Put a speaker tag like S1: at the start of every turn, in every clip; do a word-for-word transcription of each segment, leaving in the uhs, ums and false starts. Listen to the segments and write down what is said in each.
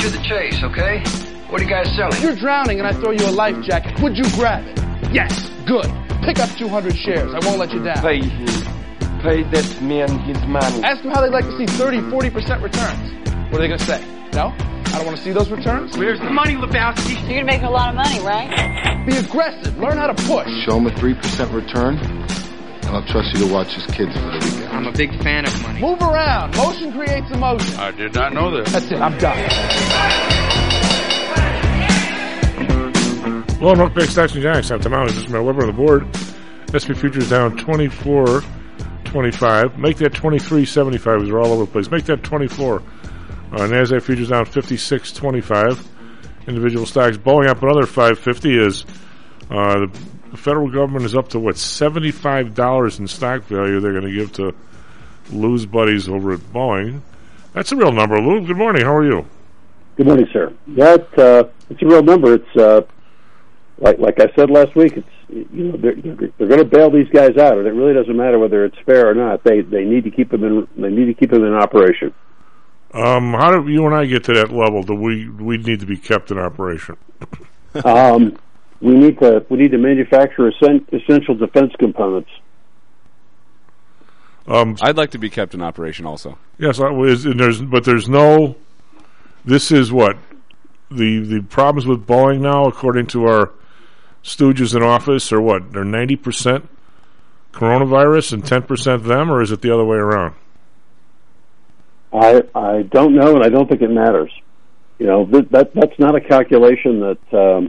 S1: to the chase, okay? What are you guys selling?
S2: If you're drowning and I throw you a life jacket, would you grab it? Yes. Good. Pick up two hundred shares. I won't let you down.
S3: Pay him. Pay that man his money.
S2: Ask them how they'd like to see thirty, forty percent returns. What are they going to say? No? I don't want to see those returns?
S1: Where's the money, Lebowski?
S4: You're going to make a lot of money, right?
S2: Be aggressive. Learn how to push.
S5: Show him a three percent return, and I'll trust you to watch his kids for the weekend.
S1: I'm a big fan of money.
S2: Move around. Motion creates emotion.
S6: I did not know that.
S2: That's it. I'm done.
S7: Well, welcome back to Stocks and Jacks. I'm Tom Allen. This is my Weber on the board. S and P futures down twenty-four twenty-five. Make that twenty-three seventy-five. They're all over the place. Make that twenty-four. Uh, NASDAQ futures down fifty-six twenty-five. Individual stocks. Boeing up another five fifty as uh, the, the federal government is up to, what, seventy-five dollars in stock value they're going to give to Lou's buddies over at Boeing. That's a real number. Lou, good morning. How are you?
S8: Good morning, sir. That uh, it's a real number. It's uh, like like I said last week. It's you know they're they're going to bail these guys out, and it really doesn't matter whether it's fair or not. They they need to keep them in. They need to keep them in operation.
S7: Um, how do you and I get to that level? Do we we need to be kept in operation?
S8: um, we need to we need to manufacture essential defense components.
S7: Um,
S9: I'd like to be kept in operation also.
S7: Yes, is, and there's but there's no. This is what the the problems with Boeing now, according to our stooges in office, are what? They're ninety percent coronavirus and ten percent them, or is it the other way around?
S8: I I don't know, and I don't think it matters. You know, that, that that's not a calculation that. Um,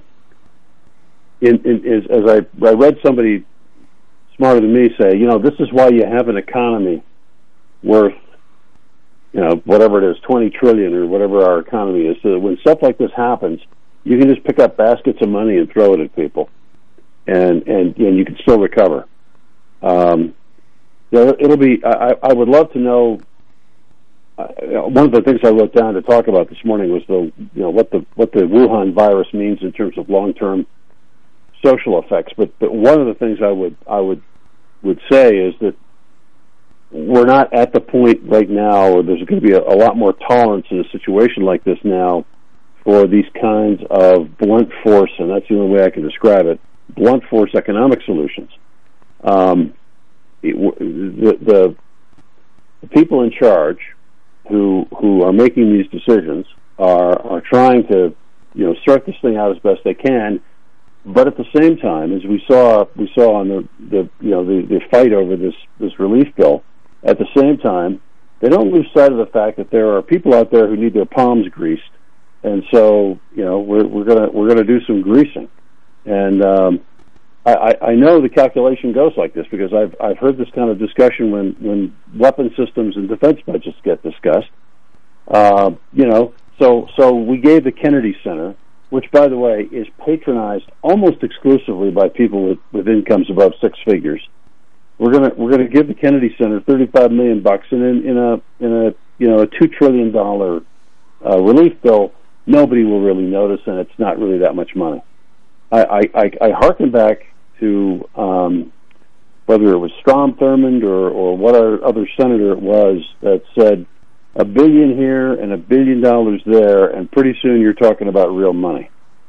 S8: in, in, is, as I I read somebody smarter than me say, you know, this is why you have an economy worth, you know, whatever it is, twenty trillion or whatever our economy is. So that when stuff like this happens, you can just pick up baskets of money and throw it at people, and and and you can still recover. Um, you know, it'll be. I, I would love to know. Uh, one of the things I wrote down to talk about this morning was the you know what the what the Wuhan virus means in terms of long term social effects. But but one of the things I would I would would say is that we're not at the point right now where there's going to be a, a lot more tolerance in a situation like this now for these kinds of blunt force, and that's the only way I can describe it, blunt force economic solutions. Um, it, the, the the people in charge who who are making these decisions are are trying to you know start this thing out as best they can, but at the same time, as we saw we saw on the, the you know the, the fight over this this relief bill, at the same time they don't lose sight of the fact that there are people out there who need their palms greased, and so you know we're we're gonna we're gonna do some greasing, and um, I, I know the calculation goes like this because I've I've heard this kind of discussion when, when weapon systems and defense budgets get discussed. Uh, you know, so so we gave the Kennedy Center, which by the way is patronized almost exclusively by people with, with incomes above six figures. We're gonna we're gonna give the Kennedy Center thirty-five million bucks, and in, in a in a you know a two trillion dollar uh, relief bill, nobody will really notice, and it's not really that much money. I I, I harken back to um, whether it was Strom Thurmond or, or what other senator it was that said a billion here and a billion dollars there, and pretty soon you're talking about real money.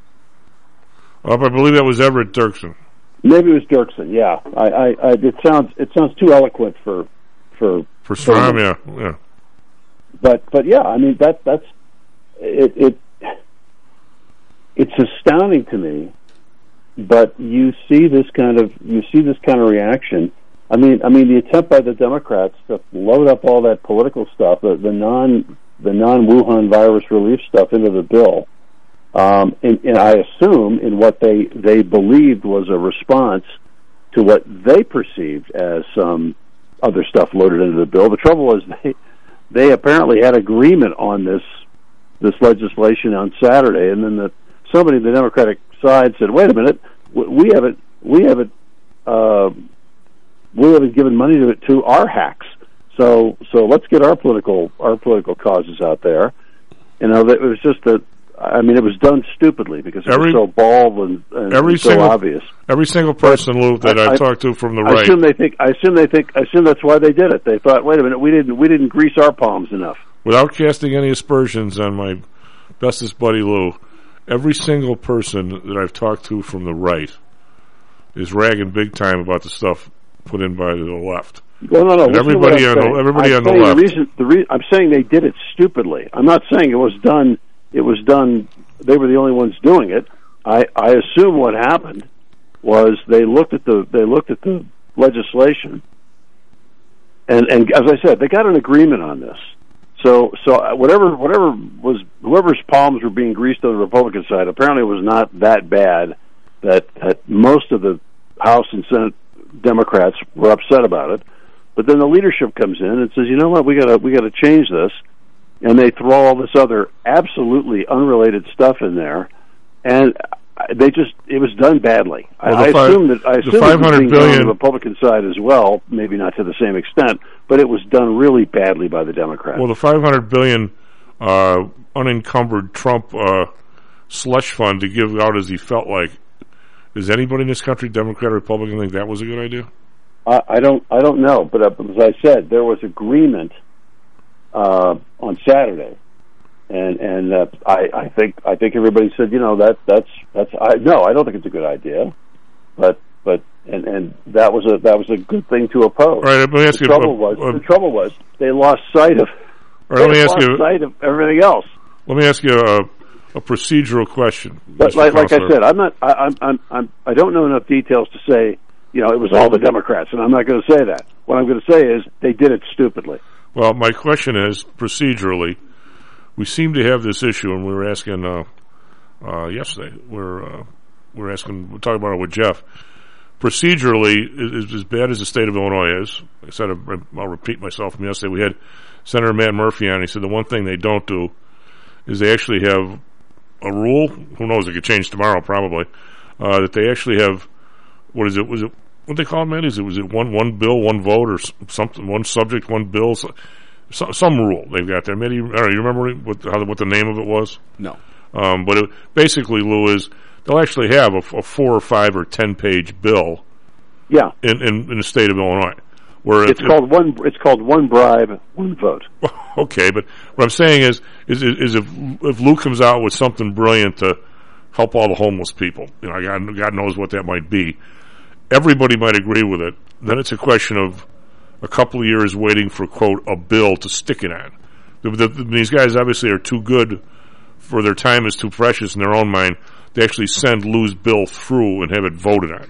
S7: Well, I believe that was Everett Dirksen.
S8: Maybe it was Dirksen. Yeah, I, I, I it sounds it sounds too eloquent for for
S7: for Strom. Yeah, yeah.
S8: But but yeah, I mean that that's it. it it's astounding to me. But you see this kind of you see this kind of reaction. I mean, I mean the attempt by the Democrats to load up all that political stuff, the, the non the non Wuhan virus relief stuff into the bill, um, and, and I assume in what they they believed was a response to what they perceived as some other stuff loaded into the bill. The trouble is they they apparently had agreement on this this legislation on Saturday, and then the somebody in the Democratic side said, "Wait a minute, we haven't, we haven't, uh, we haven't given money to to our hacks. So, so let's get our political our political causes out there." You know, it was just a, I mean, it was done stupidly because it
S7: every,
S8: was so bald and, and
S7: every
S8: so
S7: single,
S8: obvious.
S7: Every single person, Lou, that I, I, I talked to from the
S8: I
S7: right,
S8: assume they think, I assume they think, I assume that's why they did it. They thought, "Wait a minute, we didn't, we didn't grease our palms enough."
S7: Without casting any aspersions on my bestest buddy Lou, every single person that I've talked to from the right is ragging big time about the stuff put in by the left.
S8: Well, no, no.
S7: And everybody on the, everybody
S8: I'm
S7: on the
S8: saying
S7: left.
S8: The reason, the re- I'm saying they did it stupidly. I'm not saying it was done. It was done. They were the only ones doing it. I, I assume what happened was they looked at the they looked at the legislation, and and as I said, they got an agreement on this. So so whatever whatever was whoever's palms were being greased on the Republican side, apparently it was not that bad that that most of the House and Senate Democrats were upset about it. But then the leadership comes in and says, you know what, we gotta we gotta change this, and they throw all this other absolutely unrelated stuff in there, and they just it was done badly.
S7: Well,
S8: I, I
S7: five,
S8: assume that I assume
S7: five
S8: it was
S7: hundred
S8: being done
S7: billion
S8: on the Republican side as well, maybe not to the same extent, but it was done really badly by the Democrats.
S7: Well, the five hundred billion uh, unencumbered Trump uh, slush fund to give out as he felt like. Does anybody in this country, Democrat or Republican, think that was a good idea?
S8: I, I don't. I don't know, but uh, as I said, there was agreement uh, on Saturday, and and uh, I, I think I think everybody said, you know, that that's that's. I no, I don't think it's a good idea, but but and, and that was a that was a good thing to oppose.
S7: All right, let me ask
S8: the
S7: you.
S8: Trouble
S7: Uh,
S8: was
S7: uh,
S8: the trouble was they lost sight of.
S7: All right, let me ask
S8: lost
S7: you.
S8: sight of everything else.
S7: Let me ask you a, a procedural question.
S8: But like, like I said, I'm not. I, I'm. I'm. I'm. I don't know enough details to say. You know, it was all the Democrats, and I'm not going to say that. What I'm going to say is they did it stupidly.
S7: Well, my question is procedurally. We seem to have this issue, and we were asking uh, uh, yesterday. We're uh, we're asking. We're talking about it with Jeff. Procedurally, is as bad as the state of Illinois is. I said I'll repeat myself from yesterday. We had Senator Matt Murphy on. He said the one thing they don't do is they actually have a rule. Who knows? It could change tomorrow, probably. Uh, that they actually have. What is it? Was it? What they call it, man? Is it was it one one bill, one vote, or something? One subject, one bill. So, some, some rule they've got there. Maybe I don't know. You remember what how, what the name of it was?
S9: No.
S7: Um, but it, basically, Lou, is they'll actually have a, a four or five or ten page bill.
S8: Yeah.
S7: In, in in the state of Illinois, where
S8: it's
S7: it,
S8: called one. It's called one bribe, one vote.
S7: Okay, but what I'm saying is, is, is if if Lou comes out with something brilliant to help all the homeless people, you know, God, God knows what that might be. Everybody might agree with it. Then it's a question of a couple of years waiting for, quote, a bill to stick it on. The, the, the, these guys obviously are too good for their time is too precious in their own mind. They actually send Lou's bill through and have it voted on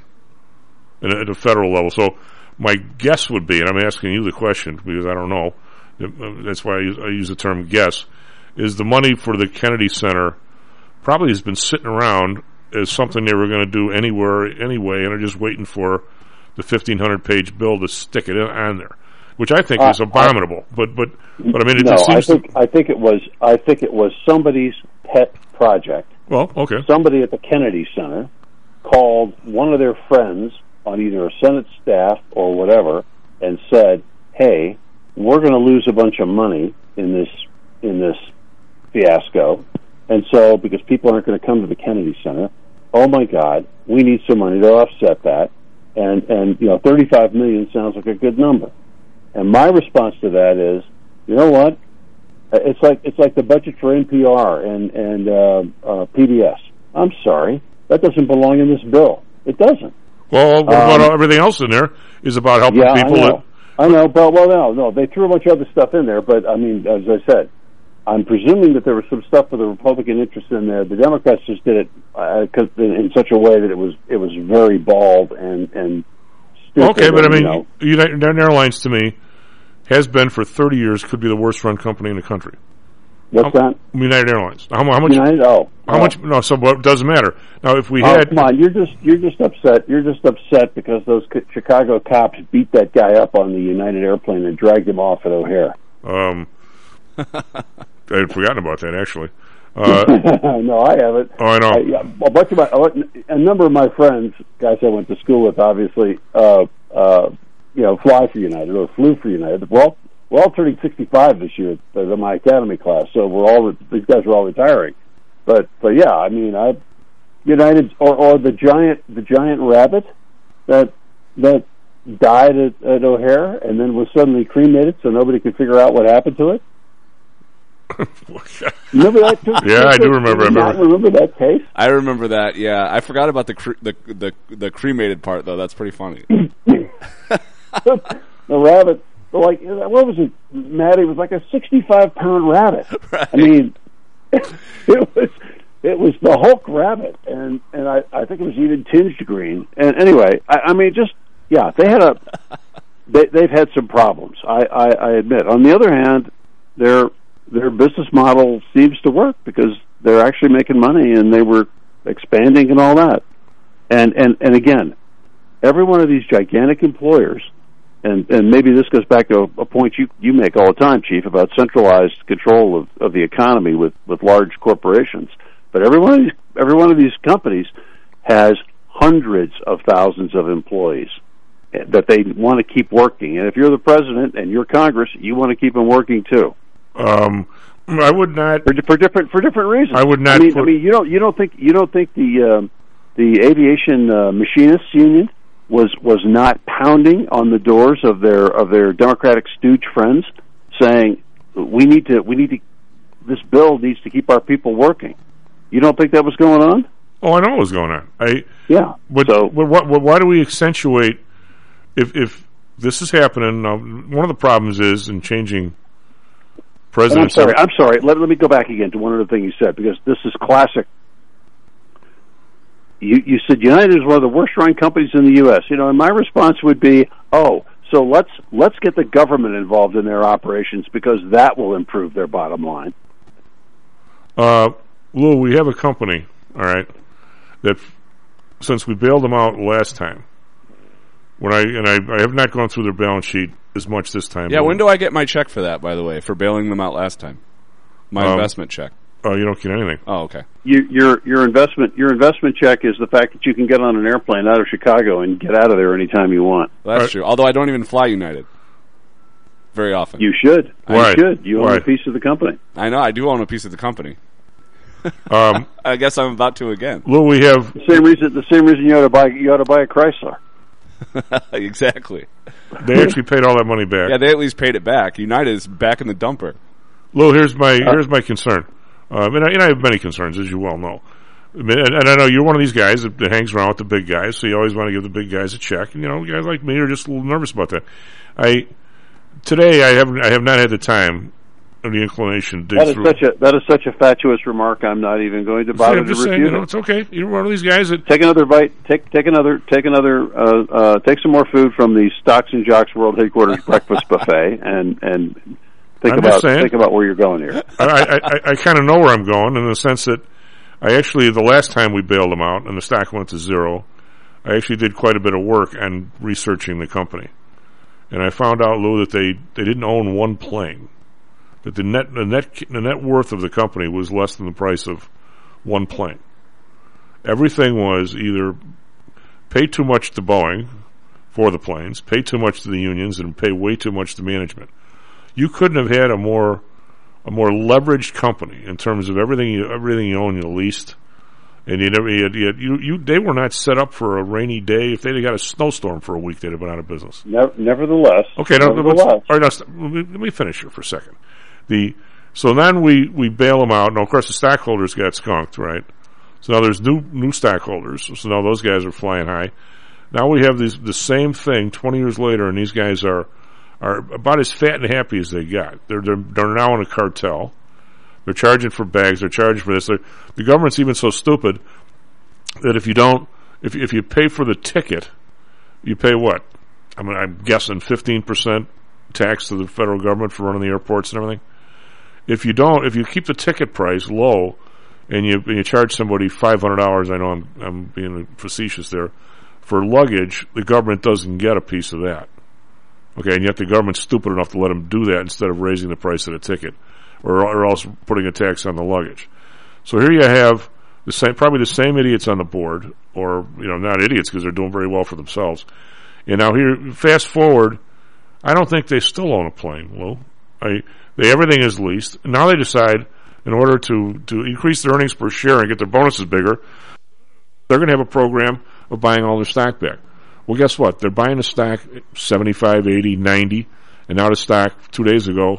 S7: at a, at a federal level. So my guess would be, and I'm asking you the question because I don't know, that's why I use, I use the term guess, is the money for the Kennedy Center probably has been sitting around as something they were going to do anywhere, anyway, and are just waiting for the fifteen hundred page bill to stick it in, on there, which I think uh, is abominable. I, but but but I mean, it
S8: no,
S7: just seems
S8: I think
S7: to,
S8: I think it was I think it was somebody's pet project.
S7: Well, okay.
S8: Somebody at the Kennedy Center called one of their friends on either a Senate staff or whatever, and said, "Hey, we're going to lose a bunch of money in this in this fiasco." And so, because people aren't going to come to the Kennedy Center, oh my God, we need some money to offset that. And, and you know, thirty-five million dollars sounds like a good number. And my response to that is, you know what? It's like it's like the budget for N P R and and uh, uh, P B S. I'm sorry, that doesn't belong in this bill. It doesn't.
S7: Well, what about
S8: um,
S7: everything else in there is about helping
S8: yeah,
S7: people.
S8: I know.
S7: That,
S8: I know, but well, no, no, they threw a bunch of other stuff in there. But I mean, as I said, I'm presuming that there was some stuff for the Republican interest in there. The Democrats just did it uh, cause in, in such a way that it was it was very bald and and stupid.
S7: Okay, but
S8: and,
S7: I mean,
S8: you know,
S7: United Airlines to me has been for thirty years, could be the worst run company in the country.
S8: What's
S7: how,
S8: that?
S7: United Airlines. How, how much?
S8: United? Oh,
S7: how
S8: oh.
S7: much? No, so it doesn't matter. Now, if we
S8: oh,
S7: had,
S8: come on, you're just you're just upset. You're just upset because those Chicago cops beat that guy up on the United airplane and dragged him off at O'Hare.
S7: Um. I had forgotten about that, actually. Uh,
S8: no, I haven't.
S7: Oh, I know.
S8: I, a bunch of my, a number of my friends, guys I went to school with, obviously, uh, uh, you know, fly for United or flew for United. We're all, we're all turning sixty-five this year, in my academy class. So we're all these guys are all retiring. But, but yeah, I mean, I United or, or the giant the giant rabbit that that died at, at O'Hare and then was suddenly cremated, so nobody could figure out what happened to it. Remember that? Too?
S7: Yeah, I do remember.
S8: I remember. remember that case.
S9: I remember that. Yeah, I forgot about the cre- the the the cremated part though. That's pretty funny.
S8: The rabbit, like what was it, Matt? It was like a sixty-five pound rabbit.
S9: Right.
S8: I mean, it was it was the Hulk rabbit, and and I, I think it was even tinged green. And anyway, I, I mean, just yeah, they had a they they've had some problems. I, I, I admit. On the other hand, their their business model seems to work because they're actually making money and they were expanding and all that. And and and again, every one of these gigantic employers. And, and maybe this goes back to a, a point you, you make all the time, Chief, about centralized control of, of the economy with, with large corporations. But every one of these every one of these companies has hundreds of thousands of employees that they want to keep working. And if you're the president and you're Congress, you want to keep them working too.
S7: Um, I would not
S8: for, for different for different reasons.
S7: I would not.
S8: I mean,
S7: put,
S8: I mean you don't you don't think you don't think the um, the aviation uh, machinists union was was not pounding on the doors of their of their Democratic stooge friends, saying we need to we need to this bill needs to keep our people working. You don't think that was going on?
S7: Oh, I know what was going on. I
S8: yeah.
S7: But,
S8: so,
S7: but what, what, why do we accentuate if if this is happening? Now, one of the problems is in changing presidents.
S8: I'm sorry. I'm sorry. Let, let me go back again to one of the things you said because this is classic. You, you said United is one of the worst-run companies in the U S You know, and my response would be, oh, so let's let's get the government involved in their operations because that will improve their bottom line.
S7: Uh, Lou, we have a company, all right, that since we bailed them out last time, when I and I, I have not gone through their balance sheet as much this time.
S9: Yeah, when do I get my check for that? By the way, for bailing them out last time, my um, investment check.
S7: Oh, you don't get anything.
S9: Oh, okay.
S8: You, your your investment your investment check is the fact that you can get on an airplane out of Chicago and get out of there anytime you want.
S9: Well, that's
S7: right.
S9: true. Although I don't even fly United very often.
S8: You should.
S7: Why?
S8: You should. You own
S7: Why?
S8: a piece of the company.
S9: I know. I do own a piece of the company.
S7: um,
S9: I guess I'm about to again.
S7: Lou, we have
S8: the same reason. The same reason you ought to buy you ought to buy a Chrysler.
S9: Exactly.
S7: They actually paid all that money back.
S9: Yeah, they at least paid it back. United is back in the dumper.
S7: Lou, here's my uh, here's my concern. Um, and, I, and I have many concerns, as you well know. And, and I know you're one of these guys that, that hangs around with the big guys, so you always want to give the big guys a check. And, you know, guys like me are just a little nervous about that. I today I have I have not had the time or the inclination to dig
S8: that is
S7: through.
S8: Such a, that is such a fatuous remark. I'm not even going to bother
S7: I'm just
S8: to
S7: saying,
S8: refute
S7: you know,
S8: it.
S7: it's okay. You're one of these guys that
S8: take another bite. Take take another take another uh, uh, take some more food from the Stocks and Jocks World Headquarters breakfast buffet and and. Think
S7: I'm
S8: about
S7: just saying,
S8: think about where you're going here.
S7: I, I, I, I kind of know where I'm going in the sense that I actually, the last time we bailed them out and the stock went to zero, I actually did quite a bit of work on researching the company. And I found out, Lou, that they, they didn't own one plane. That the net, the net the net worth of the company was less than the price of one plane. Everything was either pay too much to Boeing for the planes, pay too much to the unions, and pay way too much to management. You couldn't have had a more a more leveraged company in terms of everything you everything you own you leased, and you never you, had, you, had, you you they were not set up for a rainy day. If they'd have got a snowstorm for a week, they'd have been out of business.
S8: Ne- nevertheless,
S7: okay, now,
S8: nevertheless.
S7: Let's, all right, now, let me finish here for a second. The so then we, we bail them out. Now, of course, the stockholders got skunked, right? So now there's new new stockholders. So now those guys are flying high. Now we have this the same thing twenty years later, and these guys are. are about as fat and happy as they got. They're, they're, they're now in a cartel. They're charging for bags. They're charging for this. They're, the government's even so stupid that if you don't, if, if you pay for the ticket, you pay what? I mean, I'm guessing fifteen percent tax to the federal government for running the airports and everything. If you don't, if you keep the ticket price low and you, and you charge somebody five hundred dollars, I know I'm, I'm being facetious there, for luggage, the government doesn't get a piece of that. Okay, and yet the government's stupid enough to let them do that instead of raising the price of the ticket, or, or else putting a tax on the luggage. So here you have the same, probably the same idiots on the board, or you know, not idiots because they're doing very well for themselves. And now here, fast forward, I don't think they still own a plane, Lou. I, they everything is leased. And now they decide, in order to to increase their earnings per share and get their bonuses bigger, they're going to have a program of buying all their stock back. Well, guess what? They're buying the stock seventy-five, eighty, ninety, and now the stock two days ago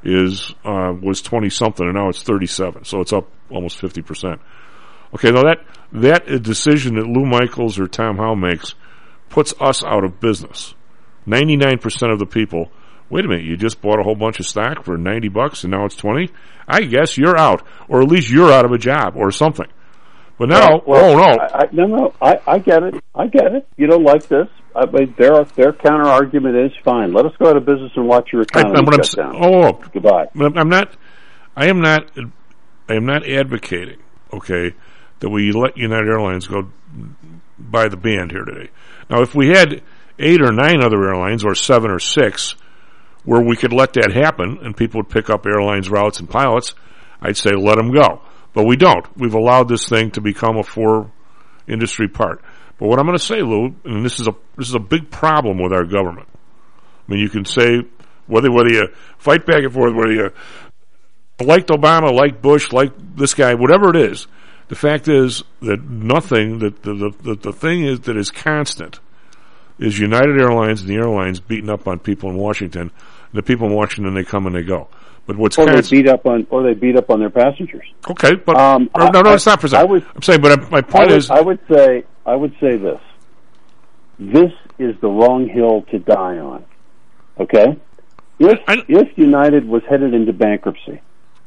S7: is uh, was twenty something, and now it's thirty-seven. So it's up almost fifty percent. Okay, now that that decision that Lou Michaels or Tom Howe makes puts us out of business. Ninety-nine percent of the people. Wait a minute, you just bought a whole bunch of stock for ninety bucks, and now it's twenty. I guess you're out, or at least you're out of a job or something. But now,
S8: well, well,
S7: oh no,
S8: I, I, no, no, I, I get it. I get it. You don't like this. I mean, their their counter argument is fine. Let us go out of business and watch your economy
S7: I, I'm,
S8: shut
S7: I'm,
S8: down.
S7: Oh,
S8: goodbye.
S7: I'm not. I am not. I am not advocating. Okay, that we let United Airlines go by the band here today. Now, if we had eight or nine other airlines, or seven or six, where we could let that happen and people would pick up airlines, routes, and pilots, I'd say let them go. But we don't. We've allowed this thing to become a four-industry part. But what I'm going to say, Lou, and this is a this is a big problem with our government. I mean, you can say whether whether you fight back and forth, whether you liked Obama, liked Bush, liked this guy, whatever it is. The fact is that nothing that the the, the, the thing is that is constant is United Airlines and the airlines beating up on people in Washington. The people in Washington, they come and they go. But what's
S8: or
S7: constant,
S8: they beat up on, or they beat up on their passengers.
S7: Okay, but
S8: um,
S7: no, no,
S8: I,
S7: it's not for that.
S8: I would,
S7: I'm saying, but my point
S8: I would,
S7: is,
S8: I would say, I would say this: this is the wrong hill to die on. Okay, if
S7: I,
S8: if United was headed into bankruptcy,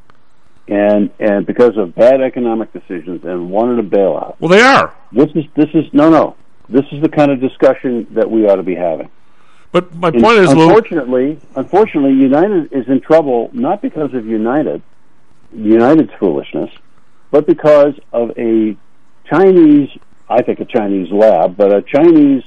S8: and and because of bad economic decisions and wanted a bailout,
S7: well, they are.
S8: This is this is no, no. This is the kind of discussion that we ought to be having.
S7: But my
S8: and
S7: point is,
S8: unfortunately,
S7: Lou,
S8: unfortunately, United is in trouble not because of United, United's foolishness, but because of a Chinese, I think a Chinese lab, but a Chinese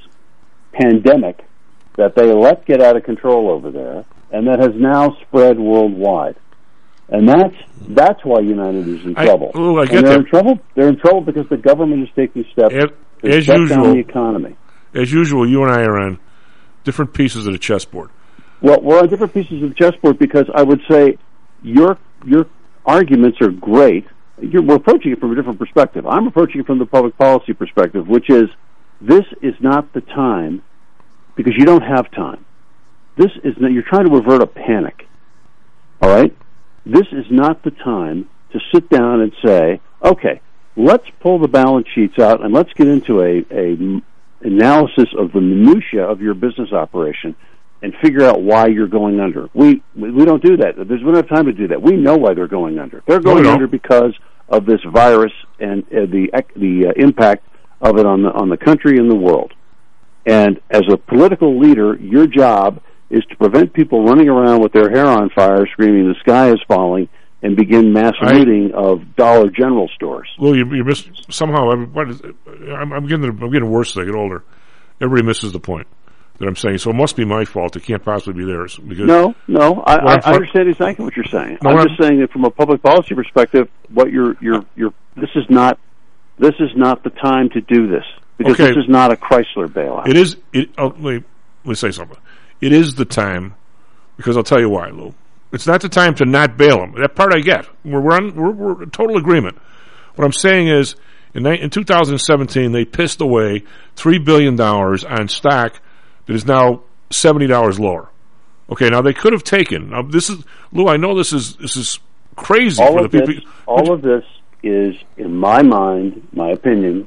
S8: pandemic that they let get out of control over there, and that has now spread worldwide. And that's that's why United is in
S7: I,
S8: trouble.
S7: Lou, I get
S8: and they're
S7: that.
S8: in trouble. They're in trouble because the government is taking steps
S7: as,
S8: to
S7: as
S8: shut
S7: usual,
S8: down the economy.
S7: As usual, you and I are on different pieces of the chessboard.
S8: Well, we're on different pieces of the chessboard because I would say your your arguments are great. You're, we're approaching it from a different perspective. I'm approaching it from the public policy perspective, which is this is not the time because you don't have time. This is not, you're trying to avert a panic. All right? This is not the time to sit down and say, okay, let's pull the balance sheets out and let's get into a, a analysis of the minutia of your business operation and figure out why you're going under. We we don't do that. There's we don't have time to do that. We know why they're going under. They're going
S7: no, no.
S8: under because of this virus and uh, the the uh, impact of it on the on the country and the world. And as a political leader, your job is to prevent people running around with their hair on fire, screaming "the sky is falling," and begin mass looting of Dollar General stores.
S7: Well, you, you missed somehow. I'm, what is, I'm, I'm getting I'm getting worse as I get older. Everybody misses the point that I'm saying. So it must be my fault. It can't possibly be theirs. Because
S8: no, no, I, I, I understand exactly what you're saying.
S7: No,
S8: I'm
S7: I'm,
S8: just saying that from a public policy perspective, what you're you're you're this is not this is not the time to do this because
S7: okay.
S8: this is not a Chrysler bailout.
S7: It is. It, oh, let, me, let me say something. It is the time because I'll tell you why, Lou. It's not the time to not bail them. That part I get. We're we're, on, we're, we're in total agreement. What I'm saying is, in, in two thousand seventeen, they pissed away three billion dollars on stock that is now seventy dollars lower. Okay, now they could have taken. Now this is Lou. I know this is this is crazy
S8: all
S7: for the
S8: of this,
S7: people.
S8: All of this is, in my mind, my opinion,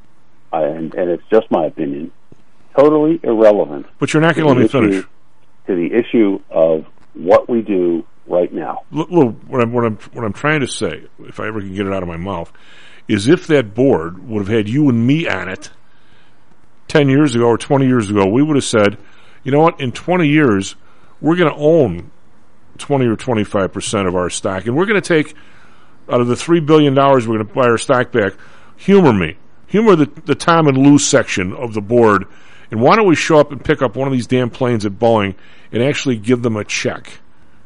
S8: I, and, and it's just my opinion, totally irrelevant.
S7: But you're not going to let me finish.
S8: To the issue of what we do right now.
S7: Look, what I'm, what I'm what I'm trying to say, if I ever can get it out of my mouth, is if that board would have had you and me on it ten years ago or twenty years ago, we would have said, you know what, in twenty years, we're going to own twenty or twenty-five percent of our stock, and we're going to take, out of the three billion dollars we're going to buy our stock back, humor me. Humor the, the Tom and Lou section of the board, and why don't we show up and pick up one of these damn planes at Boeing and actually give them a check?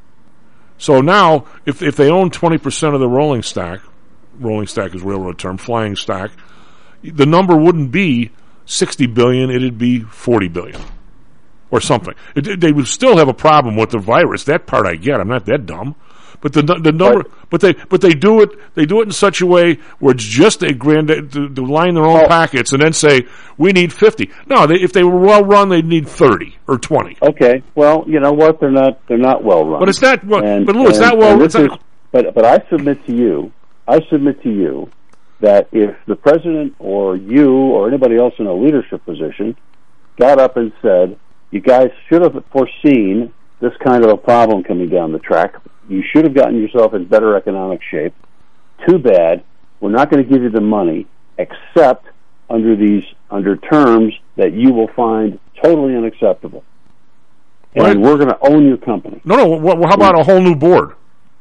S7: So now, if if they own twenty percent of the rolling stock, rolling stock is railroad term, flying stock, the number wouldn't be sixty billion dollars, it'd be forty billion dollars or something. It, they would still have a problem with the virus. That part I get. I'm not that dumb. but the the number, but, but they but they do it they do it in such a way where it's just a grand to, to line their own oh. pockets and then say we need fifty. No, they, if they were well run, they'd need thirty or twenty.
S8: Okay, well, you know what? They're not they're not well run.
S7: But it's not. Well,
S8: and,
S7: but Lou, it's not well. It's not,
S8: is, but but I submit to you, I submit to you that if the president or you or anybody else in a leadership position got up and said, you guys should have foreseen this kind of a problem coming down the track. You should have gotten yourself in better economic shape. Too bad. We're not going to give you the money except under these under terms that you will find totally unacceptable. And
S7: what?
S8: We're going to own your company.
S7: No, no. Well, how about a whole new board?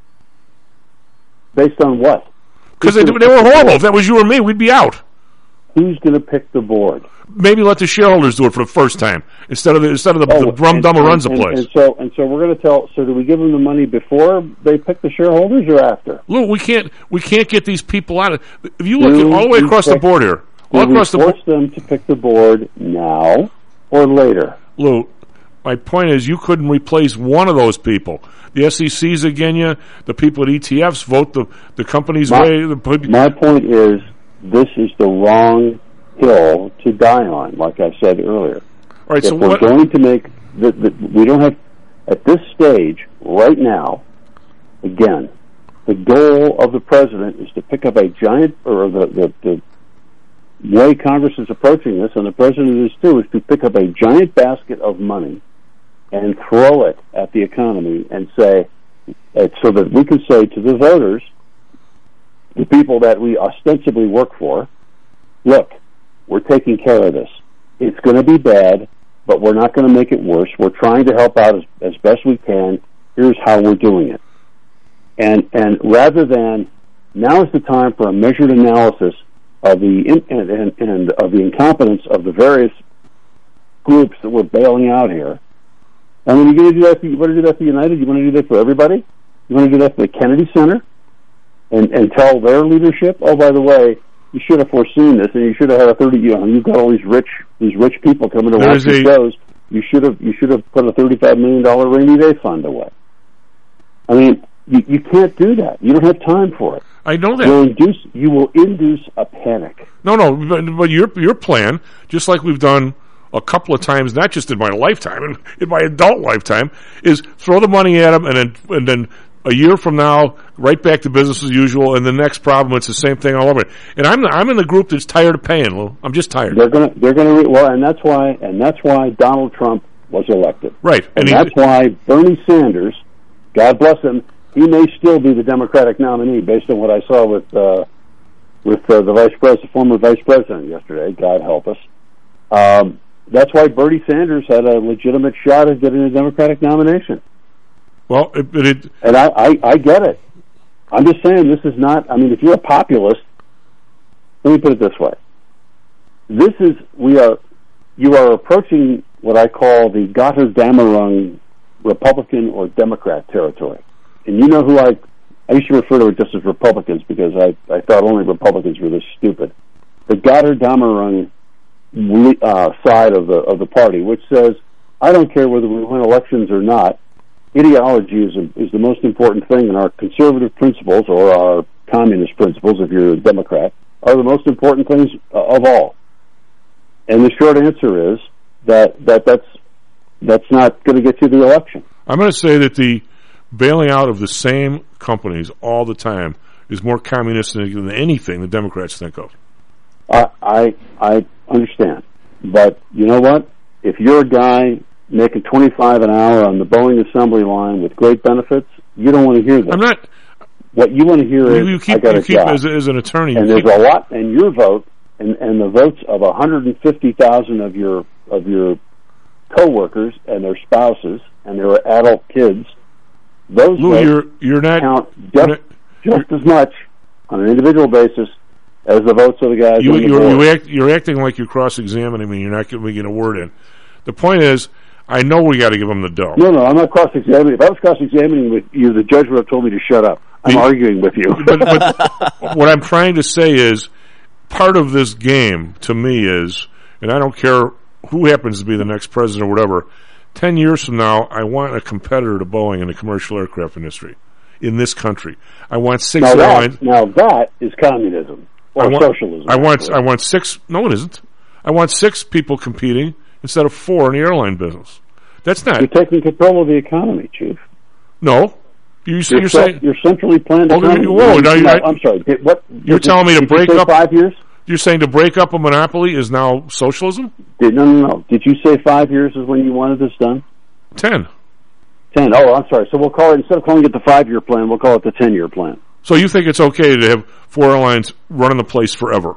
S8: Based on what?
S7: Because they, they were horrible. If that was you or me, we'd be out.
S8: Who's going to pick the board?
S7: Maybe let the shareholders do it for the first time instead of the, instead of the,
S8: oh,
S7: the brum dumb who runs the
S8: and,
S7: place.
S8: And so, and so we're going to tell. So, do we give them the money before they pick the shareholders or after?
S7: Lou, we can't we can't get these people out of. If you look at all the way across pick, the board here, all
S8: do
S7: across
S8: we
S7: the
S8: force
S7: board,
S8: them to pick the board now or later.
S7: Lou, my point is, you couldn't replace one of those people. The S E C's again you. The people at E T Fs vote the the company's
S8: my,
S7: way. The,
S8: my point is, this is the wrong hill to die on, like I said earlier.
S7: All right,
S8: if
S7: so
S8: we're
S7: what,
S8: going to make the, the, we don't have at this stage right now. Again, the goal of the president is to pick up a giant, or the, the, the way Congress is approaching this, and the president is too, is to pick up a giant basket of money and throw it at the economy and say, uh, so that we can say to the voters, the people that we ostensibly work for, look, we're taking care of this. It's going to be bad, but we're not going to make it worse. We're trying to help out as, as best we can. Here's how we're doing it. And and rather than, now is the time for a measured analysis of the in, and, and, and of the incompetence of the various groups that we're bailing out here. And when you're going to do that, for, you want to do that for United? You want to do that for everybody? You want to do that for the Kennedy Center? And and tell their leadership, oh, by the way, you should have foreseen this, and you should have had a thirty. You know, you've got all these rich, these rich people coming to watch your shows. You should have, you should have put a thirty-five million dollar rainy day fund away. I mean, you, you can't do that. You don't have time for it.
S7: I know that.
S8: You'll induce, you will induce a panic.
S7: No, no, but, but your your plan, just like we've done a couple of times, not just in my lifetime, in, in my adult lifetime, is throw the money at them, and then and then. A year from now, right back to business as usual, and the next problem, it's the same thing all over. And I'm I'm in the group that's tired of paying, Lou. I'm just tired.
S8: They're gonna they're gonna re- well, and that's why and that's why Donald Trump was elected.
S7: Right,
S8: and, and that's why Bernie Sanders, God bless him, he may still be the Democratic nominee based on what I saw with uh, with uh, the vice president, former vice president yesterday. God help us. Um, that's why Bernie Sanders had a legitimate shot at getting a Democratic nomination.
S7: Well, it, it,
S8: and I, I, I get it. I'm just saying this is not, I mean, if you're a populist, let me put it this way. This is, we are, you are approaching what I call the Gotterdammerung Republican or Democrat territory. And you know who I, I used to refer to it just as Republicans because I, I thought only Republicans were this stupid. The Gotterdammerung uh, side of the, of the party, which says, I don't care whether we win elections or not, ideology is, a, is the most important thing, and our conservative principles, or our communist principles, if you're a Democrat, are the most important things uh, of all. And the short answer is that, that that's, that's not going to get you the election.
S7: I'm going to say that the bailing out of the same companies all the time is more communistic than anything the Democrats think of.
S8: I, I, I understand. But you know what? If you're a guy making twenty-five an hour on the Boeing assembly line with great benefits, you don't want to hear that.
S7: I'm not.
S8: What you want to hear
S7: you,
S8: is,
S7: you keep,
S8: I got
S7: you
S8: a
S7: keep
S8: job.
S7: As, as an attorney,
S8: and there's
S7: keep,
S8: a lot, and your vote, and, and the votes of one hundred fifty thousand of your of your coworkers and their spouses and their adult kids, those
S7: Lou,
S8: votes
S7: you're, you're not,
S8: count just,
S7: not,
S8: just as much on an individual basis as the votes of the guys
S7: you,
S8: on the
S7: you're,
S8: board.
S7: you're, act, you're acting like you're cross-examining me. You're not giving me a word in. The point is, I know we got to give them the dough.
S8: No, no, I'm not cross-examining. If I was cross-examining with you, the judge would have told me to shut up. I'm the, arguing with you.
S7: but, but what I'm trying to say is, part of this game, to me, is, and I don't care who happens to be the next president or whatever, ten years from now, I want a competitor to Boeing in the commercial aircraft industry. in this country. I want six
S8: now
S7: airlines.
S8: That, now that is communism or
S7: I want,
S8: socialism.
S7: I want,
S8: actually.
S7: I want six. No, it isn't. I want six people competing instead of four in the airline business. That's not.
S8: You're taking control of the economy, Chief.
S7: No. You, you're,
S8: you're
S7: saying
S8: you're centrally planned.
S7: Oh,
S8: economy.
S7: whoa, now you're,
S8: no, I'm sorry. Did, what?
S7: You're
S8: did,
S7: telling me to
S8: did
S7: break
S8: you say
S7: up
S8: five years?
S7: You're saying to break up a monopoly is now socialism?
S8: Did, no, no, no. Did you say five years is when you wanted this done?
S7: Ten.
S8: Ten. Oh, I'm sorry. So we'll call it, instead of calling it the five-year plan, we'll call it the ten-year plan.
S7: So you think it's okay to have four airlines running the place forever?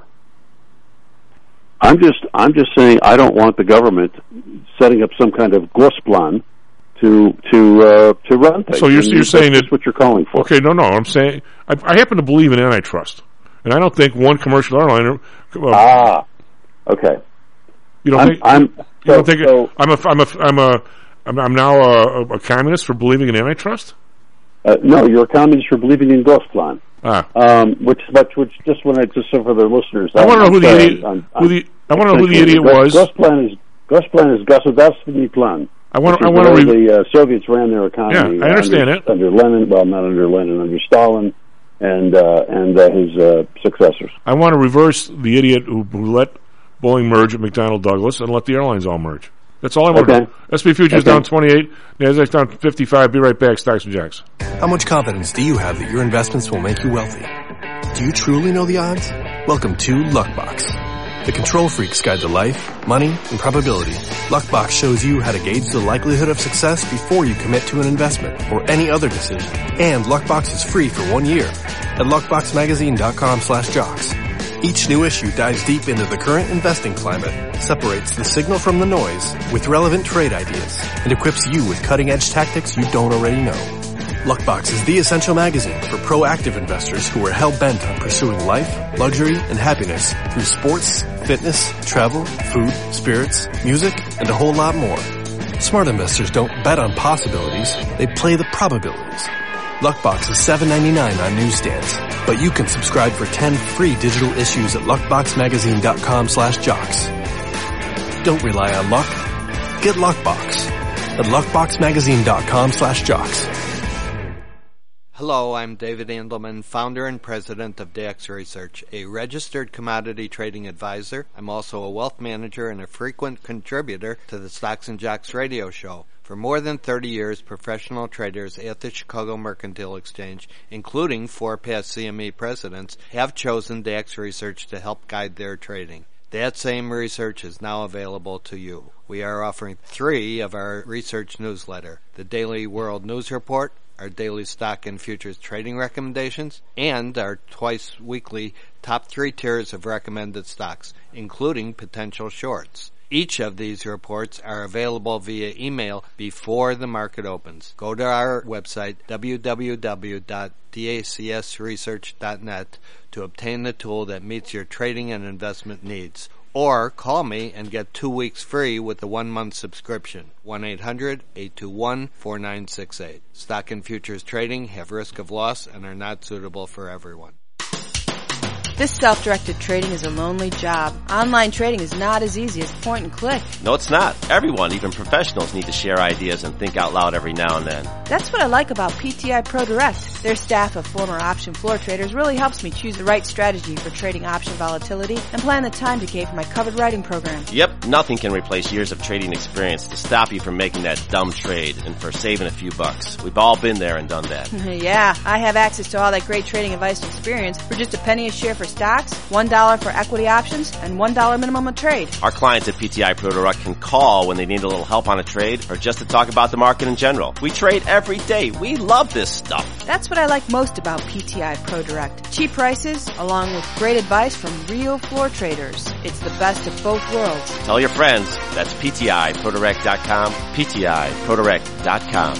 S8: I'm just, I'm just saying I don't want the government setting up some kind of Gosplan to to uh, to run things.
S7: So you're, you're saying
S8: that's
S7: that
S8: what you're calling for?
S7: Okay, no, no. I'm saying I, I happen to believe in antitrust, and I don't think one commercial airliner. Uh,
S8: ah, okay.
S7: You don't
S8: I'm,
S7: think?
S8: I'm,
S7: you
S8: so,
S7: don't think?
S8: So,
S7: I'm a, I'm a, I'm a, I'm, I'm now a, a communist for believing in antitrust.
S8: Uh, no, you're a communist for believing in Gosplan.
S7: Ah.
S8: Um, which, but which, just when I just so for the listeners,
S7: I want to know who the
S8: sorry,
S7: idiot.
S8: I'm,
S7: who the, I want to know who the idiot was.
S8: Gosplan is Gosplan is Gosudavstveniy plan.
S7: I want.
S8: I
S7: want to.
S8: Re- the uh, Soviets ran their economy.
S7: Yeah, I understand
S8: under,
S7: it.
S8: Under Lenin, well, not under Lenin, under Stalin, and uh, and uh, his uh, successors.
S7: I want to reverse the idiot who, who let Boeing merge at McDonnell Douglas and let the airlines all merge. That's all I want
S8: okay.
S7: to do. S and P futures
S8: okay.
S7: down twenty-eight, NASDAQ down fifty-five. Be right back. Stocks and Jacks.
S6: How much confidence do you have that your investments will make you wealthy? Do you truly know the odds? Welcome to Luckbox. The control freaks guide to life, money, and probability. Luckbox shows you how to gauge the likelihood of success before you commit to an investment or any other decision. And Luckbox is free for one year at luckboxmagazine.com slash jocks. Each new issue dives deep into the current investing climate, separates the signal from the noise with relevant trade ideas, and equips you with cutting-edge tactics you don't already know. Luckbox is the essential magazine for proactive investors who are hell-bent on pursuing life, luxury, and happiness through sports, fitness, travel, food, spirits, music, and a whole lot more. Smart investors don't bet on possibilities, they play the probabilities. Luckbox is seven ninety-nine on newsstands, but you can subscribe for ten free digital issues at luckboxmagazine.com slash jocks. Don't rely on luck. Get Luckbox at luckboxmagazine.com slash jocks.
S10: Hello, I'm David Andelman, founder and president of D X Research, a registered commodity trading advisor. I'm also a wealth manager and a frequent contributor to the Stocks and Jocks radio show. For more than thirty years, professional traders at the Chicago Mercantile Exchange, including four past C M E presidents, have chosen D X Research to help guide their trading. That same research is now available to you. We are offering three of our research newsletter, the Daily World News Report, our daily stock and futures trading recommendations, and our twice-weekly top three tiers of recommended stocks, including potential shorts. Each of these reports are available via email before the market opens. Go to our website, w w w dot dacs research dot net, to obtain the tool that meets your trading and investment needs. Or call me and get two weeks free with a one-month subscription. one eight hundred eight two one four nine six eight. Stock and futures trading have risk of loss and are not suitable for everyone.
S11: This self-directed trading is a lonely job. Online trading is not as easy as point and click.
S12: No, it's not. Everyone, even professionals, need to share ideas and think out loud every now and then.
S11: That's what I like about P T I Pro Direct. Their staff of former option floor traders really helps me choose the right strategy for trading option volatility and plan the time decay for my covered writing program.
S12: Yep, nothing can replace years of trading experience to stop you from making that dumb trade and for saving a few bucks. We've all been there and done that.
S11: Yeah, I have access to all that great trading advice and experience for just a penny a share for stocks, one dollar for equity options, and one dollar minimum a trade.
S12: Our clients at P T I Pro Direct can call when they need a little help on a trade or just to talk about the market in general. We trade every day. We love this stuff.
S11: That's what I like most about P T I Pro Direct. Cheap prices, along with great advice from real floor traders. It's the best of both worlds.
S12: Tell your friends. That's P T I Pro Direct dot com, P T I Pro Direct dot com.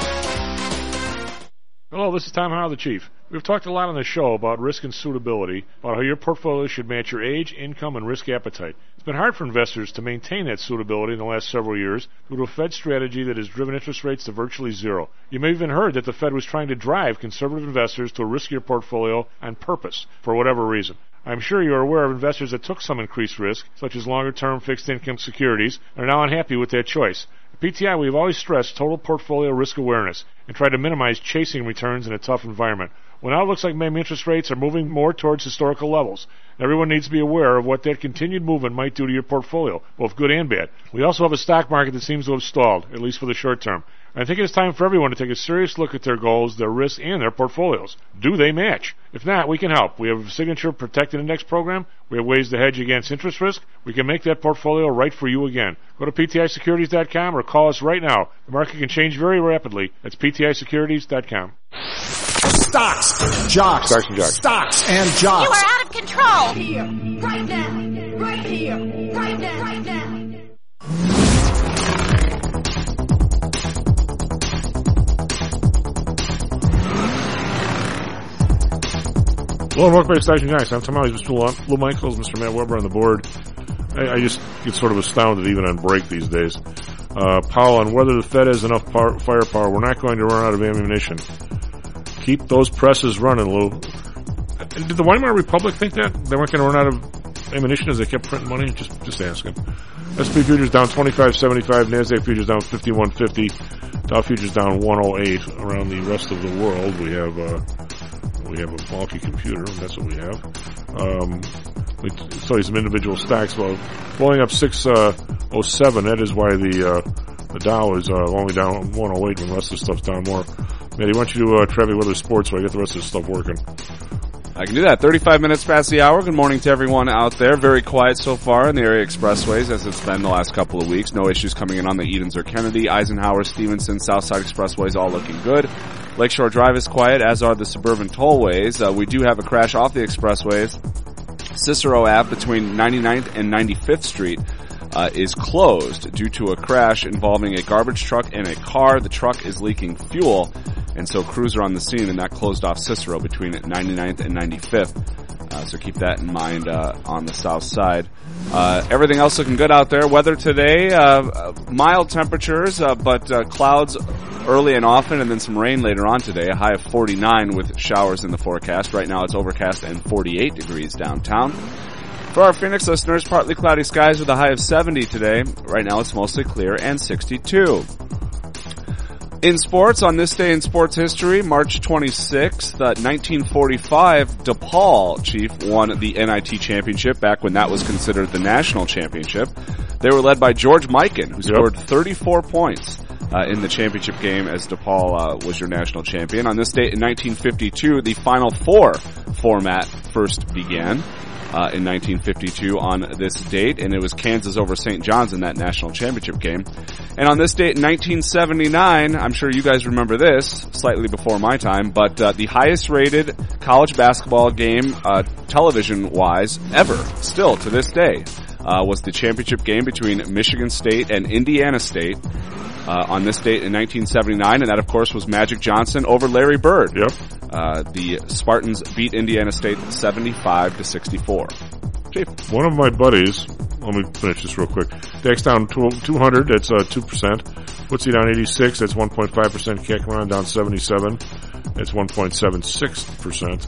S7: Hello, this is Tom Howell, the Chief. We've talked a lot on the show about risk and suitability, about how your portfolio should match your age, income, and risk appetite. It's been hard for investors to maintain that suitability in the last several years due to a Fed strategy that has driven interest rates to virtually zero. You may have even heard that the Fed was trying to drive conservative investors to a riskier portfolio on purpose, for whatever reason. I'm sure you're aware of investors that took some increased risk, such as longer-term fixed-income securities, and are now unhappy with that choice. P T I, we've always stressed total portfolio risk awareness and tried to minimize chasing returns in a tough environment. Well, now it looks like maybe interest rates are moving more towards historical levels. Everyone needs to be aware of what that continued movement might do to your portfolio, both good and bad. We also have a stock market that seems to have stalled, at least for the short term. I think it's time for everyone to take a serious look at their goals, their risks, and their portfolios. Do they match? If not, we can help. We have a Signature Protected Index program. We have ways to hedge against interest risk. We can make that portfolio right for you again. Go to P T I securities dot com or call us right now. The market can change very rapidly. That's P T I securities dot com.
S13: Stocks, jocks,
S7: Stocks and jocks.
S13: Stocks and jocks.
S14: You are out of control.
S15: Here, right now, right here, right now, right now.
S7: Hello and welcome to Station Nice. I'm Tom Alley, Mister Lou Michaels, Mister Matt Weber on the board. I, I just get sort of astounded even on break these days. Uh, Powell, on whether the Fed has enough power, firepower, we're not going to run out of ammunition. Keep those presses running, Lou. Did the Weimar Republic think that? They weren't going to run out of ammunition as they kept printing money? Just just asking. S and P futures down twenty-five seventy-five, NASDAQ futures down fifty-one fifty, Dow futures down one oh eight. Around the rest of the world, we have... Uh, We have a bulky computer, and that's what we have. Um, we saw some individual stocks well, blowing up six oh seven. That is why the uh, the Dow is uh, only down one oh eight, and the rest of the stuff's down more. Matty, why don't you do uh, Trevi Weather Sports while I get the rest of the stuff working?
S9: I can do that. thirty-five minutes past the hour. Good morning to everyone out there. Very quiet so far in the area expressways as it's been the last couple of weeks. No issues coming in on the Edens or Kennedy, Eisenhower, Stevenson, Southside Expressways all looking good. Lakeshore Drive is quiet, as are the suburban tollways. Uh, we do have a crash off the expressways. Cicero Ave between ninety-ninth and ninety-fifth Street uh, is closed due to a crash involving a garbage truck and a car. The truck is leaking fuel, and so crews are on the scene, and that closed off Cicero between ninety-ninth and ninety-fifth. Uh, so keep that in mind uh, on the south side. Uh, everything else looking good out there. Weather today, uh, mild temperatures, uh, but uh, clouds early and often, and then some rain later on today. A high of forty-nine with showers in the forecast. Right now it's overcast and forty-eight degrees downtown. For our Phoenix listeners, partly cloudy skies with a high of seventy today. Right now it's mostly clear and sixty-two. In sports, on this day in sports history, March twenty-sixth, uh, nineteen forty-five, DePaul, Chief, won the N I T championship back when that was considered the national championship. They were led by George Mikan, who scored yep. thirty-four points uh, in the championship game as DePaul uh, was your national champion. On this date in nineteen fifty-two, the Final Four format first began. Uh, in nineteen fifty-two on this date, and it was Kansas over Saint John's in that national championship game. And on this date in nineteen seventy-nine, I'm sure you guys remember this, slightly before my time, but uh, the highest rated college basketball game, uh, television-wise, ever, still to this day, uh, was the championship game between Michigan State and Indiana State. Uh, on this date in nineteen seventy-nine, and that, of course, was Magic Johnson over Larry Bird.
S7: Yep.
S9: Uh, the Spartans beat Indiana State seventy-five to sixty-four. Chief.
S7: One of my buddies, let me finish this real quick. D A X down two hundred, that's uh, two percent. F T S E down eighty-six, that's one point five percent. C A C Moran down seventy-seven, that's one point seven six percent.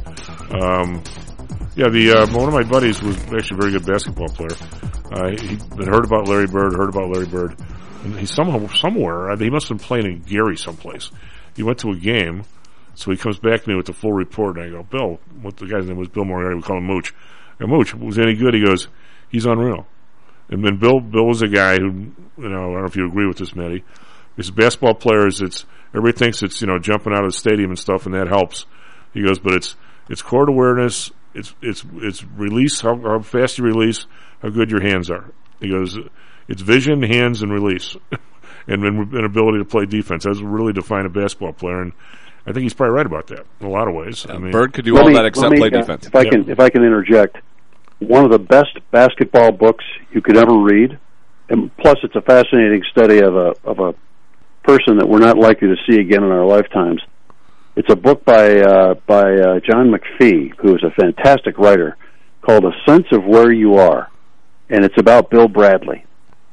S7: Um, yeah, the uh, one of my buddies was actually a very good basketball player. Uh, he had heard about Larry Bird, heard about Larry Bird. And he somehow, somewhere, he must have been playing in Gary someplace. He went to a game, so he comes back to me with the full report, and I go, Bill, what the guy's name was Bill Moriarty, we call him Mooch. I go, Mooch, was any good? He goes, he's unreal. And then Bill, Bill was a guy who, you know, I don't know if you agree with this, Matty. His basketball players, it's, everybody thinks it's, you know, jumping out of the stadium and stuff, and that helps. He goes, but it's, it's court awareness, it's, it's, it's release, how, how fast you release, how good your hands are. He goes, it's vision, hands, and release, and an ability to play defense. That's really define a basketball player, and I think he's probably right about that in a lot of ways.
S9: Yeah,
S7: I mean,
S9: Bird could do all
S8: me,
S9: that except
S8: me,
S9: play
S8: uh,
S9: defense.
S8: If I
S7: yeah.
S8: can, if I can interject, one of the best basketball books you could ever read, and plus it's a fascinating study of a of a person that we're not likely to see again in our lifetimes. It's a book by uh, by uh, John McPhee, who is a fantastic writer, called A Sense of Where You Are, and it's about Bill Bradley.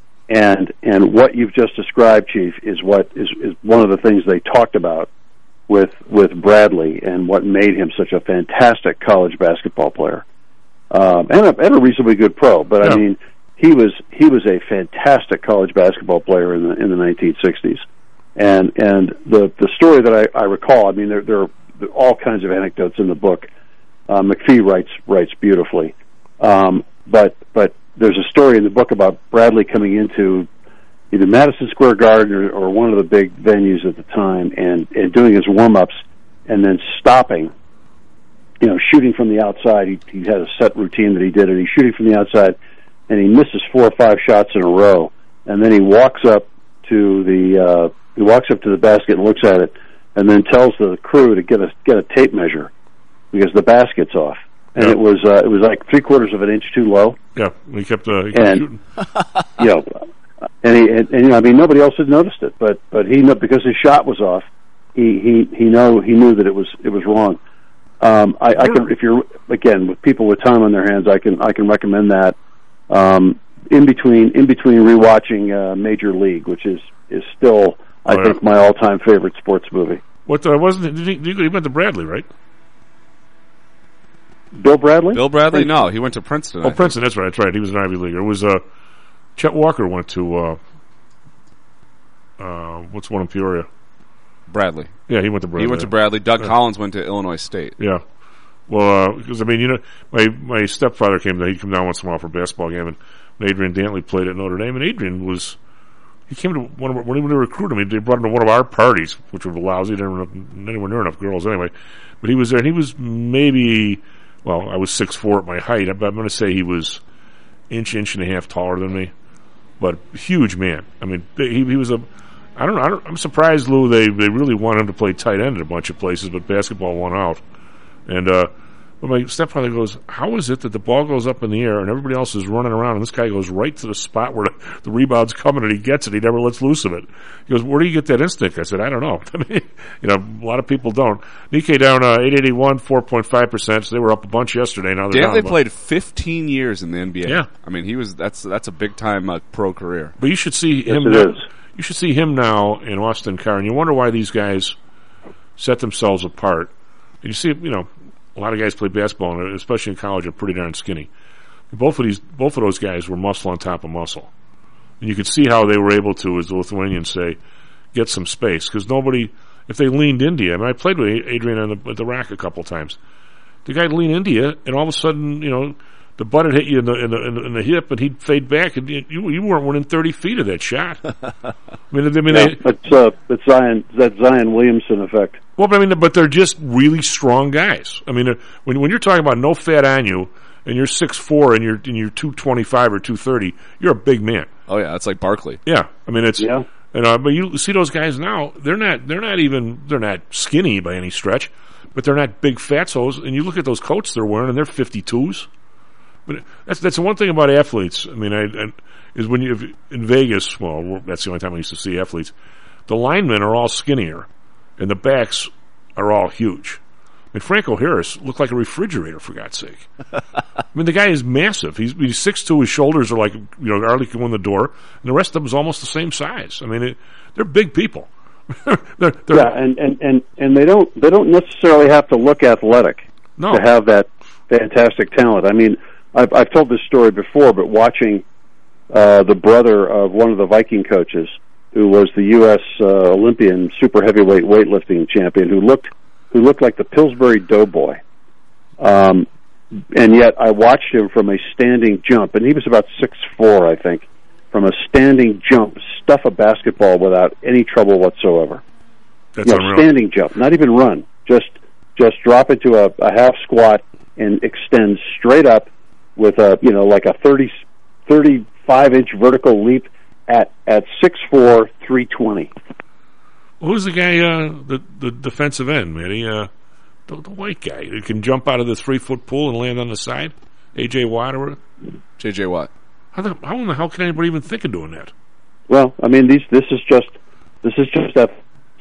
S8: And and what you've just described, Chief, is what is, is one of the things they talked about with with Bradley and what made him such a fantastic college basketball player, um, and a and a reasonably good pro. But
S7: yeah.
S8: I mean, he was he was a fantastic college basketball player in the in the nineteen sixties, and and the the story that I, I recall, I mean, there there are all kinds of anecdotes in the book. Uh, McPhee writes writes beautifully, um, but but there's a story in the book about Bradley coming into either Madison Square Garden or, or one of the big venues at the time, and, and doing his warm-ups, and then stopping, you know, shooting from the outside. He, he had a set routine that he did, and he's shooting from the outside, and he misses four or five shots in a row, and then he walks up to the uh, he walks up to the basket and looks at it, and then tells the crew to get a get a tape measure because the basket's off. And
S7: yeah.
S8: it was uh, it was like three quarters of an inch too low.
S7: Yeah, he kept, uh, he kept
S8: and,
S7: shooting.
S8: You know, and he and, and you know, I mean, nobody else had noticed it, but but he knew because his shot was off. He he he know he knew that it was it was wrong. Um, I, I can if you're again with people with time on their hands, I can I can recommend that. Um, in between in between rewatching uh, Major League, which is is still I
S7: oh,
S8: think
S7: yeah.
S8: my all time favorite sports movie.
S7: What uh, wasn't he, he? He went to Bradley, right?
S8: Bill Bradley?
S9: Bill Bradley?
S8: Princeton.
S9: No, he went to Princeton.
S7: Oh, Princeton. That's right. That's right. He was an Ivy Leaguer. It was uh, Chet Walker went to uh, uh, what's one in Peoria?
S9: Bradley.
S7: Yeah, he went to Bradley.
S9: He went to Bradley. Doug
S7: yeah.
S9: Collins went to Illinois State.
S7: Yeah. Well, because uh, I mean, you know, my my stepfather came down. He'd come down once in a while for a basketball game, and Adrian Dantley played at Notre Dame, and Adrian was. He came to one of our, when they recruited him. They brought him to one of our parties, which were lousy. They didn't have anywhere near enough girls anyway. But he was there, and he was maybe. Well, I was six foot four at my height, but I'm going to say he was inch, inch and a half taller than me. But huge man. I mean, he, he was a. I don't know. I don't, I'm surprised, Lou. They they really want him to play tight end at a bunch of places, but basketball won out. And uh, but my stepfather goes, "How is it that the ball goes up in the air and everybody else is running around, and this guy goes right to the spot where the, the rebound's coming and he gets it? He never lets loose of it." He goes, "Where do you get that instinct?" I said, "I don't know." I mean, you know, a lot of people don't. Nikkei down uh, eight eighty-one, four point five percent. So they were up a bunch yesterday. Now they're
S9: Dantley
S7: down.
S9: played fifteen years in the N B A.
S7: Yeah,
S9: I mean, he was that's that's a big time uh, pro career.
S7: But you should see
S8: yes,
S7: him.
S8: It
S7: now,
S8: is.
S7: You should see him now in Austin Carr, and you wonder why these guys set themselves apart. And you see, you know, a lot of guys play basketball, and especially in college, are pretty darn skinny. Both of these, both of those guys were muscle on top of muscle, and you could see how they were able to, as the Lithuanians say, get some space because nobody. If they leaned into you, I mean, I played with Adrian on the, at the rack a couple times. The guy would lean into you, and all of a sudden, you know, the butt would hit you in the in the, in the, in the hip, and he'd fade back, and you you weren't within thirty feet of that shot. I mean, I mean,
S8: yeah,
S7: they,
S8: that's uh, that's Zion that Zion Williamson effect.
S7: Well, but I mean, but they're just really strong guys. I mean, when when you're talking about no fat on you, and you're six foot four, and you're and you're two twenty-five or two thirty, you're a big man.
S9: Oh yeah, it's like Barkley.
S7: Yeah, I mean, it's
S8: yeah.
S7: You know, but you see those guys now; they're not they're not even they're not skinny by any stretch, but they're not big fatzos. And you look at those coats they're wearing, and they're fifty-twos. But that's that's the one thing about athletes. I mean, I, I is when you in Vegas. Well, that's the only time I used to see athletes. The linemen are all skinnier, and the backs are all huge. I mean, Franco Harris looked like a refrigerator, for God's sake. I mean, the guy is massive. He's he's six two. His shoulders are like, you know, hardly can win the door, and the rest of them is almost the same size. I mean, it, they're big people. they're, they're,
S8: yeah, and, and, and, and they don't they don't necessarily have to look athletic
S7: no.
S8: to have that fantastic talent. I mean, I've I've told this story before, but watching uh, the brother of one of the Viking coaches, who was the U S uh, Olympian super heavyweight weightlifting champion, who looked who looked like the Pillsbury Doughboy, um, and yet I watched him from a standing jump, and he was about six four, I think, from a standing jump, stuff a basketball without any trouble whatsoever.
S7: That's
S8: you know,
S7: unreal. Standing
S8: jump, not even run, just just drop into a, a half squat and extend straight up with a you know like a thirty, thirty-five inch vertical leap at at six four, three twenty.
S7: Who's the guy, uh, the the defensive end, man? He, uh, the, the white guy who can jump out of the three foot pool and land on the side? A J Watt or
S9: J J Watt.
S7: How, the, how in the hell can anybody even think of doing that?
S8: Well, I mean, these this is just this is just that,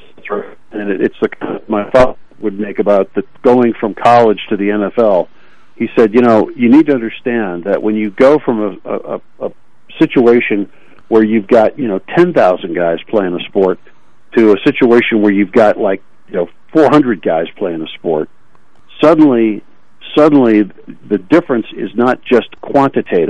S8: and it, it's the my father would make about the going from college to the N F L. He said, you know, you need to understand that when you go from a, a, a situation where you've got, you know, ten thousand guys playing a sport to a situation where you've got, like, you know, four hundred guys playing a sport, suddenly, suddenly the difference is not just quantitative,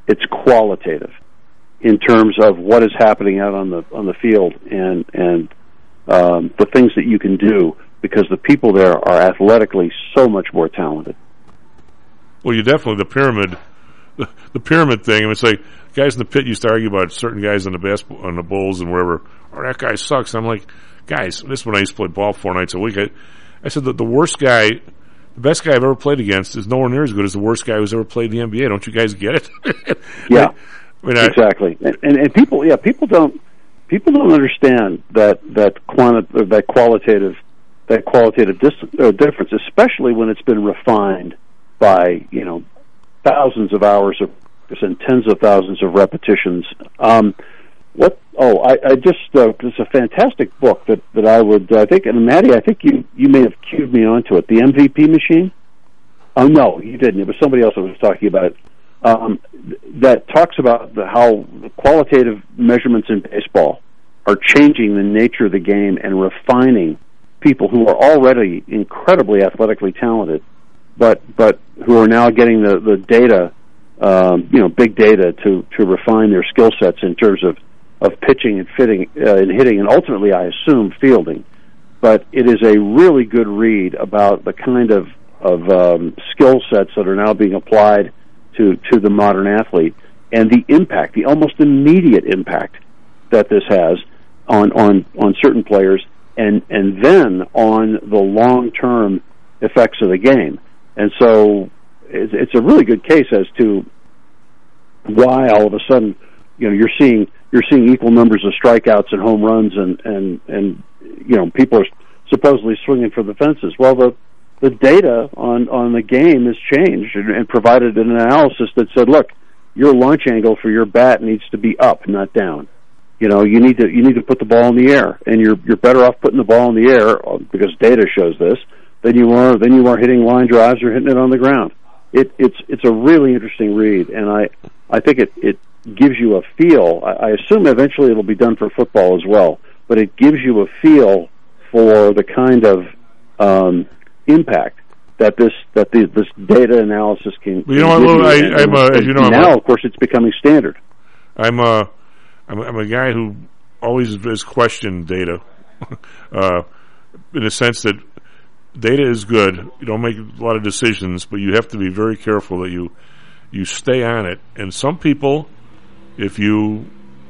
S8: it's qualitative in terms of what is happening out on the on the field and and um, the things that you can do, because the people there are athletically so much more talented.
S7: Well, you definitely, the pyramid, the, the pyramid thing, I mean, it's like guys in the pit used to argue about certain guys on the basketball, on the Bulls and wherever, oh, that guy sucks. I'm like, guys, this is when I used to play ball four nights a week. I, I said that the worst guy, the best guy I've ever played against is nowhere near as good as the worst guy who's ever played in the N B A. Don't you guys get it?
S8: Yeah,
S7: I mean,
S8: exactly. I, and, and people, yeah, people don't, people don't understand that that quanti- or that qualitative, that qualitative dis- uh, difference, especially when it's been refined by, you know, thousands of hours of and tens of thousands of repetitions. Um, what? Oh, I, I just uh, it's a fantastic book that, that I would I think, and Maddie, I think you, you may have cued me onto it. The M V P machine. Oh no, you didn't. It was somebody else that was talking about it. Um, that talks about the, how the qualitative measurements in baseball are changing the nature of the game and refining people who are already incredibly athletically talented, but but who are now getting the the data, um, you know, big data to to refine their skill sets in terms of of pitching and fitting uh, and hitting, and ultimately, I assume, fielding. But it is a really good read about the kind of of um, skill sets that are now being applied to to the modern athlete, and the impact, the almost immediate impact that this has on on on certain players, and and then on the long term effects of the game. And so it's, it's a really good case as to why all of a sudden, you know, you're seeing you're seeing equal numbers of strikeouts and home runs, and and and you know, people are supposedly swinging for the fences. Well, the the data on on the game has changed and, and provided an analysis that said, look, your launch angle for your bat needs to be up, not down. You know, you need to you need to put the ball in the air, and you're you're better off putting the ball in the air, because data shows this, than you are than you are hitting line drives or hitting it on the ground. It, it's it's a really interesting read, and I I think it, it gives you a feel. I, I assume eventually it'll be done for football as well, but it gives you a feel for the kind of um, impact that this that the, this data analysis can.
S7: Well, you know what, Lou, I, and, I'm a, as you know,
S8: now
S7: I'm a,
S8: of course it's becoming standard.
S7: I'm a I'm a, I'm a guy who always has questioned data, uh, in the sense that data is good. You don't make a lot of decisions, but you have to be very careful that you you stay on it. And some people, if you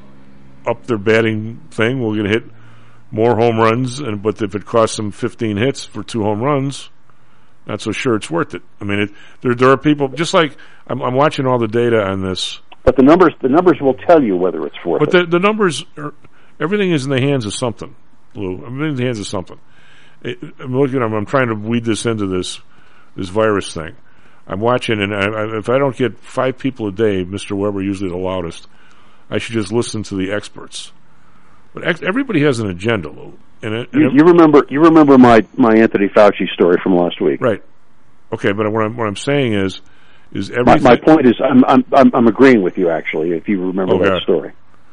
S7: up their batting thing, will get hit more home runs, and but if it costs them fifteen hits for two home runs, not so sure it's worth it. I mean, it, there there are people, just like I'm, I'm watching all the data on this.
S8: But the numbers the numbers will tell you whether it's worth
S7: but
S8: it.
S7: But the, the numbers are, everything is in the hands of something, Lou. Everything in the hands of something. It, I'm looking. I'm, I'm trying to weed this into this this virus thing. I'm watching, and I, I, if I don't get five people a day, Mister Weber usually the loudest, I should just listen to the experts. But ex- everybody has an agenda, Lou. And, it, and
S8: you, you remember you remember my, my Anthony Fauci story from last week,
S7: right? Okay, but what I'm what I'm saying is is
S8: My,
S7: everything.
S8: my point is, I'm I'm I'm, I'm agreeing with you, actually. If you remember
S7: okay.
S8: that story,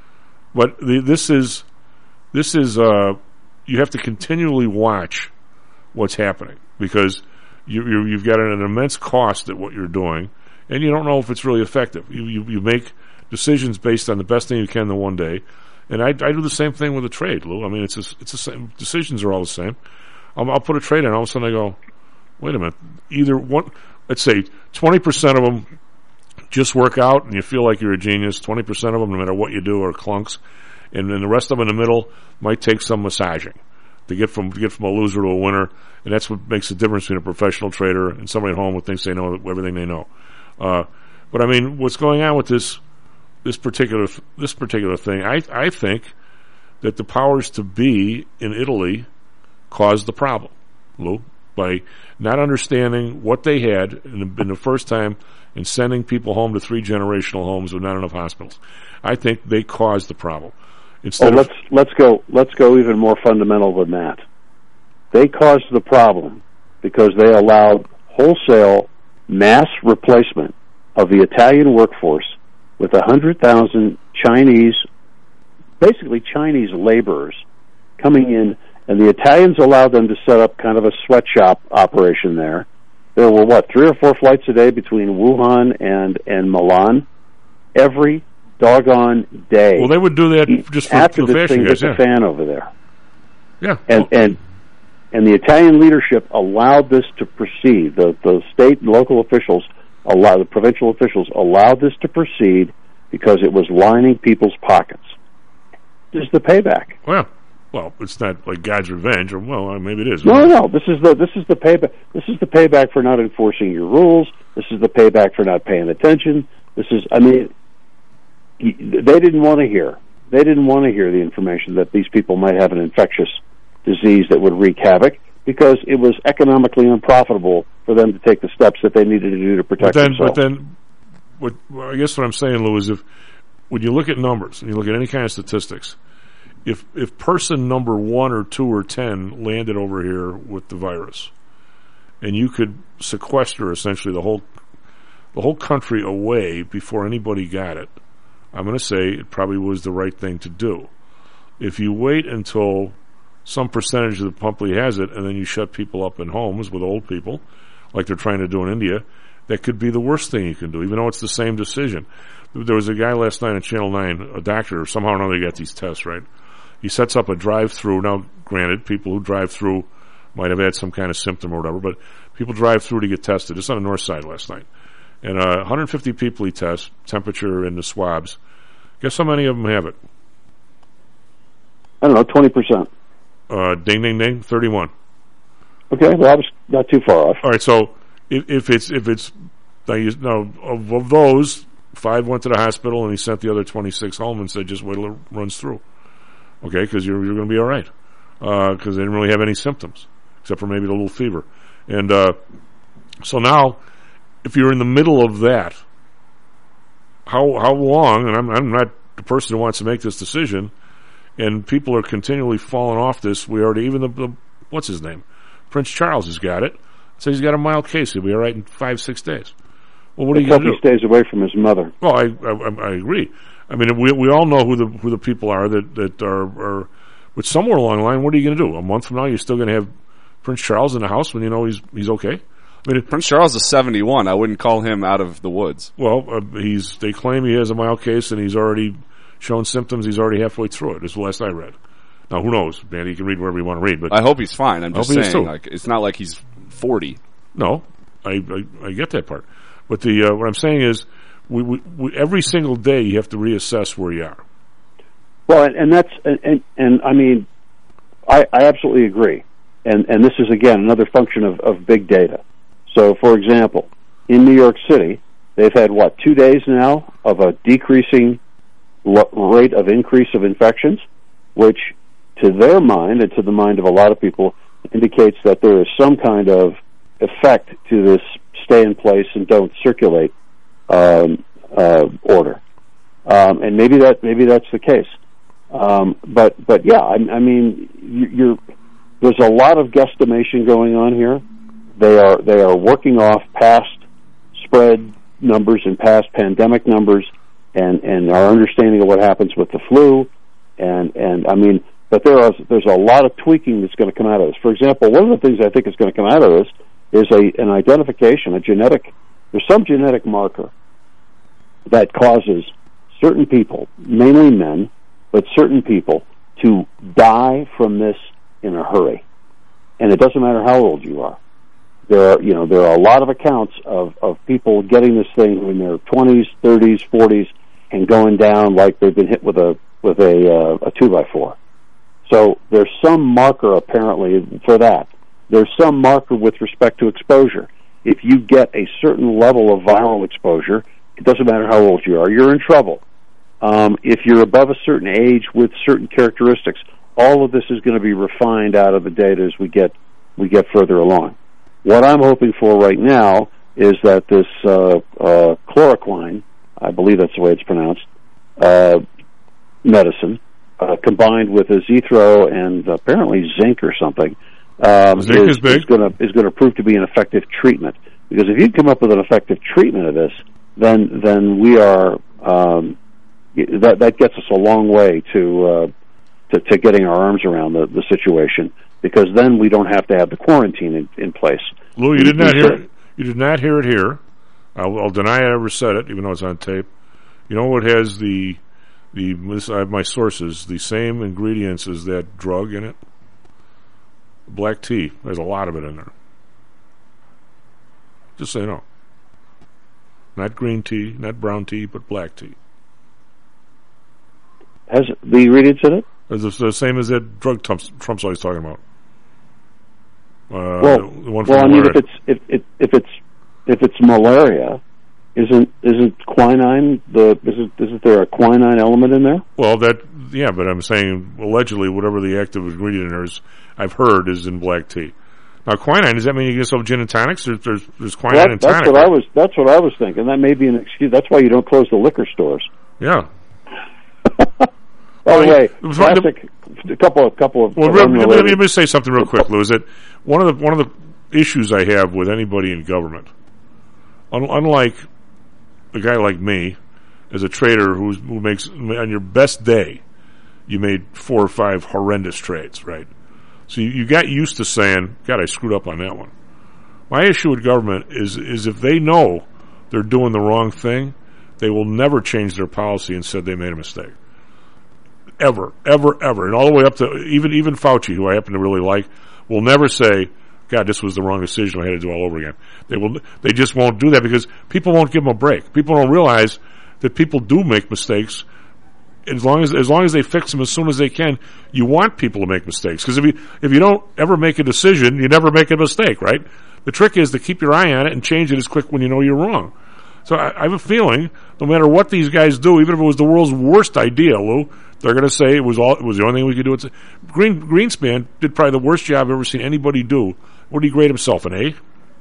S7: but the, this is this is uh, you have to continually watch what's happening, because you, you you've got an immense cost at what you're doing, and you don't know if it's really effective. You you, you make decisions based on the best thing you can the one day. And I, I do the same thing with a trade, Lou. I mean, it's a, it's the same. Decisions are all the same. I'll, I'll put a trade in, and all of a sudden I go, wait a minute. Either one, let's say twenty percent of them just work out, and you feel like you're a genius. twenty percent of them, no matter what you do, are clunks, and then the rest of them in the middle might take some massaging to get from to get from a loser to a winner. And that's what makes the difference between a professional trader and somebody at home who thinks they know everything they know. Uh, but I mean, what's going on with this? This particular this particular thing, I I think that the powers to be in Italy caused the problem, Lou, by not understanding what they had in the, in the first time and sending people home to three generational homes with not enough hospitals. I think they caused the problem. Instead
S8: oh,
S7: of,
S8: let's let's go let's go even more fundamental than that. They caused the problem because they allowed wholesale mass replacement of the Italian workforce with one hundred thousand Chinese, basically Chinese laborers coming in, and the Italians allowed them to set up kind of a sweatshop operation there. There were, what, three or four flights a day between Wuhan and, and Milan, every doggone day.
S7: Well, they would do that just for,
S8: after
S7: for the
S8: this
S7: fashion
S8: thing
S7: guys,
S8: hit
S7: yeah.
S8: the fan over there.
S7: Yeah.
S8: And, and and the Italian leadership allowed this to proceed. The the state and local officials, allowed, the provincial officials allowed this to proceed because it was lining people's pockets. This is the payback.
S7: Well, well, it's not like God's revenge, or well, maybe it is.
S8: No, no, this is the this is the payback. This is the payback for not enforcing your rules. This is the payback for not paying attention. This is, I mean, they didn't want to hear. They didn't want to hear the information that these people might have an infectious disease that would wreak havoc, because it was economically unprofitable for them to take the steps that they needed to do to protect
S7: but then,
S8: themselves.
S7: But then, what, well, I guess what I'm saying, Lou, is if when you look at numbers and you look at any kind of statistics, if if person number one or two or ten landed over here with the virus, and you could sequester essentially the whole the whole country away before anybody got it, I'm going to say it probably was the right thing to do. If you wait until some percentage of the public has it, and then you shut people up in homes with old people, like they're trying to do in India, that could be the worst thing you can do, even though it's the same decision. There was a guy last night on Channel nine, a doctor, somehow or another he got these tests, right? He sets up a drive-through. Now, granted, people who drive through might have had some kind of symptom or whatever, but people drive through to get tested. It's on the north side last night. And uh, one hundred fifty people he tests, temperature and the swabs. Guess how many of them have it?
S8: I don't know, twenty percent.
S7: Uh, ding, ding, ding, thirty-one.
S8: Okay, well, I was not too far off.
S7: All right, so if, if it's if it's now, you, now of, of those, five went to the hospital, and he sent the other twenty-six home and said, just wait till it runs through. Okay, because you're you're going to be all right, because uh, they didn't really have any symptoms except for maybe a little fever, and uh, so now, if you're in the middle of that, how how long? And I'm I'm not the person who wants to make this decision. And people are continually falling off this. We already, even the, the what's his name? Prince Charles has got it. So he's got a mild case. He'll be all right in five, six days. Well, what are you going to do?
S8: He stays away from his mother.
S7: Well, I, I I agree. I mean, we we all know who the who the people are that that are are. But somewhere along the line, what are you going to do? A month from now, you're still going to have Prince Charles in the house when you know he's he's okay. I mean, it,
S9: Prince Charles is seventy-one. I wouldn't call him out of the woods.
S7: Well, uh, he's. They claim he has a mild case, and he's already shown symptoms. He's already halfway through it. This is the last I read. Now, who knows, man? You can read wherever you want to read. But
S9: I hope he's fine. I'm just saying,
S7: too.
S9: like, it's not like he's forty.
S7: No, I, I, I get that part. But the uh, what I'm saying is, we, we, we every single day you have to reassess where you are.
S8: Well, and, and that's and, and and I mean, I, I absolutely agree. And and this is again another function of, of big data. So, for example, in New York City, they've had what two days now of a decreasing rate of increase of infections, which to their mind and to the mind of a lot of people indicates that there is some kind of effect to this stay in place and don't circulate um, uh, order, um, and maybe that maybe that's the case. Um, but but yeah, I, I mean, you, you're there's a lot of guesstimation going on here. They are they are working off past spread numbers and past pandemic numbers. And, and our understanding of what happens with the flu, and, and I mean, but there are there's a lot of tweaking that's going to come out of this. For example, one of the things I think is going to come out of this is a an identification, a genetic. There's some genetic marker that causes certain people, mainly men, but certain people, to die from this in a hurry, and it doesn't matter how old you are. There are, you know, there are a lot of accounts of, of people getting this thing in their twenties, thirties, forties, and going down like they've been hit with a with a uh, a two by four. So there's some marker apparently for that. There's some marker with respect to exposure. If you get a certain level of viral exposure, it doesn't matter how old you are, you're in trouble. Um, if you're above a certain age with certain characteristics, all of this is going to be refined out of the data as we get we get further along. What I'm hoping for right now is that this uh, uh, chloroquine, I believe that's the way it's pronounced, uh, medicine, uh, combined with azethro and apparently zinc or something, um,
S7: zinc
S8: is,
S7: is, big.
S8: is going to is going to prove to be an effective treatment. Because if you come up with an effective treatment of this, then then we are um, that that gets us a long way to uh, to, to getting our arms around the, the situation. Because then we don't have to have the quarantine in, in place.
S7: Lou, you did not hear it. You did not hear it here. I'll, I'll deny I ever said it, even though it's on tape. You know what has the the this, I have my sources, the same ingredients as that drug in it? Black tea. There's a lot of it in there. Just so you know. Not green tea, not brown tea, but black tea.
S8: Has the ingredients in it?
S7: It's the same as that drug Trump's, Trump's always talking about. Uh,
S8: well,
S7: the one
S8: well, I mean,
S7: malaria.
S8: if it's if, if if it's if it's malaria, isn't isn't quinine the isn't isn't there a quinine element in there?
S7: Well, that yeah, but I'm saying allegedly whatever the active ingredient in there is, I've heard is in black tea. Now, quinine, does that mean you get some gin and tonics? There's there's, there's quinine
S8: Well,
S7: and
S8: that's
S7: tonic.
S8: what I was. That's what I was thinking. That may be an excuse. That's why you don't close the liquor stores.
S7: Yeah.
S8: By the way,
S7: the-
S8: classic. A couple of couple of.
S7: Well,
S8: of
S7: let me,
S8: unrelated-
S7: let me say something real quick, Lou. Is that one of the one of the issues I have with anybody in government, un, unlike a guy like me, as a trader who's, who makes on your best day, you made four or five horrendous trades, right? So you, you got used to saying, "God, I screwed up on that one." My issue with government is is if they know they're doing the wrong thing, they will never change their policy and said they made a mistake. Ever, ever, ever. And all the way up to even even Fauci, who I happen to really like, will never say, God, this was the wrong decision, I had to do all over again. They will. They just won't do that because people won't give them a break. People don't realize that people do make mistakes. As long as as long as they fix them as soon as they can, you want people to make mistakes. Because if you if you don't ever make a decision, you never make a mistake, right? The trick is to keep your eye on it and change it as quick when you know you're wrong. So I, I have a feeling, no matter what these guys do, even if it was the world's worst idea, Lou, they're going to say it was all it was the only thing we could do. It's, Green Greenspan did probably the worst job I've ever seen anybody do. What did he grade himself, an A?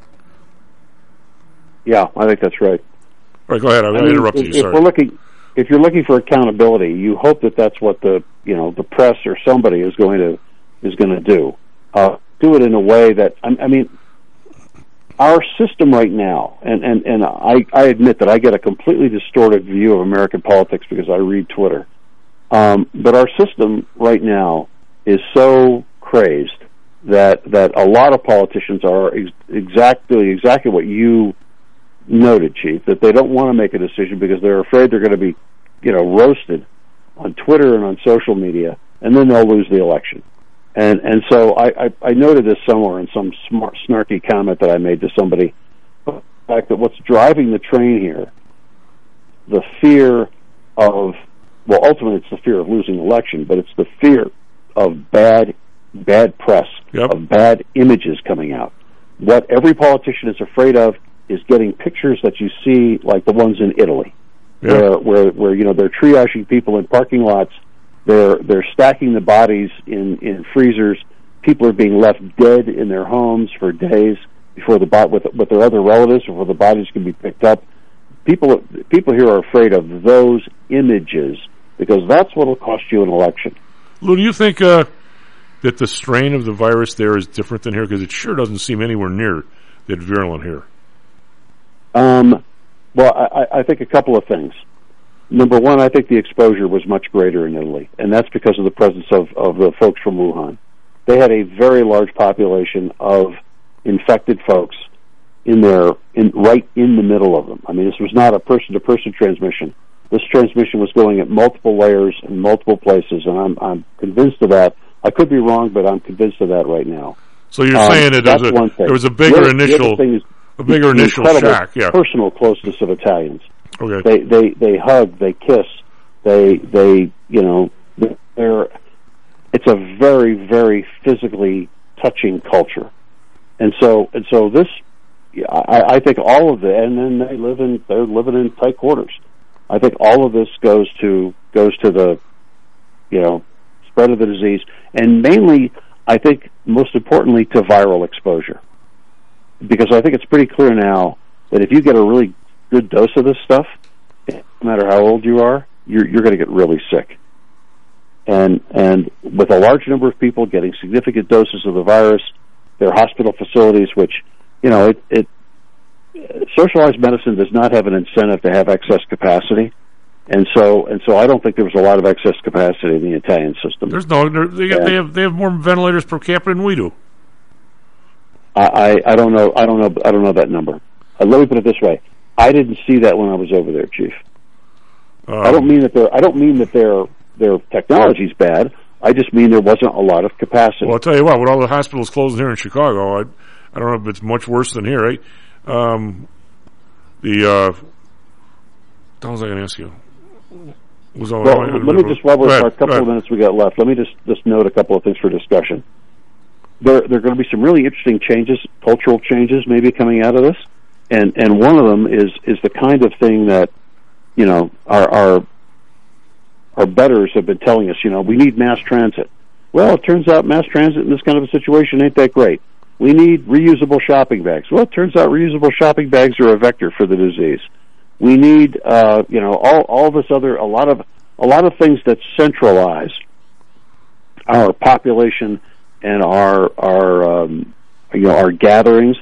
S8: Yeah, I think that's right.
S7: All right, go ahead. I,
S8: I
S7: I
S8: mean,
S7: interrupted
S8: if,
S7: you.
S8: if
S7: Sorry.
S8: we're looking, if you're looking for accountability, you hope that that's what the you know the press or somebody is going to is going to do. Uh, do it in a way that I, I mean, our system right now, and and and I, I admit that I get a completely distorted view of American politics because I read Twitter. Um, but our system right now is so crazed that that a lot of politicians are ex- exactly exactly what you noted, Chief, that they don't want to make a decision because they're afraid they're going to be, you know, roasted on Twitter and on social media, and then they'll lose the election. And and so I, I, I noted this somewhere in some smart, snarky comment that I made to somebody, the fact that what's driving the train here, the fear of, well, ultimately it's the fear of losing the election, but it's the fear of bad bad press,
S7: yep.
S8: of bad images coming out. What every politician is afraid of is getting pictures that you see like the ones in Italy,
S7: yeah.
S8: where, where, where, you know, they're triaging people in parking lots, they're, they're stacking the bodies in, in freezers, people are being left dead in their homes for days before the bot with, with their other relatives before the bodies can be picked up. People, people here are afraid of those images because that's what will cost you an election.
S7: Lou, do you think uh, that the strain of the virus there is different than here? Because it sure doesn't seem anywhere near that virulent here.
S8: Um, well, I, I think a couple of things. Number one, I think the exposure was much greater in Italy, and that's because of the presence of, of the folks from Wuhan. They had a very large population of infected folks in there, in, right in the middle of them. I mean, this was not a person-to-person transmission. This transmission was going at multiple layers in multiple places, and I'm, I'm convinced of that. I could be wrong, but I'm convinced of that right now.
S7: So you're
S8: um,
S7: saying that
S8: that's
S7: there was,
S8: one
S7: a,
S8: thing.
S7: there was a bigger
S8: the other,
S7: initial,
S8: the other thing is
S7: a bigger
S8: the
S7: initial
S8: incredible
S7: shock. Yeah.
S8: Personal closeness of Italians.
S7: Okay.
S8: They they they hug, they kiss, they they you know they're. It's a very very physically touching culture, and so and so this, I, I think all of the and then they live in they're living in tight quarters. I think all of this goes to goes to the, you know, spread of the disease, and mainly I think most importantly to viral exposure, because I think it's pretty clear now that if you get a really good dose of this stuff, no matter how old you are, you're, you're going to get really sick. And and with a large number of people getting significant doses of the virus, there are hospital facilities which, you know, it, it socialized medicine does not have an incentive to have excess capacity, and so and so I don't think there was a lot of excess capacity in the Italian system.
S7: There's no they,
S8: yeah.
S7: they have they have more ventilators per capita than we do.
S8: I, I, I don't know I don't know I don't know that number. Uh, let me put it this way. I didn't see that when I was over there, Chief.
S7: Um,
S8: I don't mean that their I don't mean that their their technology's bad. I just mean there wasn't a lot of capacity.
S7: Well, I'll tell you what. With all the hospitals closing here in Chicago, I I don't know if it's much worse than here, right? Um, the uh, what was I going to ask you? Was all
S8: well, let me just, while we've got a couple of minutes we got left, let me just, just note a couple of things for discussion. There, there are going to be some really interesting changes, cultural changes maybe coming out of this, and and one of them is is the kind of thing that, you know, our our our betters have been telling us. You know, we need mass transit. Well, it turns out mass transit in this kind of a situation ain't that great. We need reusable shopping bags. Well, it turns out reusable shopping bags are a vector for the disease. We need, uh, you know, all all this other a lot of a lot of things that centralize our population and our our um, you know our gatherings.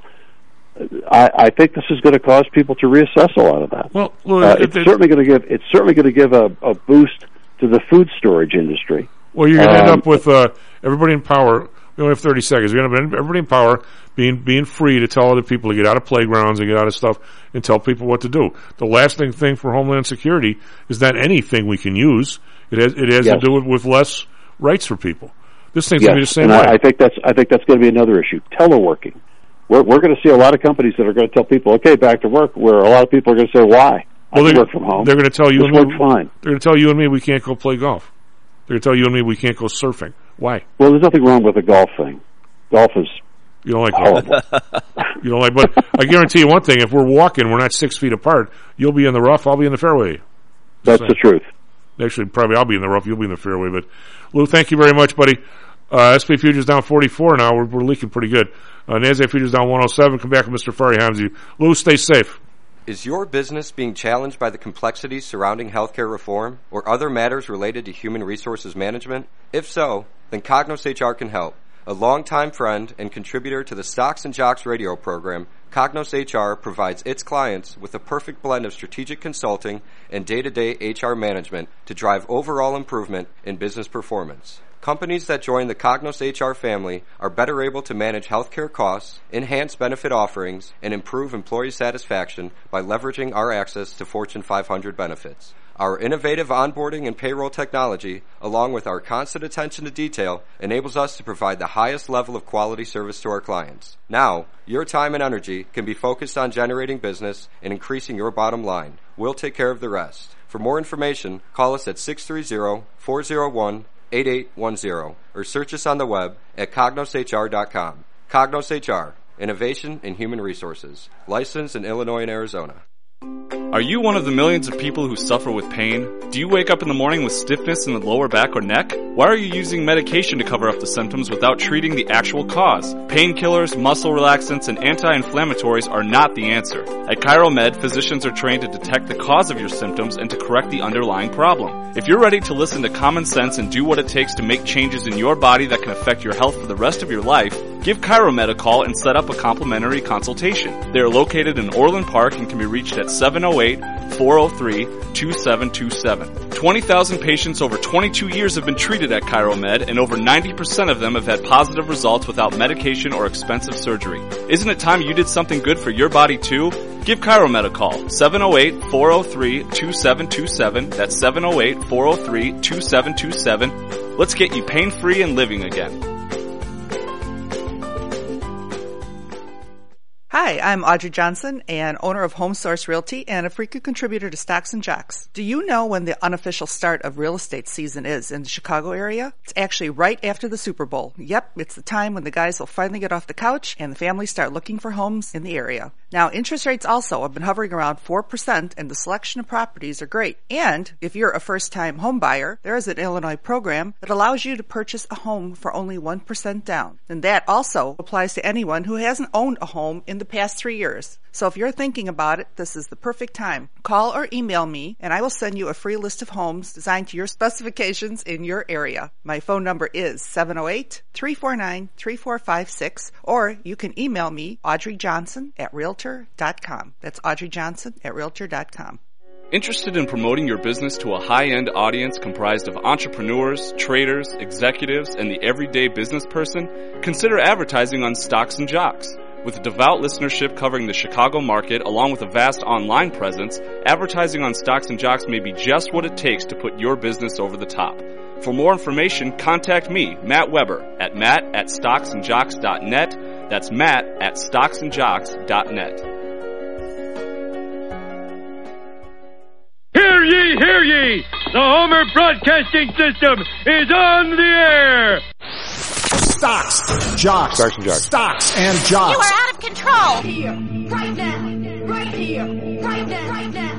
S8: I, I think this is going to cause people to reassess a lot of that.
S7: Well, well
S8: uh,
S7: it,
S8: it's
S7: it,
S8: certainly going to give it's certainly going to give a, a boost to the food storage industry.
S7: Well, you're going to
S8: um,
S7: end up with uh, everybody in power. We only have thirty seconds. You're going to have everybody in power being being free to tell other people to get out of playgrounds and get out of stuff and tell people what to do. The lasting thing for Homeland Security is not anything we can use. It has it has
S8: yes.
S7: to do with, with less rights for people. This thing's
S8: yes.
S7: going to be the same
S8: and
S7: way.
S8: I, I think that's I think that's going to be another issue. Teleworking. We're we're going to see a lot of companies that are going to tell people, okay, back to work. Where a lot of people are going to say, why?
S7: Well,
S8: I can work from home.
S7: They're going to tell you
S8: this
S7: and
S8: works
S7: me,
S8: fine.
S7: They're going to tell you and me we can't go play golf. They're going to tell you and me we can't go surfing. Why?
S8: Well, there's nothing wrong with the golf thing. Golf is
S7: you don't like
S8: horrible.
S7: You don't like, but I guarantee you one thing: if we're walking, we're not six feet apart. You'll be in the rough. I'll be in the fairway. Just
S8: That's
S7: saying.
S8: the truth.
S7: Actually, probably I'll be in the rough. You'll be in the fairway. But Lou, thank you very much, buddy. Uh, S and P futures down forty-four now. We're, we're leaking pretty good. Uh, NASDAQ futures down one oh seven. Come back with Mister Fari Hamzy. Lou, stay safe.
S14: Is your business being challenged by the complexities surrounding healthcare reform or other matters related to human resources management? If so, then Cognos H R can help. A longtime friend and contributor to the Stocks and Jocks radio program, Cognos H R provides its clients with a perfect blend of strategic consulting and day-to-day H R management to drive overall improvement in business performance. Companies that join the Cognos H R family are better able to manage healthcare costs, enhance benefit offerings, and improve employee satisfaction by leveraging our access to Fortune five hundred benefits. Our innovative onboarding and payroll technology, along with our constant attention to detail, enables us to provide the highest level of quality service to our clients. Now, your time and energy can be focused on generating business and increasing your bottom line. We'll take care of the rest. For more information, call us at six three zero, four zero one, eight eight one zero or search us on the web at cognos h r dot com. Cognos H R, Innovation in Human Resources, licensed in Illinois and Arizona.
S9: Are you one of the millions of people who suffer with pain? Do you wake up in the morning with stiffness in the lower back or neck? Why are you using medication to cover up the symptoms without treating the actual cause? Painkillers, muscle relaxants, and anti-inflammatories are not the answer. At ChiroMed, physicians are trained to detect the cause of your symptoms and to correct the underlying problem. If you're ready to listen to common sense and do what it takes to make changes in your body that can affect your health for the rest of your life, give ChiroMed a call and set up a complimentary consultation. They are located in Orland Park and can be reached at seven oh eight, four oh three, two seven two seven. twenty thousand patients over twenty-two years have been treated at ChiroMed, and over ninety percent of them have had positive results without medication or expensive surgery. Isn't it time you did something good for your body too? Give ChiroMed a call, seven oh eight, four oh three, two seven two seven. That's seven oh eight, four oh three, two seven two seven. Let's get you pain-free and living again.
S16: Hi, I'm Audrey Johnson, and owner of Home Source Realty and a frequent contributor to Stocks and Jocks. Do you know when the unofficial start of real estate season is in the Chicago area? It's actually right after the Super Bowl. Yep, it's the time when the guys will finally get off the couch and the families start looking for homes in the area. Now, interest rates also have been hovering around four percent, and the selection of properties are great. And if you're a first-time home buyer, there is an Illinois program that allows you to purchase a home for only one percent down. And that also applies to anyone who hasn't owned a home in the past three years. So if you're thinking about it, this is the perfect time. Call or email me, and I will send you a free list of homes designed to your specifications in your area. My phone number is seven oh eight, three four nine, three four five six, or you can email me, Audrey Johnson at realtor dot com. That's Audrey Johnson at realtor dot com.
S9: Interested in promoting your business to a high-end audience comprised of entrepreneurs, traders, executives, and the everyday business person? Consider advertising on Stocks and Jocks. With a devout listenership covering the Chicago market, along with a vast online presence, advertising on Stocks and Jocks may be just what it takes to put your business over the top. For more information, contact me, Matt Weber, at matt at stocks and jocks dot net. That's Matt at stocks and jocks dot net.
S17: Hear ye, hear ye! The Homer Broadcasting System is on the air!
S13: Stocks, jocks,
S9: Stocks and Jocks.
S13: Stocks and jocks.
S15: You are out of control! Here, right now, right here, right now, right now.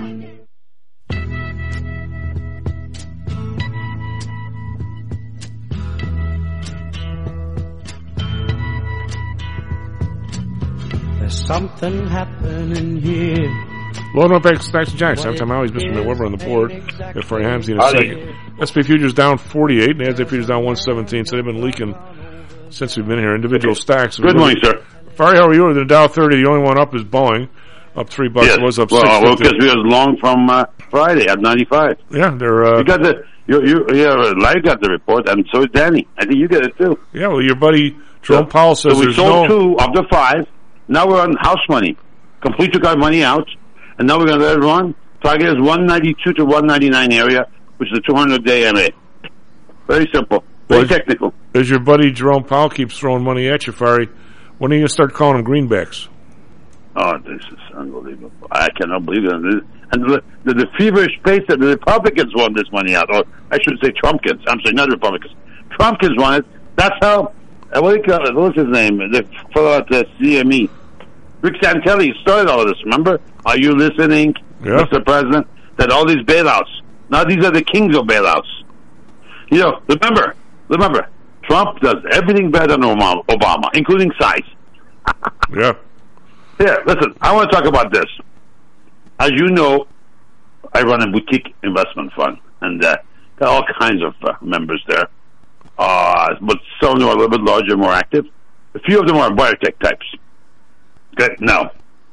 S18: There's something happening here.
S7: Loading up back to Stocks and Jocks. I'm Tom Howie's Mister Matt Weber on the board. If Ray Hamsey in a second. S and P futures down forty-eight, and the NASDAQ futures down one seventeen. So they've been leaking since we've been here. Individual stocks.
S19: Good morning, sir.
S7: Fari, how are you? The Dow thirty, the only one up is Boeing. Up three bucks.
S19: Yes.
S7: It was up
S19: well,
S7: six.
S19: Well, because we was long from uh, Friday at ninety-five.
S7: Yeah, they're. Uh,
S19: you got the. You, you, yeah, Larry got the report, and so did Danny. I think you get it too.
S7: Yeah, well, your buddy Jerome
S19: so,
S7: Powell says
S19: so we
S7: there's
S19: sold
S7: no.
S19: two of the five. Now we're on house money. Complete took our money out, and now we're going to let it run. Target is one ninety-two to one ninety-nine area, which is a two hundred day M A. Very simple. Very well, technical.
S7: As your buddy Jerome Powell keeps throwing money at you, Fari, when are you going to start calling them greenbacks?
S19: Oh, this is unbelievable. I cannot believe it. And the, the, the feverish pace that the Republicans want this money out, or I should say Trumpkins. I'm saying not Republicans. Trumpkins want it. That's how, uh, what do you call it? What's his name? The fellow at the C M E. Rick Santelli started all of this, remember? Are you listening,
S7: yeah.
S19: Mister President? That all these bailouts, now these are the kings of bailouts. You know, remember, remember, Trump does everything better than Obama, including size.
S7: yeah.
S19: Yeah, listen, I want to talk about this. As you know, I run a boutique investment fund, and uh, got all kinds of uh, members there. Uh, but some of them are a little bit larger, more active. A few of them are biotech types. Okay, now,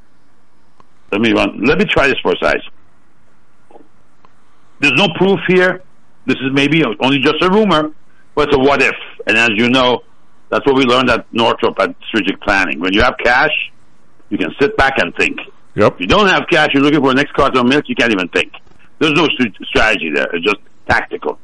S19: let me run. Let me try this for size. There's no proof here. This is maybe only just a rumor, but it's a what if. And as you know, that's what we learned at Northrop at strategic planning. When you have cash, you can sit back and think.
S7: Yep.
S19: If you don't have cash, you're looking for the next carton of milk, you can't even think. There's no st- strategy there. It's just tactical.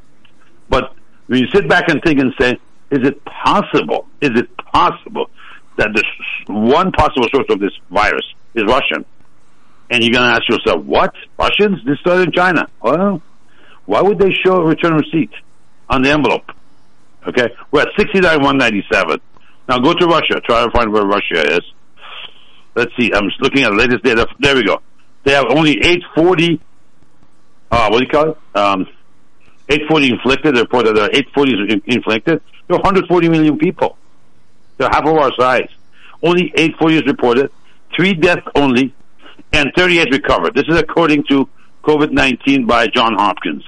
S19: But when you sit back and think and say, is it possible, is it possible that this one possible source of this virus is Russian? And you're going to ask yourself, what? Russians? This started in China. Well, why would they show a return receipt on the envelope? Okay? We're at sixty-nine one ninety-seven. Now go to Russia. Try to find where Russia is. Let's see. I'm just looking at the latest data. There we go. They have only eight forty, uh, what do you call it? Um, eight forty inflicted. They reported there are eight forty inflicted. There are one hundred forty million people. They're half of our size. Only eight forty is reported. Three deaths only. And thirty-eight recovered. This is according to COVID nineteen by Johns Hopkins.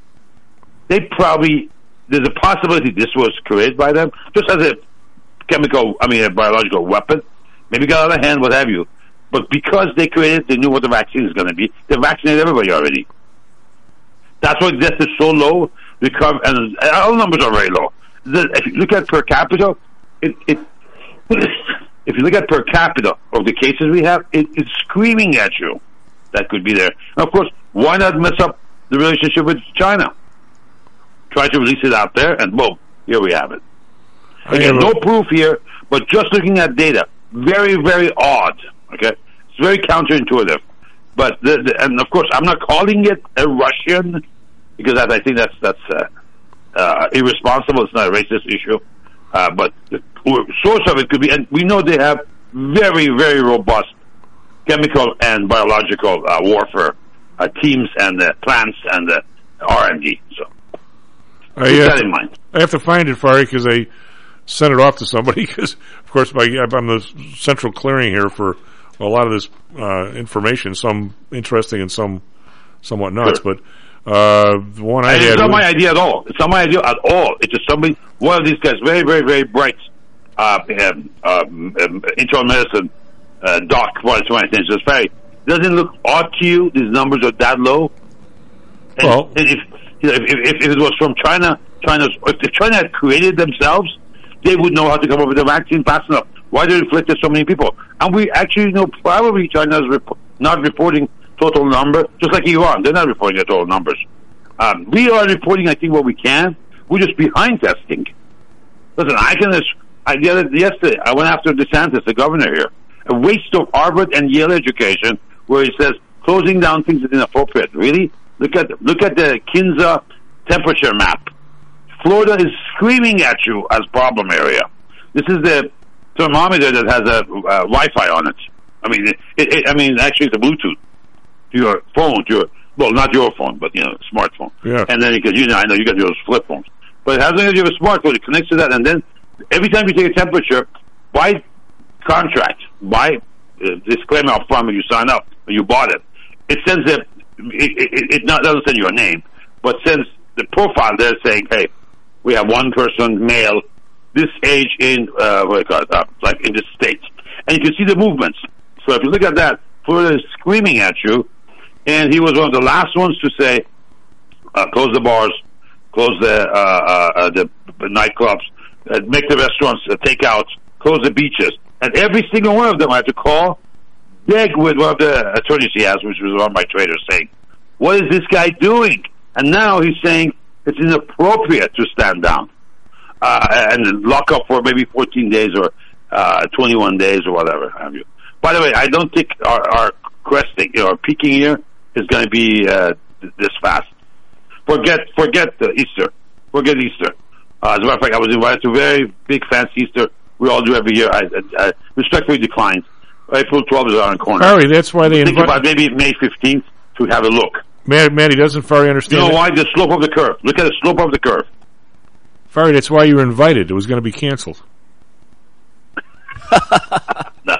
S19: They probably, there's a possibility this was created by them, just as a chemical, I mean a biological weapon. Maybe got out of hand, what have you. But because they created it, they knew what the vaccine is going to be. They vaccinated everybody already. That's why death is so low. Recover, and all numbers are very low. The, if you look at per capita, it, it if you look at per capita of the cases we have, it, it's screaming at you. That could be there. And of course, why not mess up the relationship with China? Try to release it out there, and boom, here we have it. Again, no proof here, but just looking at data, very, very odd. Okay, it's very counterintuitive. But the, the, and of course, I'm not calling it a Russian because that, I think that's that's uh, uh, irresponsible. It's not a racist issue. Uh, but the source of it could be, and we know they have very, very robust chemical and biological uh, warfare uh, teams and uh, plants and uh, R and D. So
S7: I,
S19: keep
S7: uh,
S19: that in mind.
S7: I have to find it, Fari, because I sent it off to somebody. Because, of course, my, I'm the central clearing here for a lot of this uh, information. Some interesting and some somewhat nuts.
S19: Sure.
S7: But uh, the one I
S19: and
S7: had,
S19: it's not
S7: was,
S19: my idea at all. It's not my idea at all. It's just somebody, one of these guys, very, very, very bright, uh, um, um, um, internal medicine uh, doc. One of my things. Just very. Doesn't look odd to you? These numbers are that low. And,
S7: well,
S19: and if, you know, if, if if it was from China, China's if China had created themselves, they would know how to come up with a vaccine fast enough. Why did it afflicted so many people? And we actually know probably China is rep- not reporting total number, just like Iran. They're not reporting their total numbers. Um, we are reporting, I think, what we can. We're just behind testing. Listen, I can. I, the other, yesterday, I went after DeSantis, the governor here. A waste of Harvard and Yale education, where he says closing down things is inappropriate. Really? Look at look at the Kinza temperature map. Florida is screaming at you as problem area. This is the thermometer that has a uh, Wi-Fi on it. I mean, it, it, I mean, actually, it's a Bluetooth to your phone, to your well, not your phone, but you know, smartphone.
S7: Yeah.
S19: And then because you know, I know you got those flip phones, but as long as you have a smartphone, it connects to that, and then every time you take a temperature, by contract, by uh, disclaimer up front when you sign up, when you bought it, it sends a, it, it, it not, doesn't send you a name, but sends the profile there saying, hey, we have one person, male, this age in, uh, what do you call it, uh, like in this state. And you can see the movements. So if you look at that, Florida is screaming at you, and he was one of the last ones to say, uh, close the bars, close the, uh, uh, the, the nightclubs, uh, make the restaurants uh, take out, close the beaches. And every single one of them I had to call, beg with one of the attorneys he has, which was one of my traders, saying, what is this guy doing? And now he's saying it's inappropriate to stand down uh, and lock up for maybe fourteen days or uh, twenty-one days or whatever have you. By the way, I don't think our, our cresting, you know, our peaking year is going to be uh, this fast. Forget, forget uh, Easter. Forget Easter. Uh, as a matter of fact, I was invited to a very big fancy Easter we all do every year. I, I, I respectfully declined. April twelfth is around the corner.
S7: Harry, that's why they
S19: think
S7: invi-
S19: about maybe May fifteenth to have a look.
S7: Man, Manny doesn't Farley understand.
S19: You know
S7: that?
S19: why? The slope of the curve. Look at the slope of the curve.
S7: Farley, that's why you were invited. It was going to be canceled.
S19: now,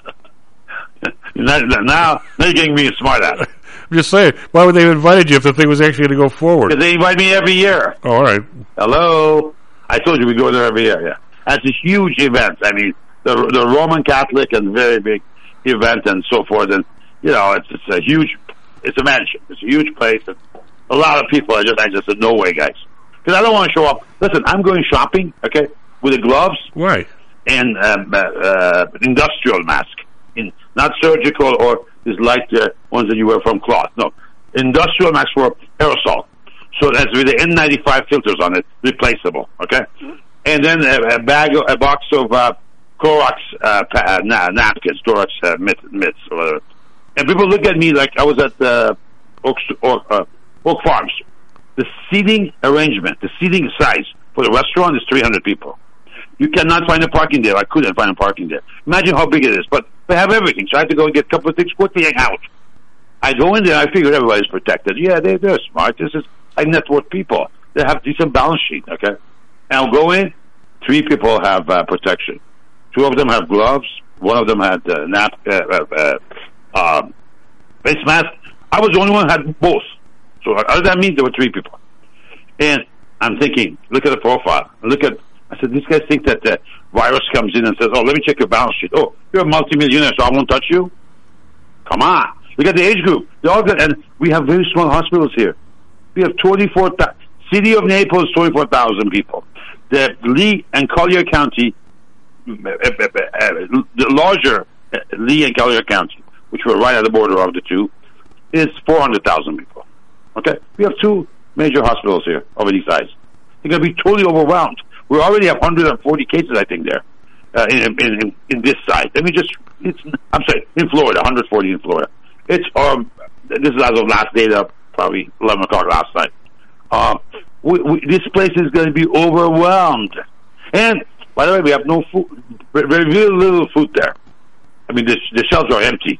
S19: now you're getting me a smart ass.
S7: I'm just saying, why would they have invited you if the thing was actually going to go forward?
S19: Because they invite me every year.
S7: Oh, all right.
S19: Hello? I told you we go there every year, yeah. That's a huge event. I mean, the the Roman Catholic and very big event and so forth. And, you know, it's, it's a huge, it's a mansion. It's a huge place. And a lot of people, I just, I just said, no way, guys. Because I don't want to show up. Listen, I'm going shopping, okay, with the gloves.
S7: Why?
S19: And um, uh, uh, industrial mask. In, not surgical or these light uh, ones that you wear from cloth. No. Industrial mask for aerosol. So that's with the N ninety-five filters on it, replaceable, okay? And then a, a bag, of, a box of uh, Clorox uh, pa- na- napkins, Clorox uh, mitts, mitts, or whatever. And people look at me like I was at uh, Oak, Oak, uh, Oak Farms. The seating arrangement, the seating size for the restaurant is three hundred people. You cannot find a parking there. I couldn't find a parking there. Imagine how big it is. But they have everything. So I had to go and get a couple of things quickly and out. I go in there, I figure everybody's protected. Yeah, they, they're smart. This is high net worth people. They have decent balance sheet, okay? And I'll go in, three people have uh, protection. Two of them have gloves. One of them had uh, nap, uh, uh, uh, face mask. I was the only one who had both. So other than me, there were three people. And I'm thinking, look at the profile. Look at, I said, these guys think that the virus comes in and says, oh, let me check your balance sheet. Oh, you're a multimillionaire, so I won't touch you? Come on. Look at the age group. They're all good. And we have very small hospitals here. We have twenty-four thousand. City of Naples, twenty-four thousand people. The Lee and Collier County, uh, uh, uh, the larger uh, Lee and Collier County, which were right at the border of the two, is four hundred thousand people. Okay? We have two major hospitals here of any size. They're going to be totally overwhelmed. We already have one hundred forty cases, I think, there uh, in, in, in, in this side. Let me just, it's, I'm sorry, in Florida, one hundred forty in Florida. It's, um, this is as of last data, probably eleven o'clock last night. Uh, we, we, this place is going to be overwhelmed. And, by the way, we have no food, very, very little food there. I mean, the, the shelves are empty.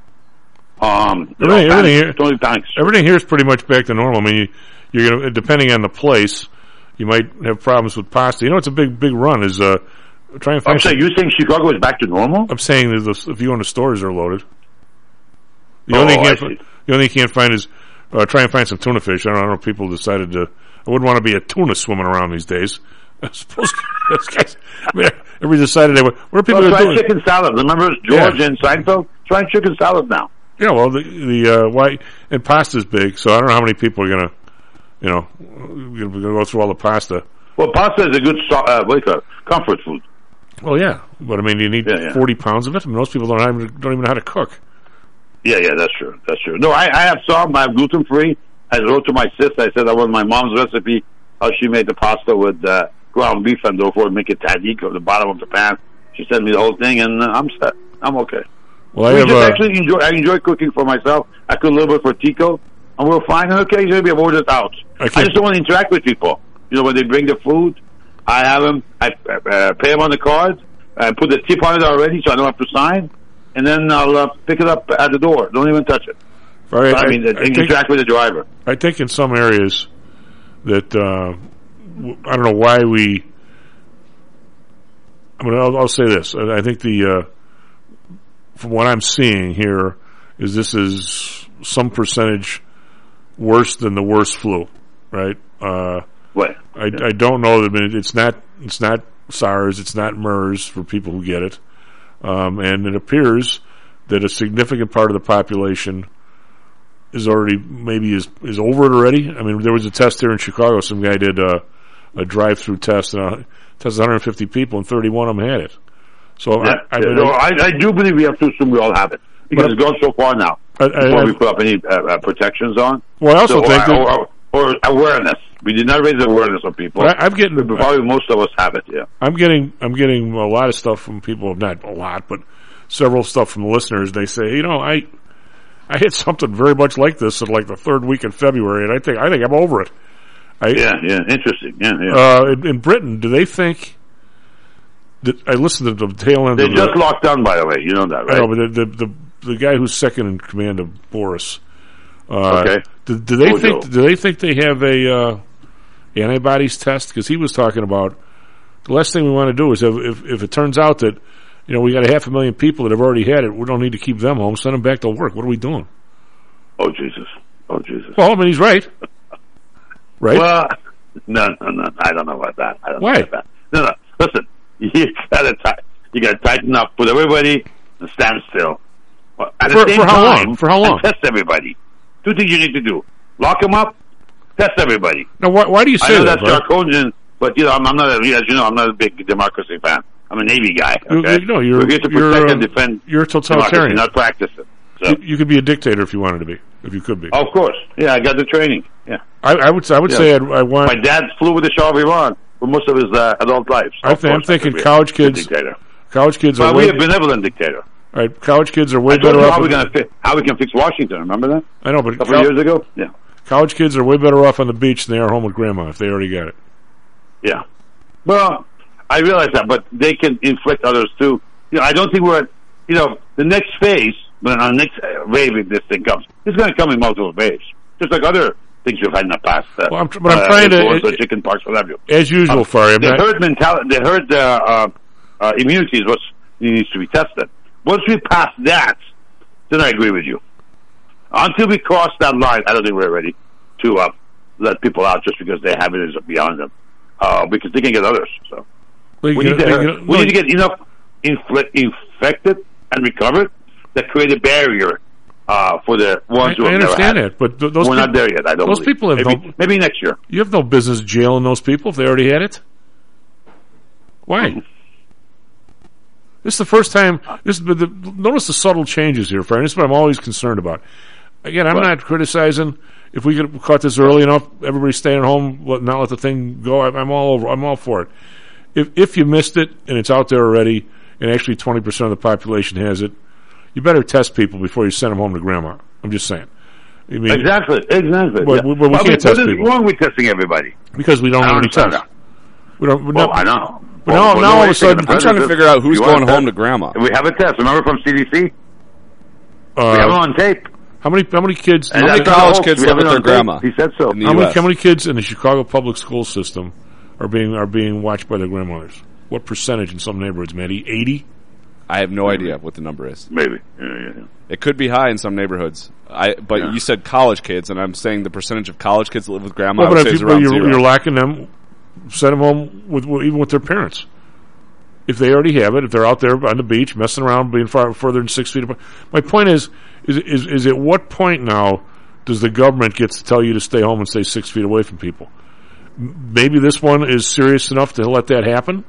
S19: Um,
S7: everything, everything,
S19: here,
S7: tanks. everything here is pretty much back to normal. I mean, you, you're going to, depending on the place, you might have problems with pasta. You know, it's a big, big run. Is uh, try and find.
S19: I'm saying, you're saying Chicago is back to normal?
S7: I'm saying that the, if you go in the stores, are loaded. The
S19: oh,
S7: only thing
S19: I
S7: you can't, the only thing you can't find is uh, try and find some tuna fish. I don't, I don't know if people decided to. I wouldn't want to be a tuna swimming around these days. I suppose those guys. I mean, everybody decided they were. What are people
S19: well, try
S7: doing?
S19: chicken salad. Remember George
S7: yeah.
S19: and Seinfeld? Try chicken salad now.
S7: Yeah, well, the the uh, why and pasta's big, so I don't know how many people are gonna, you know, we're gonna go through all the pasta.
S19: Well, pasta is a good uh, what do you call it? Comfort food.
S7: Well, yeah, but I mean, you need
S19: Yeah, yeah.
S7: forty pounds of it. I mean, most people don't even don't even know how to cook.
S19: Yeah, yeah, that's true. That's true. No, I, I have some. I have gluten free. I wrote to my sister. I said I want my mom's recipe. How she made the pasta with uh, ground beef and therefore make it tahdig at the bottom of the pan. She sent me the whole thing, and uh, I'm set. I'm okay.
S7: Well, I
S19: we
S7: have
S19: just
S7: uh,
S19: actually enjoy. I enjoy cooking for myself. I cook a little bit for Tico, and we're fine. And occasionally we have ordered out. I, I just don't want to interact with people. You know, when they bring the food, I have them. I uh, pay them on the card. I put the tip on it already, so I don't have to sign. And then I'll uh, pick it up at the door. Don't even touch it.
S7: Right,
S19: I, I mean, I, I interact with the driver.
S7: I think in some areas that uh, w- I don't know why we. I mean, I'll, I'll say this. I think the uh, from what I'm seeing here is this is some percentage worse than the worst flu, right? Uh,
S19: what?
S7: I, I don't know that. I mean, it's not. It's not SARS. It's not MERS for people who get it. Um, and it appears that a significant part of the population is already maybe is is over it already. I mean, there was a test here in Chicago. Some guy did a, a drive-through test and uh, tested one hundred fifty people, and thirty-one of them had it. So
S19: Yeah,
S7: I, I,
S19: yeah,
S7: mean,
S19: no, I, I do believe we have to assume we all have it because
S7: But-
S19: it's gone so far now.
S7: I- I-
S19: before
S7: I-
S19: we put up any uh, uh, protections on.
S7: Well, I also
S19: So,
S7: think
S19: uh,
S7: that-
S19: or, or awareness. We did not raise awareness of people.
S7: But I- I'm getting-
S19: But probably most of us have it. Yeah.
S7: I'm getting I'm getting a lot of stuff from people, not a lot, but several stuff from the listeners. They say, you know, I I had something very much like this in like the third week in February, and I think I think I'm over it. I,
S19: Yeah, yeah, interesting. Yeah, yeah.
S7: Uh, in, in Britain, do they think that I listened to the tail end?
S19: They
S7: of
S19: just
S7: the,
S19: locked down, by the way. You know that, right?
S7: I know, but the, the the the guy who's second in command of Boris. Uh,
S19: Okay.
S7: Do, do they
S19: Bojo.
S7: think? Do they think they have a uh, antibodies test? Because he was talking about the last thing we want to do is if, if if it turns out that you know we got a half a million people that have already had it, we don't need to keep them home. Send them back to work. What are we doing?
S19: Oh Jesus! Oh Jesus!
S7: Well, I mean, he's right. Right?
S19: Well, no, no, no. I don't know about that. I don't
S7: Why?
S19: know about that. No, no. Listen, you gotta ti- you gotta tighten up. Put everybody and stand still. Well, At
S7: For-
S19: the same
S7: for how
S19: time,
S7: long? For how long?
S19: and test everybody. Two things you need to do: lock them up, test everybody.
S7: Now, why, why do you
S19: I
S7: say
S19: know
S7: that?
S19: that's
S7: Brian?
S19: Sarkozian, but you know, I'm, I'm not. A, as you know, I'm not a big democracy fan. I'm a Navy guy.
S7: You-
S19: Okay,
S7: you know, you're-
S19: we're here to
S7: you're,
S19: protect
S7: um,
S19: and defend.
S7: you're a totalitarian.
S19: democracy, not practice it. So,
S7: You, you could be a dictator if you wanted to be, if you could be.
S19: of course, yeah, I got the training. Yeah,
S7: I, I would I would
S19: Yeah.
S7: say I'd, I want.
S19: my dad flew with the Shah of Iran for most of his uh, adult life. So
S7: I
S19: of
S7: think, I'm
S19: course I could
S7: thinking
S19: be a
S7: college
S19: good
S7: kids.
S19: Dictator.
S7: College kids are
S19: But
S7: way.
S19: we a benevolent dictator.
S7: Right, college kids are way
S19: I told
S7: better
S19: you
S7: off.
S19: how we
S7: with-
S19: gonna fi- how we can fix Washington. Remember that?
S7: I know, but
S19: A couple
S7: col-
S19: of years ago. Yeah,
S7: college kids are way better off on the beach than they are home with grandma if they already got it.
S19: yeah. Well, I realize that, but they can inflict others too. You know, I don't think we're at, you know, the next phase, when our next uh, wave, if this thing comes, it's going to come in multiple waves, just like other things we've had in the past. Uh,
S7: Well, I'm tr- but I'm
S19: uh,
S7: trying to-
S19: influenza,
S7: it-
S19: chicken pox, what have you.
S7: As usual,
S19: Uh,
S7: Fari, I'm
S19: the
S7: not-
S19: herd mentality, the herd uh, uh, uh, immunity is what needs to be tested. Once we pass that, then I agree with you. Until we cross that line, I don't think we're ready to uh, let people out just because they have it is beyond them, uh, because they can get others. So
S7: Well, you
S19: we
S7: get-
S19: need to
S7: you
S19: uh,
S7: get-
S19: we
S7: no,
S19: need to get enough infl- infected and recovered that create a barrier uh, for the ones
S7: I,
S19: who
S7: I
S19: have never
S7: understand
S19: had
S7: that,
S19: it.
S7: but th- those
S19: we're
S7: people,
S19: not there yet. I don't.
S7: Those
S19: believe.
S7: people have
S19: maybe,
S7: no.
S19: maybe next year.
S7: You have no business jailing those people if they already had it. Why? This is the first time. This, but the, notice the subtle changes here, friend. This is what I'm always concerned about. Again, I'm
S19: What?
S7: not criticizing. If we could caught this early enough, everybody staying at home, let, not let the thing go. I'm, I'm all over. I'm all for it. If if you missed it and it's out there already, and actually twenty percent of the population has it, you better test people before you send them home to grandma. I'm just saying. I mean,
S19: Exactly, exactly.
S7: But,
S19: yeah.
S7: but we
S19: Well,
S7: can't
S19: what
S7: test
S19: is
S7: people
S19: wrong with testing everybody?
S7: because we don't
S19: I
S7: have any
S19: understand
S7: tests.
S19: that.
S7: We don't. we
S19: Well,
S7: don't-
S19: I know.
S7: But
S19: Well,
S7: now,
S19: well,
S7: now
S19: no
S7: all of a
S19: way
S7: sudden,
S19: taking the
S9: I'm trying to
S19: president.
S9: figure out who's
S19: You want
S9: going
S19: to
S9: home to
S19: test?
S9: grandma.
S19: We have a test. Remember from C D C?
S7: uh,
S19: we have it on tape.
S7: how many how many kids?
S19: And
S9: How many
S19: that's not a
S9: college
S19: hoax.
S9: kids
S19: We
S9: live
S19: have it
S9: with their
S19: on
S9: grandma?
S19: tape. He said so.
S9: In the
S7: How
S9: U
S7: many,
S9: S?
S7: how many kids in the Chicago public school system are being are being watched by their grandmothers? What percentage in some neighborhoods, Matty? eighty?
S9: I have no idea what the number is.
S19: Maybe. Yeah, yeah, yeah.
S9: It could be high in some neighborhoods. I but
S19: Yeah.
S9: you said college kids, and I'm saying the percentage of college kids that live with grandma.
S7: Well,
S9: I would
S7: but
S9: say
S7: if
S9: is
S7: you,
S9: around
S7: you're,
S9: zero.
S7: you're lacking them, send them home with, with even with their parents. If they already have it, if they're out there on the beach messing around, being far further than six feet apart. My point is, is, is, is at what point now does the government get to tell you to stay home and stay six feet away from people? M- Maybe this one is serious enough to let that happen.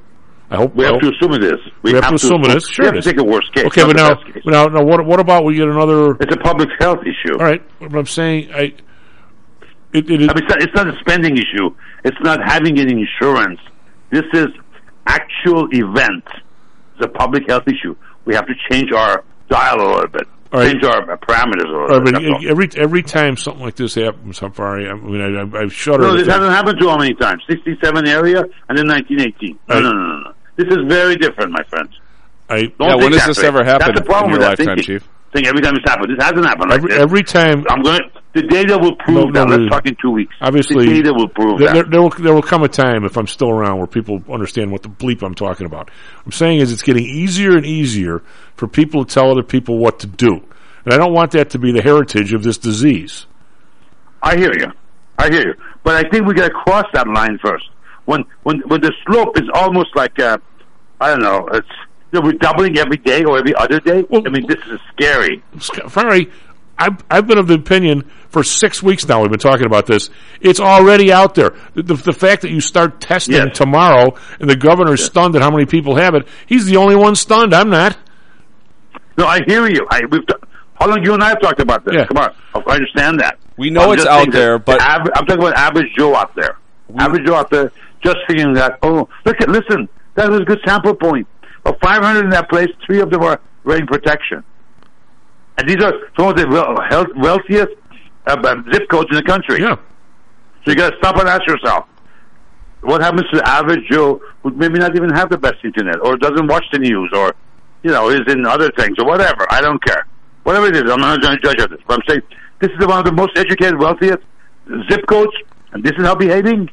S7: I hope
S19: we
S7: I
S19: have
S7: hope,
S19: to assume it is.
S7: We, we have, have to assume it is. Sure,
S19: we have
S7: it is.
S19: to take a worst case.
S7: Okay, but now, now, now, what, what about we get another?
S19: It's a public health issue.
S7: All right, but I'm saying, I. It, it is.
S19: I mean, it's, not, it's not a spending issue. It's not having any insurance. This is actual event. It's a public health issue. We have to change our dial a little bit.
S7: Right.
S19: Change our parameters a little
S7: right,
S19: bit.
S7: But every every time something like this happens, I'm sorry. I mean, I, I've shuddered.
S19: No, this hasn't happened to how many times? sixty-seven area and then nineteen eighteen. No, no, no, no, no. This is very different, my friends.
S7: I,
S19: Don't
S9: yeah, when has this
S19: way.
S9: ever happened
S19: That's the problem
S9: in your
S19: with
S9: lifetime,
S19: thinking.
S9: Chief?
S19: Think every time it's happened. This hasn't happened
S7: every,
S19: like this.
S7: every time.
S19: I'm going. The data will prove
S7: no,
S19: that.
S7: No,
S19: Let's talk in two weeks.
S7: Obviously,
S19: the data will prove
S7: there,
S19: that.
S7: There will, there will come a time, if I'm still around, where people understand what the bleep I'm talking about. I'm saying is it's getting easier and easier for people to tell other people what to do. And I don't want that to be the heritage of this disease.
S19: I hear you. I hear you. But I think we got to cross that line first. When when when the slope is almost like uh, I don't know, it's you know, we're doubling every day or every other day. Well, I mean, this is scary.
S7: Sorry, I've I've been of the opinion for six weeks now. We've been talking about this. It's already out there. The, the, the fact that you start testing
S19: yes.
S7: tomorrow and the governor's yes. stunned at how many people have it. He's the only one stunned. I'm not.
S19: No, I hear you. I we've. T- How long you and I have talked about this?
S7: Yeah.
S19: Come on, I understand that.
S9: We know
S19: I'm
S9: it's out there, but
S19: the av- I'm talking about average Joe out there. We, average Joe out there, just figuring that. Oh, look at listen, that was a good sample point. Of five hundred in that place, three of them are wearing protection, and these are some of the wealth, wealthiest uh, zip codes in the country.
S7: Yeah.
S19: So you got to stop and ask yourself, what happens to the average Joe who maybe not even have the best internet, or doesn't watch the news, or you know is in other things, or whatever. I don't care. Whatever it is, I'm not going to judge of this. But I'm saying this is one of the most educated, wealthiest zip codes, and this is how behaving.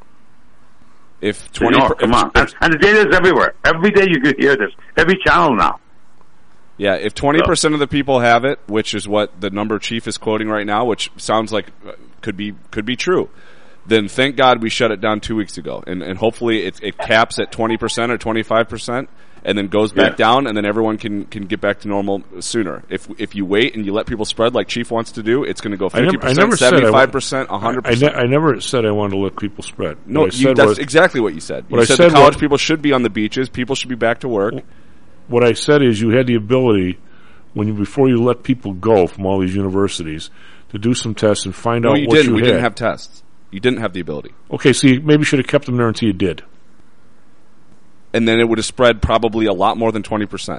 S9: If twenty,
S19: no, come on, and, and the data is everywhere. Every day you can hear this. Every channel now.
S9: Yeah, if twenty percent of the people have it, which is what the number Chief is quoting right now, which sounds like could be could be true, then thank God we shut it down two weeks ago, and and hopefully it, it caps at twenty percent or twenty five percent. And then goes back yeah. down, and then everyone can, can get back to normal sooner. If if you wait and you let people spread like Chief wants to do, it's going to go fifty percent, seventy-five percent, one hundred percent.
S7: I, I, ne- I never said I wanted to let people spread.
S9: No,
S7: what I
S9: you,
S7: said
S9: that's
S7: was,
S9: exactly what you said. You
S7: what
S9: said,
S7: I said
S9: the college
S7: was,
S9: people should be on the beaches. People should be back to work.
S7: What I said is you had the ability, when you before you let people go from all these universities, to do some tests and find
S9: no,
S7: out
S9: you
S7: what
S9: didn't.
S7: you
S9: we
S7: had.
S9: We didn't have tests. You didn't have the ability.
S7: Okay, so you maybe should have kept them there until you did.
S9: And then it would have spread probably a lot more than twenty percent.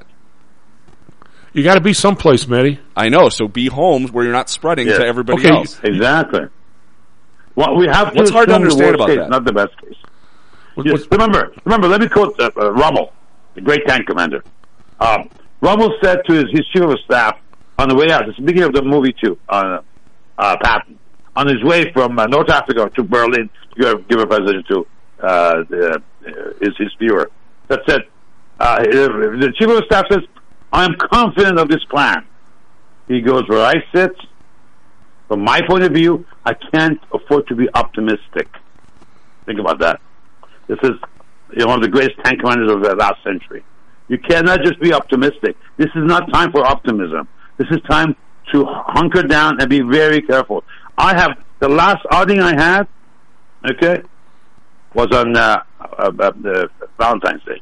S7: You got to be someplace, Matty.
S9: I know. So be home where you're not spreading
S19: yeah.
S9: to everybody
S7: okay.
S9: else.
S19: Exactly. Well, we have to.
S9: What's hard to understand
S19: the
S9: about
S19: case,
S9: that?
S19: Not the best case.
S7: What,
S19: yes, remember, remember. Let me quote uh, uh, Rommel, the great tank commander. Um, Rommel said to his, his chief of staff on the way out. It's the beginning of the movie too. On uh, Patton, on his way from uh, North Africa to Berlin to give, give a presentation to uh, the, uh, his his viewer. That said, uh, the chief of staff says, I am confident of this plan. He goes, where I sit, from my point of view, I can't afford to be optimistic. Think about that. This is you know, one of the greatest tank commanders of the last century. You cannot just be optimistic. This is not time for optimism. This is time to hunker down and be very careful. I have, the last outing I had, okay, was on uh, uh, uh, uh, Valentine's Day.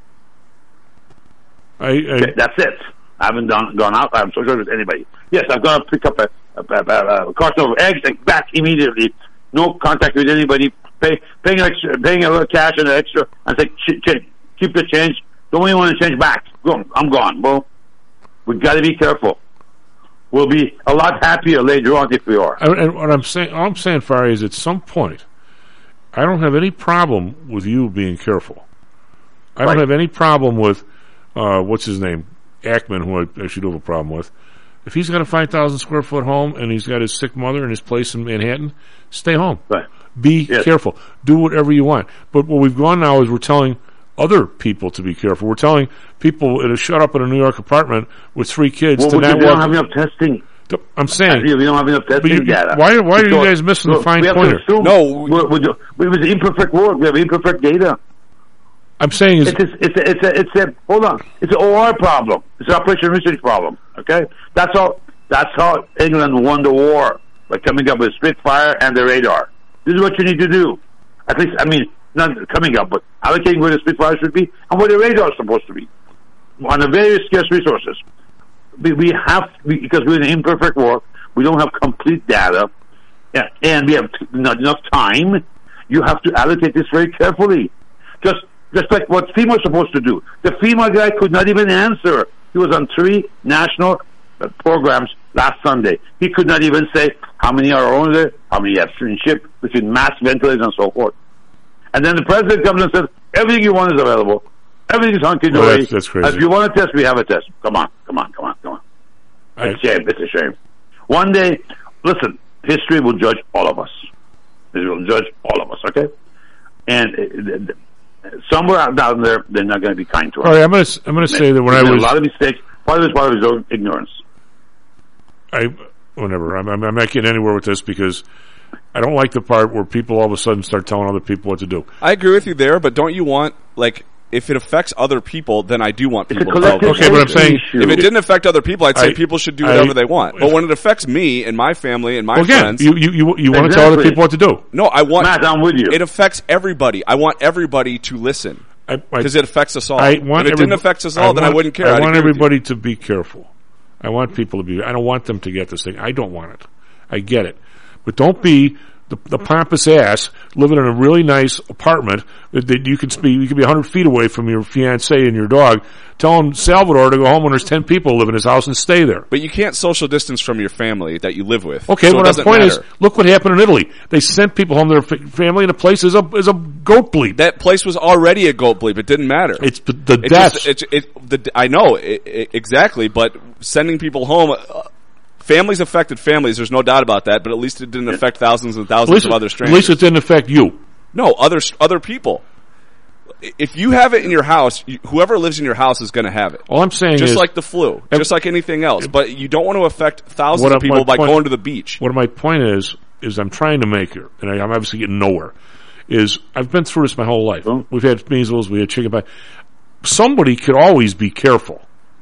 S7: I, I,
S19: okay, that's it. I haven't done, gone out. I'm social with anybody. Yes, I've gone to pick up a, a, a, a carton of eggs and back immediately. No contact with anybody. Pay, paying, extra, paying a little cash and an extra. I say, ch- ch- keep the change. Don't even want to change back. Go, I'm gone. Well, we've got to be careful. We'll be a lot happier later on if we are.
S7: I, and what I'm saying, all I'm saying, Fari, is at some point, I don't have any problem with you being careful. I
S19: right.
S7: don't have any problem with. Uh, what's his name? Ackman, who I actually do have a problem with. If he's got a five thousand square foot home and he's got his sick mother in his place in Manhattan, stay home.
S19: Right.
S7: Be
S19: yes.
S7: careful. Do whatever you want. But what we've gone now is we're telling other people to be careful. We're telling people to shut up in a New York apartment with three kids
S19: well,
S7: to not
S19: we
S7: walk.
S19: don't have enough testing.
S7: I'm saying.
S19: We don't have enough testing
S7: you,
S19: data.
S7: Why, why are
S19: so,
S7: you guys missing
S19: so
S7: the fine
S19: we have
S7: pointer?
S19: To assume
S9: no.
S19: We're, we're, it was imperfect work. We have imperfect data.
S7: I'm saying is
S19: it's a, it's a, it's a, it's a hold on. It's an O R problem. It's an operation research problem. Okay, that's how that's how England won the war, by coming up with Spitfire and the radar. This is what you need to do. At least, I mean, not coming up, but allocating where the Spitfire should be and where the radar is supposed to be on the very scarce resources. We, we have, we, because we're in an imperfect world, we don't have complete data, yeah, and we have t- not enough time. You have to allocate this very carefully. Just, just like what FEMA was supposed to do. The FEMA guy could not even answer. He was on three national uh, programs last Sunday. He could not even say how many are on there, how many have been shipped, between mass ventilators and so forth. And then the president comes and says, everything you want is available. Everything is hunky dory.
S7: Well, that's, that's crazy.
S19: If you want a test, we have a test. Come on, come on, come on, come on. It's a shame. It's a shame. One day, listen, history will judge all of us. It will judge all of us, okay? And uh, somewhere out down there, they're not going to be kind to us.
S7: All right, I'm going to I'm going to say that when I was
S19: a lot of mistakes. Part of it's part of his own ignorance.
S7: I whatever. I'm, I'm I'm not getting anywhere with this because I don't like the part where people all of a sudden start telling other people what to do.
S9: I agree with you there, but don't you want, like, if it affects other people, then I do want people to know.
S7: Okay, but I'm saying
S9: if it didn't affect other people, I'd say
S7: I,
S9: people should do whatever
S7: I,
S9: they want. But when it affects me and my family and my
S7: well, again,
S9: friends,
S7: you you you, you want to tell other people what to do.
S9: No, I want.
S19: Matt, I'm with you.
S9: It affects everybody. I want everybody to listen because it affects us all.
S7: I want
S9: if it didn't affect us all, I then
S7: want,
S9: I wouldn't care.
S7: I
S9: I'd
S7: want
S9: agree with
S7: everybody to be careful. I want people to be. I don't want them to get this thing. I don't want it. I get it, but don't be the, the pompous ass living in a really nice apartment that, that you can be. You can be a hundred feet away from your fiance and your dog. Telling Salvador to go home when there's ten people who live in his house and stay there.
S9: But you can't social distance from your family that you live with.
S7: Okay,
S9: so
S7: well,
S9: it
S7: the point
S9: matter.
S7: is, look what happened in Italy. They sent people home to their f- family, and the place is a is a goat bleep.
S9: That place was already a goat bleep. It didn't matter.
S7: It's the, the
S9: it
S7: deaths.
S9: Just, it, it, the, I know it, it, exactly, but sending people home. Uh, Families affected families, there's no doubt about that, but at least it didn't affect thousands and thousands
S7: least,
S9: of other strangers.
S7: At least it didn't affect you.
S9: No, other other people. If you have it in your house, you, whoever lives in your house is going to have it.
S7: All I'm saying
S9: just
S7: is...
S9: Just like the flu,
S7: if,
S9: just like anything else. But you don't want to affect thousands
S7: of
S9: people by
S7: point,
S9: going to the beach.
S7: What my point is, is I'm trying to make here, and I, I'm obviously getting nowhere, is I've been through this my whole life. Oh. We've had measles, we had chickenpox. Somebody could always be careful.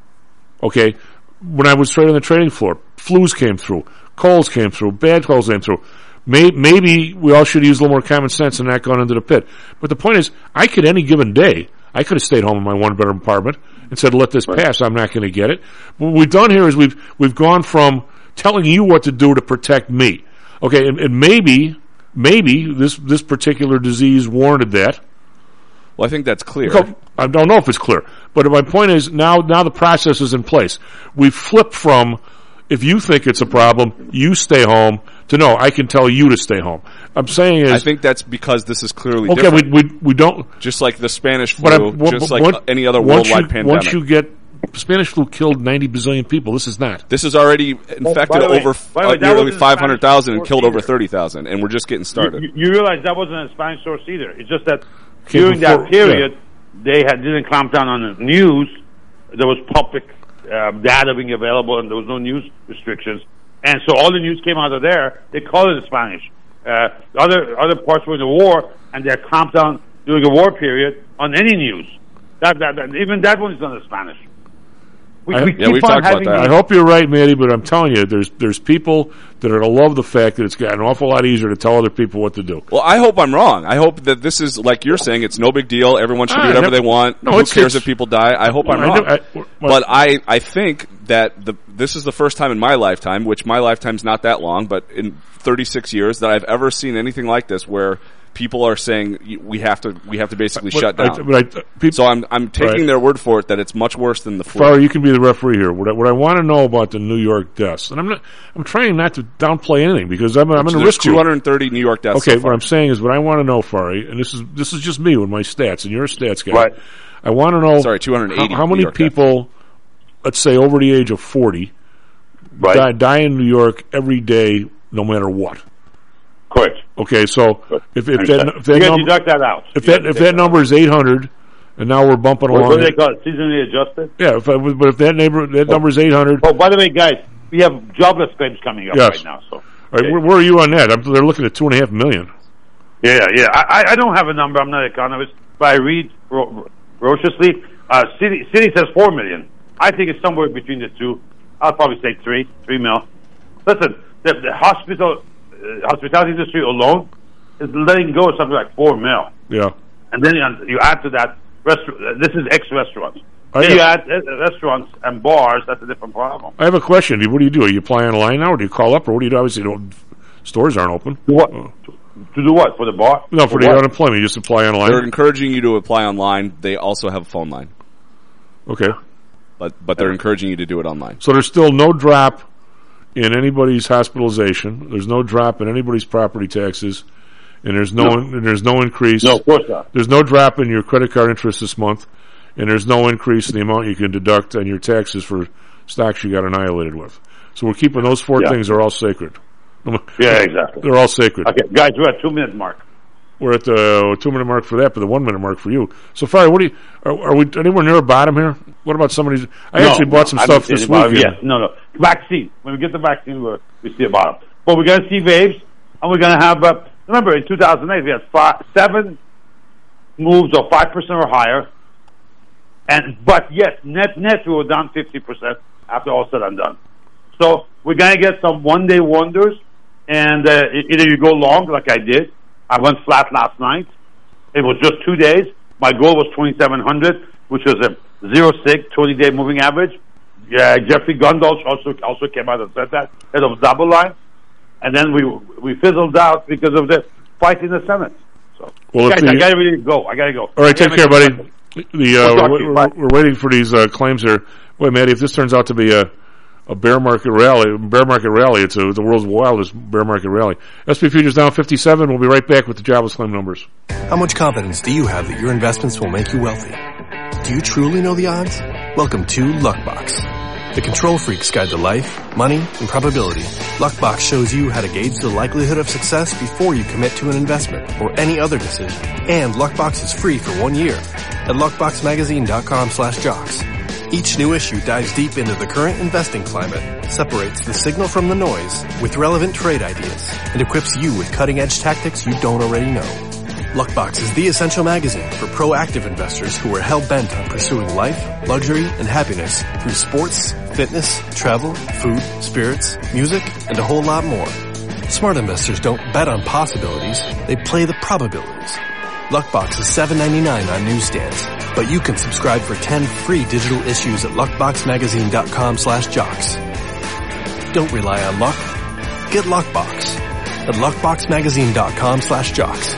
S7: Okay? When I was trading on the trading floor, flus came through, colds came through, bad colds came through. May, maybe we all should use a little more common sense and not gone into the pit. But the point is, I could any given day, I could have stayed home in my one bedroom apartment and said, let this pass, I'm not going to get it. What we've done here is we've, we've gone from telling you what to do to protect me. Okay, and, and maybe, maybe this, this particular disease warranted that.
S9: Well, I think that's clear.
S7: I don't know if it's clear. But my point is, now now the process is in place. We've flipped from, if you think it's a problem, you stay home, to no, I can tell you to stay home. I'm saying is...
S9: I think that's because this is clearly
S7: okay,
S9: different.
S7: Okay, we, we we don't...
S9: Just like the Spanish flu,
S7: what,
S9: just
S7: what,
S9: like
S7: what,
S9: any other
S7: once
S9: worldwide
S7: you,
S9: pandemic.
S7: Once you get... Spanish flu killed ninety bazillion people. This is not.
S9: This has already infected
S19: well,
S9: over
S19: way, way,
S9: uh, nearly five hundred thousand and killed either. over thirty thousand, and we're just getting started.
S19: You, you realize that wasn't a Spanish source either. It's just that during before, that period... Yeah. They had, didn't clamp down on the news. There was public uh, data being available, and there was no news restrictions. And so all the news came out of there. They called it Spanish. Uh, other other parts were in the war, and they clamped down during the war period on any news. That, that, that even that one is not in Spanish. We,
S7: I,
S19: we
S7: yeah,
S19: keep
S7: we've
S19: on
S7: talked about that. I hope you're right, Matty, but I'm telling you, there's there's people that are going to love the fact that it's gotten an awful lot easier to tell other people what to do.
S9: Well, I hope I'm wrong. I hope that this is, like you're saying, it's no big deal. Everyone should
S7: ah,
S9: do whatever
S7: never,
S9: they want.
S7: No,
S9: Who
S7: it's,
S9: cares
S7: it's,
S9: if people die? I hope I'm
S7: I
S9: wrong.
S7: I, well,
S9: but I, I think that the this is the first time in my lifetime, which my lifetime's not that long, but in thirty-six years, that I've ever seen anything like this where people are saying we have to we have to basically
S7: but
S9: shut down.
S7: I, but I, people,
S9: so I'm I'm taking
S7: right.
S9: their word for it that it's much worse than the flu.
S7: Farah, you can be the referee here. What I, what I want to know about the New York deaths, and I'm not I'm trying not to downplay anything because I'm, I'm in a risk
S9: two hundred thirty New York deaths.
S7: Okay,
S9: so far.
S7: what I'm saying is what I want to know, Farah, and this is this is just me with my stats, and you're a stats guy.
S19: Right.
S7: I want to know
S9: Sorry, two hundred eighty
S7: how, how many people, deaths. let's say over the age of forty,
S19: right.
S7: die, die in New York every day, no matter what.
S19: Correct.
S7: Okay, so if, if that if that
S19: you
S7: number
S19: deduct that out.
S7: if you that if that number is eight hundred, and now we're bumping
S19: what,
S7: along.
S19: What do they call it? Seasonally adjusted.
S7: Yeah, if I, but if that neighbor that
S19: oh.
S7: number is eight hundred.
S19: Oh, by the way, guys, we have jobless claims coming up
S7: yes.
S19: right now. So,
S7: all right, where, where are you on that? I'm, they're looking at two and a half million.
S19: Yeah, yeah. I, I don't have a number. I'm not an economist, but I read ro- ferociously. Uh, city city says four million. I think it's somewhere between the two. I'll probably say three, three mil. Listen, the, the hospital, uh, hospitality industry alone is letting go of something like four mil.
S7: Yeah.
S19: and then you, you add to that restaurant. This is ex restaurants.
S7: Oh,
S19: Then
S7: yeah.
S19: you add uh, restaurants and bars. That's a different problem.
S7: I have a question. What do you do? You apply online now, or do you call up, or what do you do? Obviously, you don't, stores aren't open.
S19: To what?
S7: Oh.
S19: To, to do what? For the bar?
S7: No, for,
S19: for
S7: the
S19: what?
S7: unemployment. You just apply online.
S9: They're encouraging you to apply online. They also have a phone line.
S7: Okay.
S9: But but they're encouraging you to do it online.
S7: So there's still no drop in anybody's hospitalization. There's no drop in anybody's property taxes, and there's no,
S19: No.
S7: and there's no increase.
S19: No, of course not.
S7: There's no drop in your credit card interest this month, and there's no increase in the amount you can deduct on your taxes for stocks you got annihilated with. So we're keeping those four
S19: Yeah.
S7: things are all sacred.
S19: Yeah, exactly.
S7: They're all sacred.
S19: Okay, guys, we're at two minute mark.
S7: We're at the two minute mark for that, but the one minute mark for you. So, Fire, what do you? Are, are we anywhere near a bottom here? What about somebody's? I
S19: No,
S7: actually bought some
S19: no, I
S7: stuff
S19: didn't
S7: this
S19: see the bottom
S7: week.
S19: yet. No, no. Vaccine. When we get the vaccine, we're, we see a bottom. But we're going to see waves, and we're going to have, uh, remember, in two thousand eight, we had five, seven moves of five percent or higher. And But, yes, net, net, we were down fifty percent after all said and done. So we're going to get some one-day wonders, and uh, either you go long, like I did. I went flat last night. It was just two days. My goal was twenty-seven hundred, which was a zero six twenty-day moving average. Yeah, Jeffrey Gundolch also also came out and said that, head of double line. And then we we fizzled out because of the fight in the Senate. So,
S7: Well, if
S19: guys,
S7: the-
S19: I got to really go. I got to go.
S7: All right,
S19: I
S7: take
S19: gotta
S7: care,
S19: make
S7: buddy.
S19: a-
S7: The
S19: We'll
S7: uh,
S19: talk to
S7: we're,
S19: you.
S7: we're,
S19: Bye.
S7: we're waiting for these uh, claims here. Wait, Maddie, if this turns out to be a a bear market rally, bear market rally, it's a, the world's wildest bear market rally. S and P futures down fifty-seven. We'll be right back with the jobless claim numbers.
S6: How much confidence do you have that your investments will make you wealthy? Do you truly know the odds? Welcome to Luckbox, the control freak's guide to life, money, and probability. Luckbox shows you how to gauge the likelihood of success before you commit to an investment or any other decision. And Luckbox is free for one year at luckboxmagazine.com slash jocks. Each new issue dives deep into the current investing climate, separates the signal from the noise with relevant trade ideas, and equips you with cutting-edge tactics you don't already know. Luckbox is the essential magazine for proactive investors who are hell-bent on pursuing life, luxury, and happiness through sports, fitness, travel, food, spirits, music, and a whole lot more. Smart investors don't bet on possibilities, they play the probabilities. Luckbox is seven ninety-nine on newsstands, but you can subscribe for ten free digital issues at luckboxmagazine.com slash jocks. Don't rely on luck. Get Luckbox at luckboxmagazine.com slash jocks.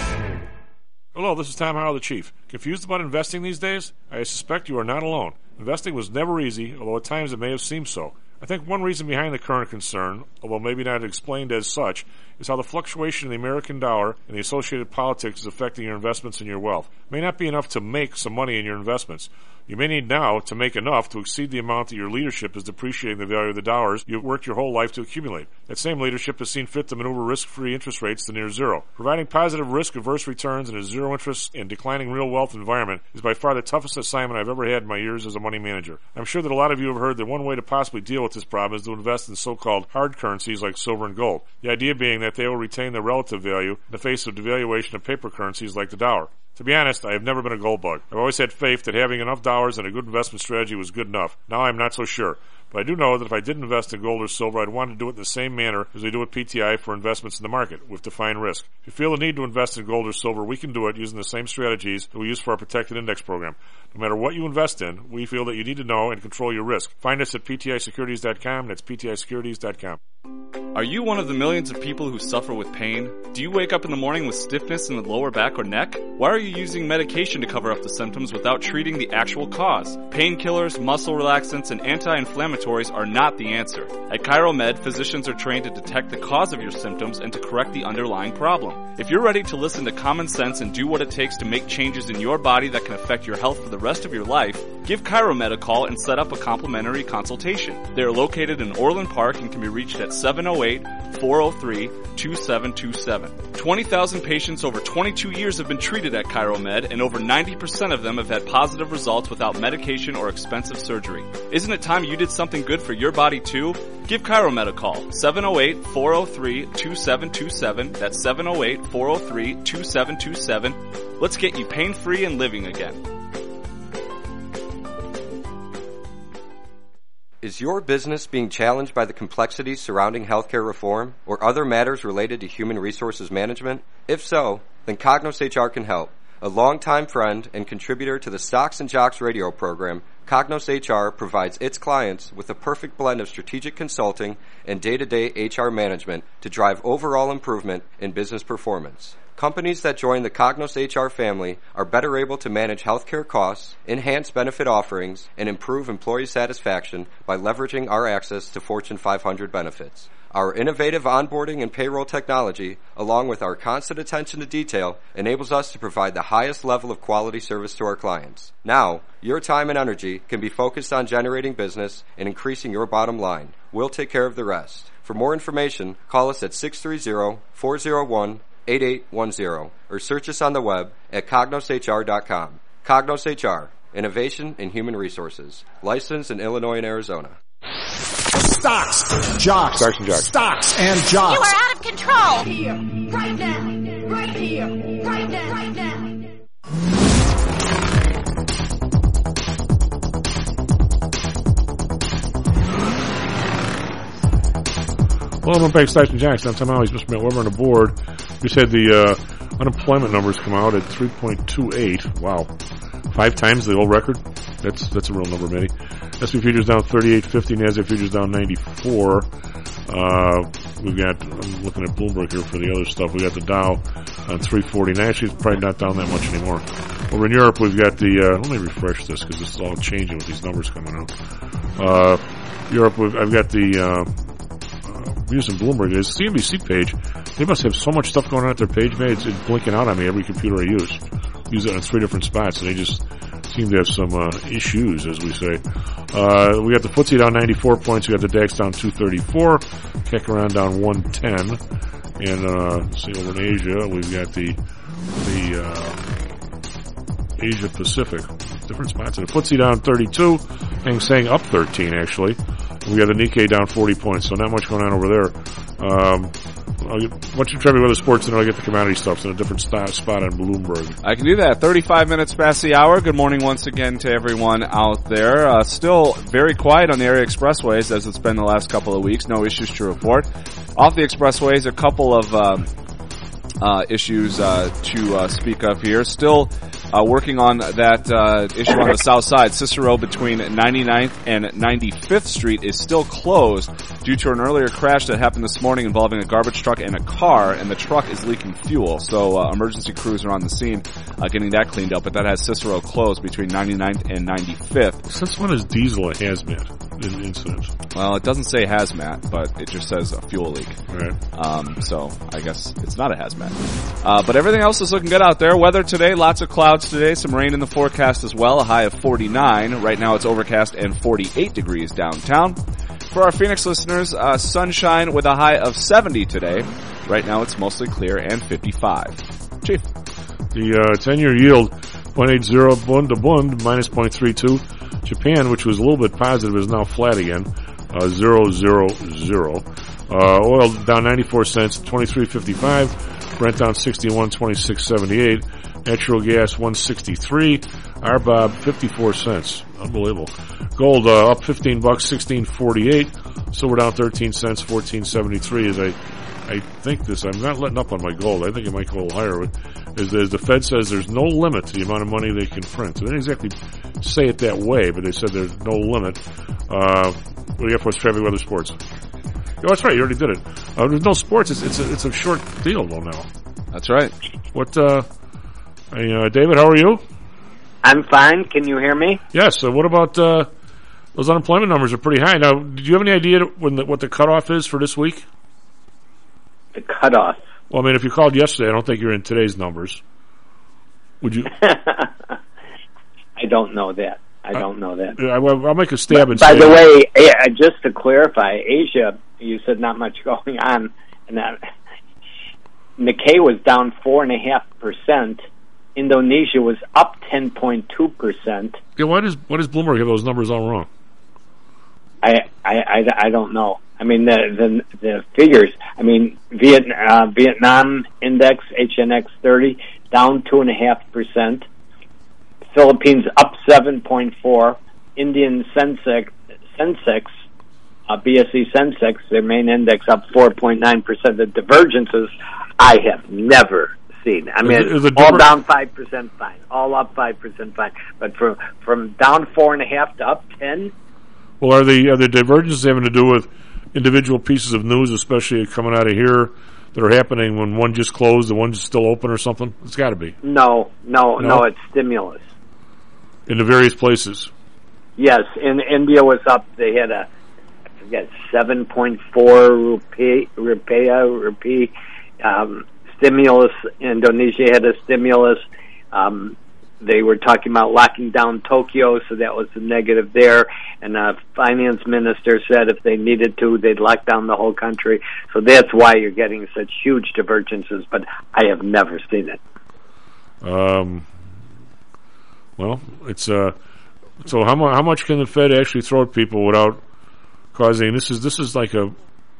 S7: Hello, this is Tom Howell, the Chief. Confused about investing these days? I suspect you are not alone. Investing was never easy, although at times it may have seemed so. I think one reason behind the current concern, although maybe not explained as such, is how the fluctuation in the American dollar and the associated politics is affecting your investments and your wealth. It may not be enough to make some money in your investments. You may need now to make enough to exceed the amount that your leadership is depreciating the value of the dollars you've worked your whole life to accumulate. That same leadership has seen fit to maneuver risk-free interest rates to near zero. Providing positive risk-averse returns in a zero-interest and declining real wealth environment is by far the toughest assignment I've ever had in my years as a money manager. I'm sure that a lot of you have heard that one way to possibly deal with this problem is to invest in so-called hard currencies like silver and gold. The idea being that they will retain their relative value in the face of devaluation of paper currencies like the dollar. To be honest, I have never been a gold bug. I've always had faith that having enough dollars and a good investment strategy was good enough. Now I'm not so sure. But I do know that if I did invest in gold or silver, I'd want to do it in the same manner as we do with P T I for investments in the market, with defined risk. If you feel the need to invest in gold or silver, we can do it using the same strategies that we use for our protected index program. No matter what you invest in, we feel that you need to know and control your risk. Find us at P T I securities dot com. That's P T I securities dot com.
S9: Are you one of the millions of people who suffer with pain? Do you wake up in the morning with stiffness in the lower back or neck? Why are you using medication to cover up the symptoms without treating the actual cause? Painkillers, muscle relaxants, and anti-inflammatories are not the answer. At ChiroMed, physicians are trained to detect the cause of your symptoms and to correct the underlying problem. If you're ready to listen to common sense and do what it takes to make changes in your body that can affect your health for the rest of your life, give ChiroMed a call and set up a complimentary consultation. They are located in Orland Park and can be reached at seven oh eight, four oh three, two seven two seven. twenty thousand patients over twenty-two years have been treated at ChiroMed, and over ninety percent of them have had positive results without medication or expensive surgery. Isn't it time you did something good for your body too? Give ChiroMed a call, seven oh eight, four oh three, two seven two seven. That's seven oh eight, four oh three, two seven two seven. Let's get you pain-free and living again.
S14: Is your business being challenged by the complexities surrounding healthcare reform or other matters related to human resources management? If so, then Cognos H R can help. A longtime friend and contributor to the Stocks and Jocks radio program, Cognos H R provides its clients with a perfect blend of strategic consulting and day-to-day H R management to drive overall improvement in business performance. Companies that join the Cognos H R family are better able to manage healthcare costs, enhance benefit offerings, and improve employee satisfaction by leveraging our access to Fortune five hundred benefits. Our innovative onboarding and payroll technology, along with our constant attention to detail, enables us to provide the highest level of quality service to our clients. Now, your time and energy can be focused on generating business and increasing your bottom line. We'll take care of the rest. For more information, call us at six three zero, four zero one, eight eight one zero or search us on the web at cognos H R dot com. Cognos H R, innovation in human resources. Licensed in Illinois and Arizona.
S13: Stocks, jocks,
S7: Stocks and jocks.
S13: Stocks and jocks.
S15: You are out of control. Here, right now, right here, right now, right now.
S7: Welcome back to Stocks and Jocks. I'm Tom Howell. Mister Matt Weber on the board. We said the uh, unemployment numbers come out at three point two eight. Wow. Five times the old record. That's that's a real number, Matty. S and P futures down thirty-eight fifty. NASDAQ futures down ninety-four. Uh, we've got, I'm looking at Bloomberg here for the other stuff. We got the Dow on three forty-nine. Actually, it's probably not down that much anymore. Over in Europe, we've got the, uh, let me refresh this because this is all changing with these numbers coming out. Uh, Europe, we've, I've got the, uh, uh, using Bloomberg, the C N B C page. They must have so much stuff going on at their page, man. It's, it's blinking out on me every computer I use. Use it on three different spots, and they just seem to have some uh, issues, as we say. Uh, we got the F T S E down ninety-four points. We got the DAX down two thirty-four. Keck around down one ten. And uh, see over in Asia, we've got the the uh, Asia Pacific. Different spots. And the F T S E down thirty-two. Hang Seng up thirteen, actually. We got the Nikkei down forty points, so not much going on over there. Um, I'll get, why don't you try me with the sports, and then I'll get the commodity stuff in a different st- spot on Bloomberg.
S9: I can do that. thirty-five minutes past the hour. Good morning once again to everyone out there. Uh, still very quiet on the area expressways as it's been the last couple of weeks. No issues to report. Off the expressways, a couple of um, uh, issues uh, to uh, speak of here. Still uh, working on that uh, issue on the south side. Cicero between ninety-ninth and ninety-fifth Street is still closed due to an earlier crash that happened this morning involving a garbage truck and a car, and the truck is leaking fuel. So uh, emergency crews are on the scene uh, getting that cleaned up, but that has Cicero closed between ninety-ninth and ninety-fifth.
S7: Since when is diesel a hazmat in incident?
S9: Well, it doesn't say hazmat, but it just says a fuel leak.
S7: Right.
S9: Um, so I guess it's not a hazmat. Uh, but everything else is looking good out there. Weather today, lots of clouds today, some rain in the forecast as well, a high of forty-nine. Right now it's overcast and forty-eight degrees downtown. For our Phoenix listeners, uh, sunshine with a high of seventy today. Right now it's mostly clear and fifty-five. Chief.
S7: The uh, ten-year yield, zero point eight zero, Bund to Bund, minus zero point three two. Japan, which was a little bit positive, is now flat again, uh, zero zero zero. Uh, oil down ninety-four cents, twenty-three fifty-five. Brent down sixty-one, twenty-six seventy-eight. Natural gas one sixty-three. R B O B fifty-four cents. Unbelievable. Gold uh, up fifteen bucks, sixteen forty-eight. Silver down thirteen cents, fourteen seventy-three. As I, I think this, I'm not letting up on my gold. I think it might go a little higher. As, as the Fed says, there's no limit to the amount of money they can print. So they didn't exactly say it that way, but they said there's no limit. Uh, what do you got for us, traffic, weather, sports? Oh, that's right. You already did it. Uh, there's no sports. It's, it's a, it's a short deal though now.
S9: That's right.
S7: What, uh, hey, uh, David, how are you?
S20: I'm fine. Can you hear me?
S7: Yes. So what about, uh, those unemployment numbers are pretty high. Now, did you have any idea when the, what the cutoff is for this week?
S20: The cutoff?
S7: Well, I mean, if you called yesterday, I don't think you're in today's numbers. Would you?
S20: I don't know that. I don't know that.
S7: I, I'll make a stab and
S20: By
S7: say.
S20: the way, yeah, just to clarify, Asia, you said not much going on, and that Nikkei was down four and a half percent. Indonesia was up ten point two percent.
S7: Yeah, why does why does Bloomberg have those numbers all wrong?
S20: I I, I, I don't know. I mean the the, the figures. I mean Viet, uh, Vietnam index H N X thirty down two and a half percent. Philippines up seven point four. Indian Sensex, Sensex uh, B S E Sensex, their main index, up four point nine percent. The divergences I have never seen. I mean,
S7: is it, is it
S20: all
S7: diver-
S20: down five percent, fine. All up five percent, fine. But from from down four and a half to up ten.
S7: Well, are the are the divergences having to do with individual pieces of news, especially coming out of here, that are happening when one just closed and one just still open or something? It's got to be.
S20: No, no, no,
S7: No?
S20: it's stimulus.
S7: In the various places.
S20: Yes, in India was up. They had a, I forget, seven point four rupee, rupiah, rupee um, stimulus. Indonesia had a stimulus. Um, they were talking about locking down Tokyo, so that was the negative there. And the finance minister said if they needed to, they'd lock down the whole country. So that's why you're getting such huge divergences, but I have never seen it.
S7: Um. Well, it's uh. So how much how much can the Fed actually throw at people without causing? This is this is like a.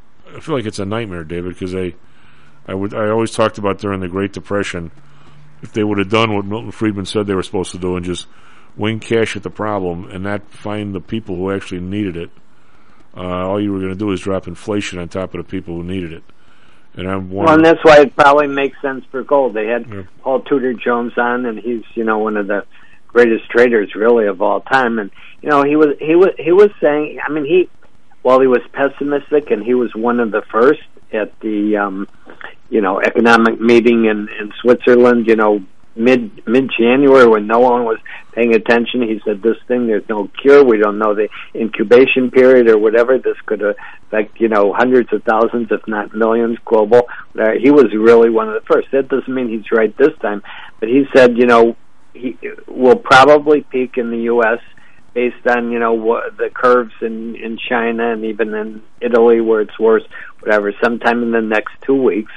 S7: I feel like it's a nightmare, David, because I, I would I always talked about during the Great Depression, if they would have done what Milton Friedman said they were supposed to do and just wing cash at the problem and not find the people who actually needed it, uh, all you were going to do is drop inflation on top of the people who needed it. And I'm
S20: Well, and that's why it probably makes sense for gold. They had yeah. Paul Tudor Jones on, and he's you know one of the greatest traders really of all time. And you know he was he was he was saying, I mean he while he was pessimistic, and he was one of the first at the um, you know economic meeting in in Switzerland. You know mid mid January when no one was paying attention, he said this thing there's no cure. We don't know the incubation period or whatever. This could affect you know hundreds of thousands, if not millions, global. Uh, he was really one of the first. That doesn't mean he's right this time, but he said you know. He will probably peak in the U S based on you know what the curves in in China and even in Italy where it's worse, whatever. Sometime in the next two weeks,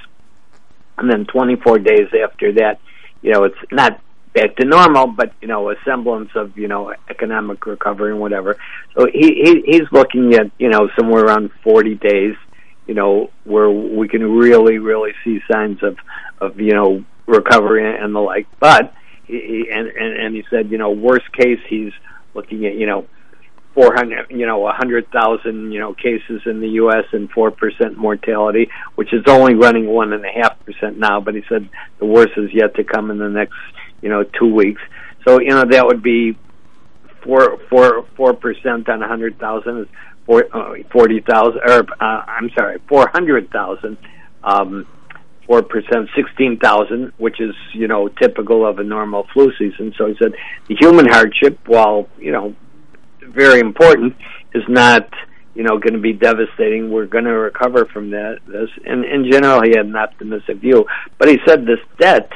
S20: and then twenty-four days after that, you know it's not back to normal, but you know a semblance of you know economic recovery and whatever. So he, he he's looking at you know somewhere around forty days, you know where we can really really see signs of of you know recovery and the like, but. He, and, and and he said, you know, worst case, he's looking at, you know, four hundred, you know, one hundred thousand, you know, cases in the U S and four percent mortality, which is only running one point five percent now. But he said the worst is yet to come in the next, you know, two weeks. So, you know, that would be four, four, four percent on one hundred thousand is four, uh, forty thousand, or uh, I'm sorry, four hundred thousand. Um, Four percent, sixteen thousand, which is you know typical of a normal flu season. So he said the human hardship, while you know very important, is not you know going to be devastating. We're going to recover from that. This, and in general, he had an optimistic view. But he said this debt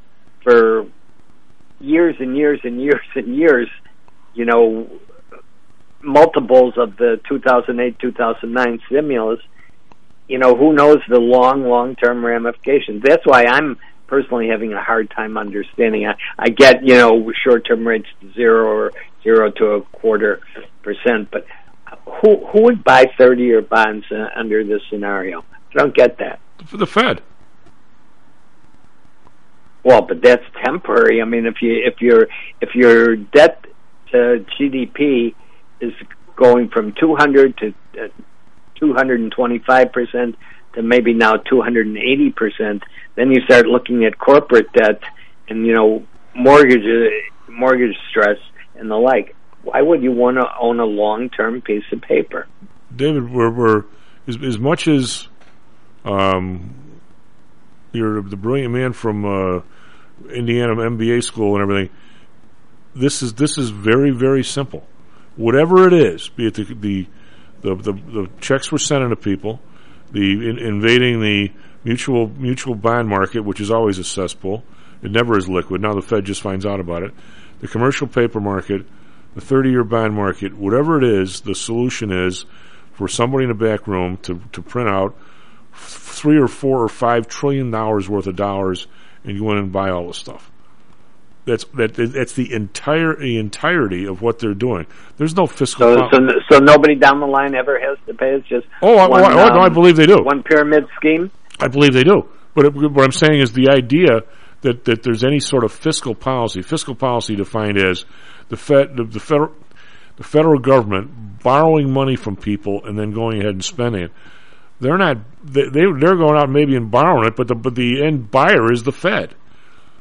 S20: for years and years and years and years, you know, multiples of the two thousand eight, two thousand nine stimulus. You know, who knows the long, long-term ramifications. That's why I'm personally having a hard time understanding. I, I get, you know, short-term rates to zero or zero to a quarter percent, but who who would buy thirty-year bonds uh, under this scenario? I don't get that.
S7: For the Fed.
S20: Well, but that's temporary. I mean, if you if your if your debt to G D P is going from two hundred to uh, two hundred twenty-five percent to maybe now two hundred eighty percent, then you start looking at corporate debt and, you know, mortgage, mortgage stress and the like. Why would you want to own a long-term piece of paper?
S7: David, we're, we're as, as much as um, you're the brilliant man from uh, Indiana M B A school and everything, this is this is very, very simple. Whatever it is, be it the the The, the the checks were sent into people, the in, invading the mutual mutual bond market, which is always a cesspool. It never is liquid. Now the Fed just finds out about it. The commercial paper market, the thirty-year bond market, whatever it is, the solution is for somebody in the back room to, to print out f- three or four or five trillion dollars worth of dollars and go in and buy all the stuff. That's that. That's the entire the entirety of what they're doing. There's no fiscal.
S20: So, so, so nobody down the line ever has to pay. It's just
S7: oh,
S20: one,
S7: I, oh,
S20: um,
S7: no, I believe they do.
S20: One pyramid scheme.
S7: I believe they do. But it, what I'm saying is the idea that, that there's any sort of fiscal policy, fiscal policy defined as the Fed, the, the federal, the federal government borrowing money from people and then going ahead and spending it. They're not. They, they they're going out maybe and borrowing it, but the but the end buyer is the Fed.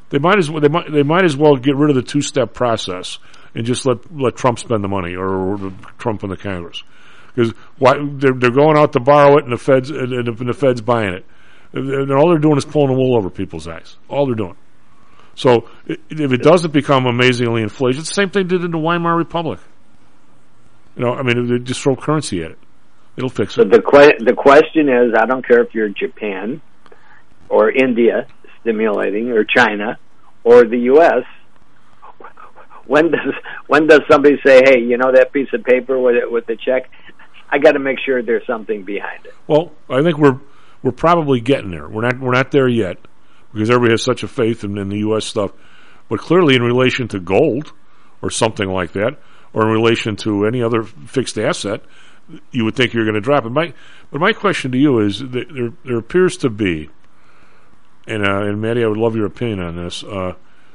S7: They might as well they might they might as well get rid of the two step process and just let let Trump spend the money, or, or Trump and the Congress, because why they're they're going out to borrow it and the Feds and, and the Feds buying it, and all they're doing is pulling the wool over people's eyes. All they're doing. So if it doesn't become amazingly inflation, it's the same thing they did in the Weimar Republic. You know, I mean, they just throw currency at it. It'll fix
S20: So
S7: it.
S20: the que- the question is, I don't care if you're Japan or India stimulating, or China or the U S When does when does somebody say, "Hey, you know that piece of paper with it, with the check? I got to make sure there's something behind it."
S7: Well, I think we're we're probably getting there. We're not we're not there yet, because everybody has such a faith in, in the U S stuff. But clearly, in relation to gold or something like that, or in relation to any other fixed asset, you would think you're going to drop it. My, but my question to you is, that there there appears to be, and uh, and Maddie, I would love your opinion on this. Uh,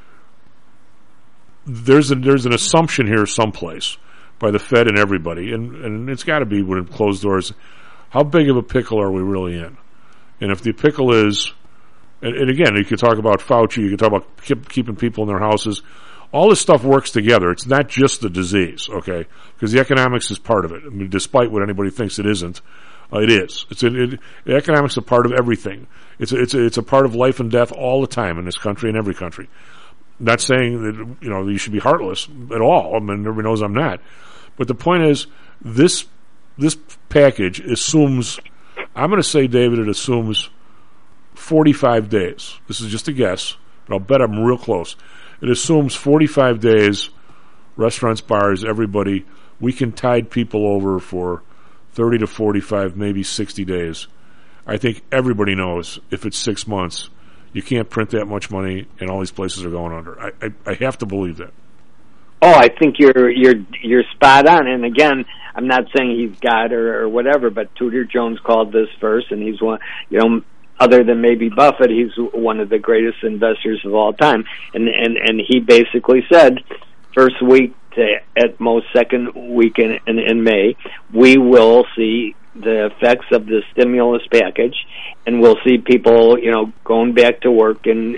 S7: there's a, there's an assumption here someplace by the Fed and everybody, and, and it's got to be within closed doors. How big of a pickle are we really in? And if the pickle is, and, and again, you could talk about Fauci, you could talk about keep, keeping people in their houses. All this stuff works together. It's not just the disease, okay? Because the economics is part of it. I mean, despite what anybody thinks it isn't, uh, it is. It's a, it, the economics is a part of everything. It's a, it's a, it's a part of life and death all the time in this country and every country. Not saying that, you know, you should be heartless at all. I mean, everybody knows I'm not. But the point is, this this package assumes, I'm going to say, David, it assumes forty-five days. This is just a guess, but I'll bet I'm real close. It assumes forty-five days, restaurants, bars, everybody, we can tide people over for thirty to forty-five, maybe sixty days. I think everybody knows if it's six months, you can't print that much money, and all these places are going under. I, I, I have to believe that.
S20: Oh, I think you're you're you're spot on. And again, I'm not saying he's God or, or whatever, but Tudor Jones called this first, and he's one. You know, other than maybe Buffett, he's one of the greatest investors of all time. And and and he basically said, first week to at most second week in in, in May, we will see the effects of the stimulus package, and we'll see people, you know, going back to work, and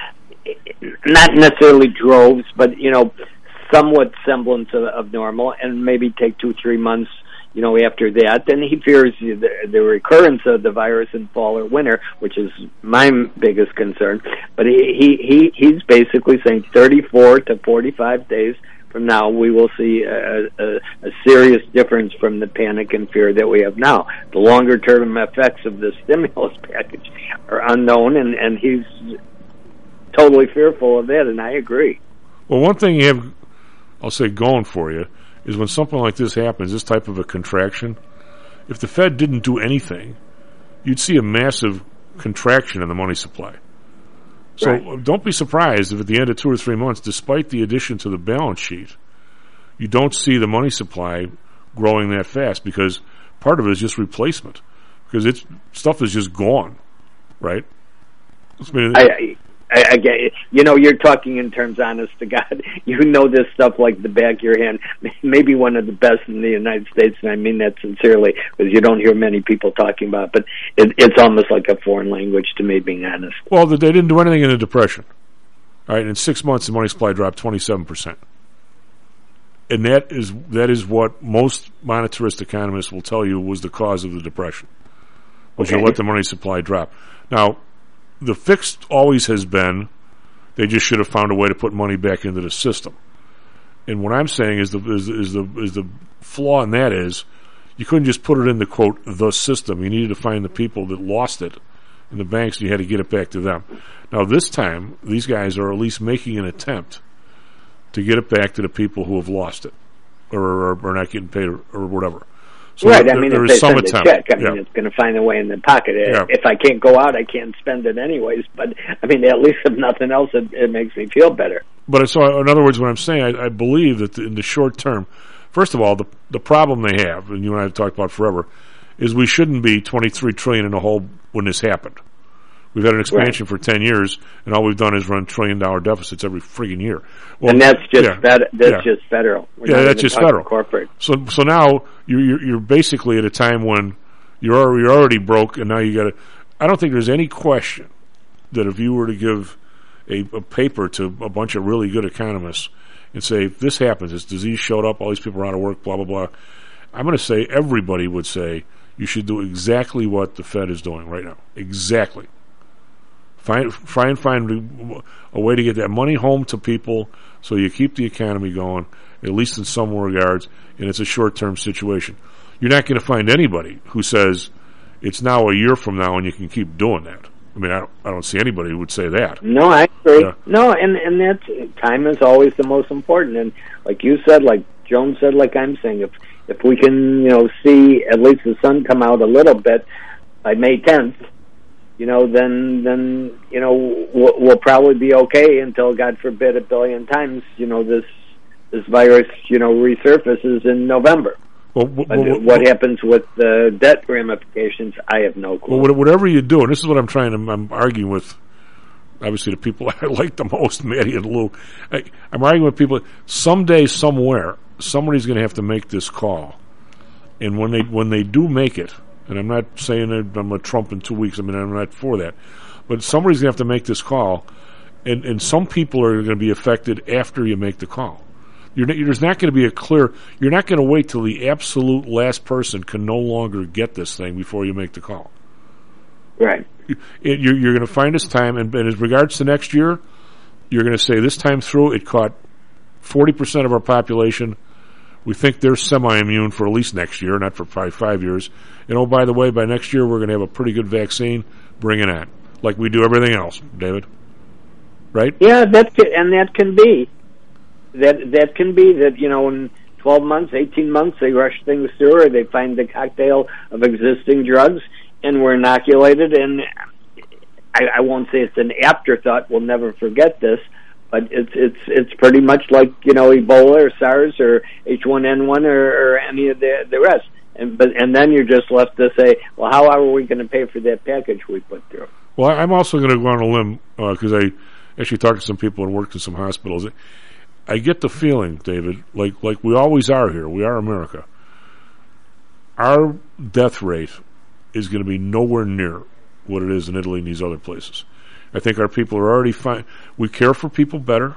S20: not necessarily droves, but, you know, somewhat semblance of, of normal, and maybe take two, three months, you know, after that. And he fears the, the recurrence of the virus in fall or winter, which is my biggest concern. But he, he, he he's basically saying thirty-four to forty-five days from now, we will see a, a, a serious difference from the panic and fear that we have now. The longer-term effects of the stimulus package are unknown, and, and he's totally fearful of that, and I agree.
S7: Well, one thing you have, I'll say, going for you, is when something like this happens, this type of a contraction, if the Fed didn't do anything, you'd see a massive contraction in the money supply. So right. Don't be surprised if at the end of two or three months, despite the addition to the balance sheet, you don't see the money supply growing that fast, because part of it is just replacement, because it's stuff is just gone, right? I mean,
S20: I, I, I get it. You know, you're talking in terms, honest to God. You know this stuff like the back of your hand. Maybe one of the best in the United States, and I mean that sincerely, because you don't hear many people talking about it, but it, it's almost like a foreign language to me, being honest.
S7: Well, they didn't do anything in the Depression. All right, in six months, the money supply dropped twenty-seven percent. And that is that is what most monetarist economists will tell you was the cause of the Depression, was okay. You let the money supply drop. Now, the fix always has been they just should have found a way to put money back into the system. And what I'm saying is the is, is the is the flaw in that is you couldn't just put it in the, quote, the system. You needed to find the people that lost it in the banks, and you had to get it back to them. Now, this time, these guys are at least making an attempt to get it back to the people who have lost it or are, are not getting paid or, or whatever. So
S20: right,
S7: there,
S20: I mean,
S7: there
S20: if they
S7: is some
S20: send
S7: attempt.
S20: a check, I mean,
S7: yeah.
S20: it's going to find a way in the pocket.
S7: Yeah.
S20: If I can't go out, I can't spend it anyways. But, I mean, at least if nothing else, it, it makes me feel better.
S7: But so, in other words, what I'm saying, I, I believe that the, in the short term, first of all, the the problem they have, and you and I have talked about forever, is we shouldn't be twenty-three trillion dollars in a hole when this happened. We've had an expansion right. for ten years, and all we've done is run trillion dollar deficits every friggin' year. Well,
S20: and that's just
S7: yeah,
S20: fed, that's
S7: yeah.
S20: just federal. We're
S7: yeah, that's just federal.
S20: Corporate.
S7: So so now you're, you're you're basically at a time when you're already, you're already broke, and now you got to. I don't think there's any question that if you were to give a, a paper to a bunch of really good economists and say, if this happens, this disease showed up, all these people are out of work, blah, blah, blah, I'm going to say everybody would say you should do exactly what the Fed is doing right now. Exactly. Find, try and find a way to get that money home to people so you keep the economy going, at least in some regards, and it's a short-term situation. You're not going to find anybody who says it's now a year from now and you can keep doing that. I mean, I don't, I don't see anybody who would say that.
S20: No, I agree.
S7: Yeah.
S20: No, and and that's time is always the most important. And like you said, like Jones said, like I'm saying, if if we can, you know, see at least the sun come out a little bit by May tenth, you know, then then you know we'll, we'll probably be okay until, God forbid, a billion times, you know, this this virus, you know, resurfaces in November.
S7: Well, w-
S20: but
S7: well,
S20: what
S7: well,
S20: happens with the debt ramifications, I have no clue.
S7: Well, whatever you do, and this is what I'm trying to, I'm arguing with, obviously, the people I like the most, Maddie and Lou. I, I'm arguing with people, someday, somewhere, somebody's going to have to make this call. And when they when they do make it, and I'm not saying that I'm a Trump in two weeks, I mean, I'm not for that, but somebody's going to have to make this call, and, and some people are going to be affected after you make the call. You're not, there's not going to be a clear, you're not going to wait till the absolute last person can no longer get this thing before you make the call.
S20: Right.
S7: It, you're, you're going to find this time, and, and as regards to next year, you're going to say this time through it caught forty percent of our population. We think they're semi-immune for at least next year, not for probably five years. And oh, by the way, by next year we're going to have a pretty good vaccine. Bring it on. Like we do everything else, David. Right?
S20: Yeah, that can, and that can be. That that can be that, you know, in twelve months, eighteen months, they rush things through, or they find the cocktail of existing drugs, and we're inoculated. And I, I won't say it's an afterthought. We'll never forget this, but it's it's it's pretty much like, you know, Ebola or SARS or H one N one or, or any of the the rest. And but and then you're just left to say, well, how are we going to pay for that package we put through?
S7: Well, I'm also going to go on a limb because uh, I actually talked to some people and worked in some hospitals. I get the feeling, David, like like we always are here. We are America. Our death rate is going to be nowhere near what it is in Italy and these other places. I think our people are already fine. We care for people better.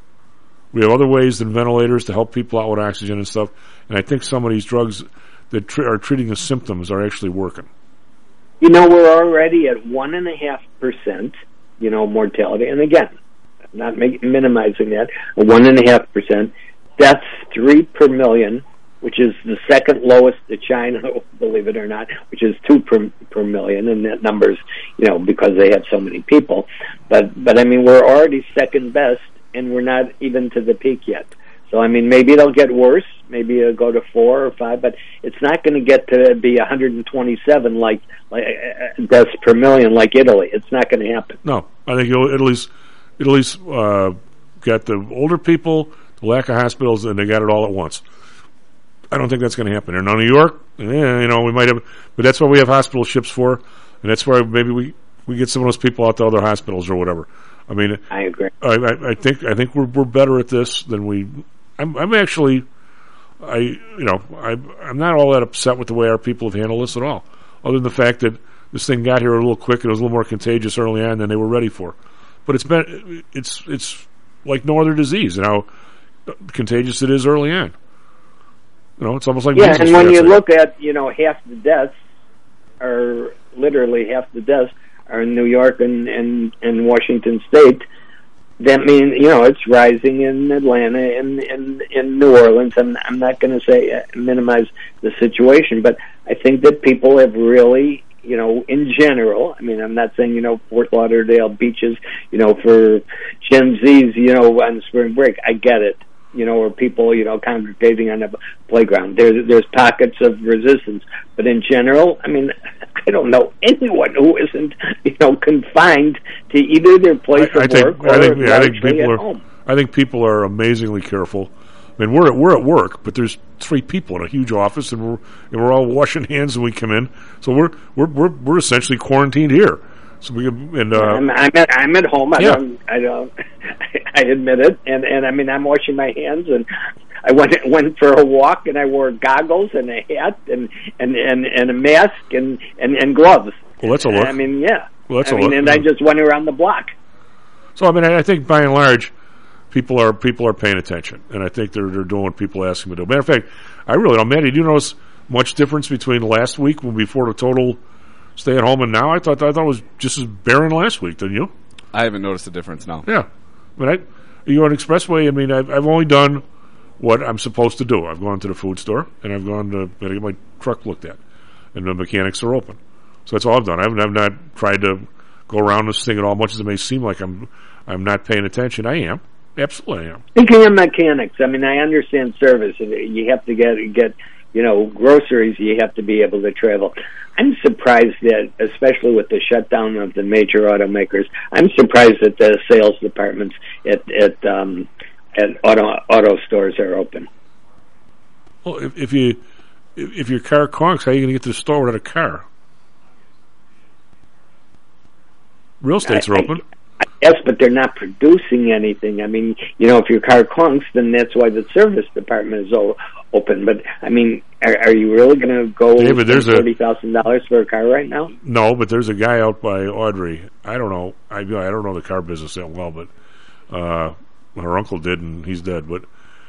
S7: We have other ways than ventilators to help people out with oxygen and stuff. And I think some of these drugs that tr- are treating the symptoms are actually working.
S20: You know, we're already at one and a half percent, you know, mortality. And again, not make, minimizing that, one and a half percent. Deaths three per million, which is the second lowest to China, believe it or not, which is two per per million, and that number's, you know, because they have so many people. But but I mean, we're already second best, and we're not even to the peak yet. So I mean, maybe it'll get worse. Maybe it'll go to four or five, but it's not going to get to be one hundred twenty-seven like like uh, deaths per million like Italy. It's not going to happen.
S7: No, I think Italy's. Italy's uh, got the older people, the lack of hospitals, and they got it all at once. I don't think that's going to happen. And now New York, eh, you know, we might have, but that's what we have hospital ships for, and that's why maybe we, we get some of those people out to other hospitals or whatever. I mean,
S20: I agree.
S7: I, I, I think I think we're we're better at this than we. I'm, I'm actually, I you know, I I'm not all that upset with the way our people have handled this at all, other than the fact that this thing got here a little quick and it was a little more contagious early on than they were ready for. But it's been it's it's like no other disease, and how contagious it is early on. You know, it's almost like
S20: yeah. And when you look at, you know, half the deaths are literally half the deaths are in New York and and, and Washington State. That means, you know, it's rising in Atlanta and in in New Orleans. I'm I'm not going to say uh, minimize the situation, but I think that people have really, you know, in general, I mean, I'm not saying, you know, Fort Lauderdale beaches, you know, for Gen Zs, you know, on spring break. I get it, you know, or people, you know, congregating on a playground. There's there's pockets of resistance, but in general, I mean, I don't know anyone who isn't, you know, confined to either their place
S7: I, I
S20: of
S7: think,
S20: work or
S7: I think, yeah, I think
S20: people
S7: people
S20: at
S7: are,
S20: home.
S7: I think people are amazingly careful. I mean, we're at, we're at work, but there's three people in a huge office, and we're and we're all washing hands when we come in. So we're we're we're, we're essentially quarantined here. So we and uh,
S20: I'm, I'm at I'm at home. I
S7: yeah.
S20: don't I don't I admit it, and and I mean I'm washing my hands, and I went went for a walk, and I wore goggles and a hat and and and, and a mask and, and, and gloves.
S7: Well, that's a look.
S20: I mean, yeah.
S7: Well, that's
S20: I
S7: a
S20: mean,
S7: look.
S20: and
S7: yeah.
S20: I just went around the block.
S7: So I mean, I, I think by and large, people are people are paying attention, and I think they're they're doing what people ask them to do. Matter of fact, I really don't. Mandy, do you notice much difference between last week, when before the total stay at home, and now? I thought I thought it was just as barren last week, didn't you?
S9: I haven't noticed a difference now.
S7: Yeah, I mean, I, you go on expressway. I mean, I've, I've only done what I'm supposed to do. I've gone to the food store, and I've gone to I get my truck looked at, and the mechanics are open. So that's all I've done. I've, I've not tried to go around this thing at all, much as it may seem like I'm I'm not paying attention. I am. Absolutely I am.
S20: Speaking of mechanics, I mean, I understand service. You have to get, get, you know, groceries, you have to be able to travel. I'm surprised that, especially with the shutdown of the major automakers, I'm surprised that the sales departments at, at, um, at auto, auto stores are open.
S7: Well, if, if you, if, if your car conks, how are you going to get to the store without a car? Real estates are open.
S20: I, I, yes, but they're not producing anything. I mean, you know, if your car clunks, then that's why the service department is o- open. But, I mean, are, are you really going to go
S7: David, there's
S20: thirty thousand dollars for a car right now?
S7: No, but there's a guy out by Audrey. I don't know. I, I don't know the car business that well, but uh, her uncle did, and he's dead. But,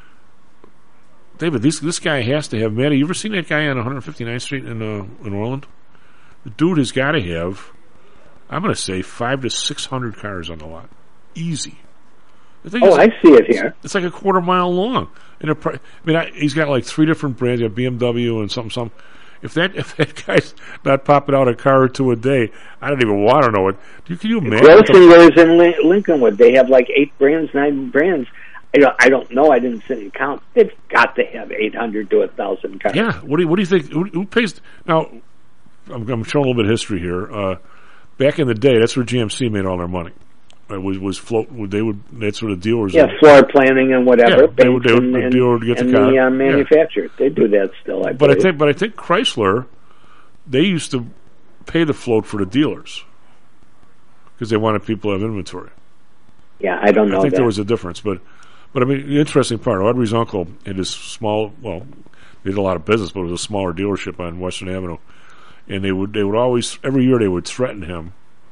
S7: David, this this guy has to have, Maddie, you ever seen that guy on one fifty-ninth Street in uh, in Orland? The dude has got to have, I'm going to say, five to six hundred cars on the lot. Easy. The thing
S20: oh,
S7: is,
S20: I see it here.
S7: It's like a quarter mile long. And a, I mean, I, he's got like three different brands. You have B M W and something, something. If that if that guy's not popping out a car or two a day, I don't even want to know it. Do, can you imagine?
S20: Grossinger's in Lin- Lincolnwood. They have like eight brands, nine brands. I don't, I don't know. I didn't sit and count. They've got to have eight hundred to one thousand cars.
S7: Yeah. What do you, what do you think? Who, who pays? Now, I'm, I'm showing a little bit of history here. Uh, back in the day, that's where G M C made all their money. It was was float. They would. That's where the dealers.
S20: Yeah,
S7: would,
S20: floor planning and whatever.
S7: Yeah, they would. They would
S20: and,
S7: the dealer would get
S20: and
S7: the car.
S20: the uh, manufacturer. Yeah. They do that still. I
S7: but
S20: believe.
S7: I think. But I think Chrysler, they used to pay the float for the dealers because they wanted people to have inventory.
S20: Yeah, I don't know.
S7: I think
S20: that.
S7: there was a difference, but but I mean, the interesting part. Audrey's uncle had his small. Well, they did a lot of business, but it was a smaller dealership on Western Avenue, and they would they would always every year they would threaten him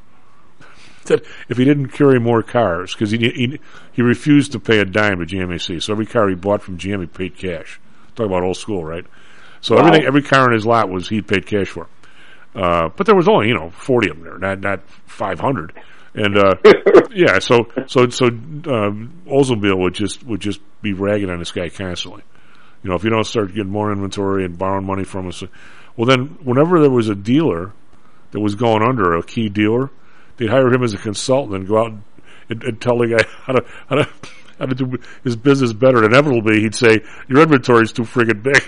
S7: that if he didn't carry more cars, because he, he he refused to pay a dime to G M A C, so every car he bought from G M he paid cash. Talk about old school, right? So wow. everything, every car in his lot was he paid cash for. Uh, but there was only you know forty of them there, not not five hundred. And uh, yeah, so so so uh, Oldsmobile would just would just be ragging on this guy constantly. You know, if you don't start getting more inventory and borrowing money from us, well then whenever there was a dealer that was going under, a key dealer, they'd hire him as a consultant and go out and, and tell the guy how to, how to how to do his business better. And inevitably, he'd say, "Your inventory is too friggin' big,"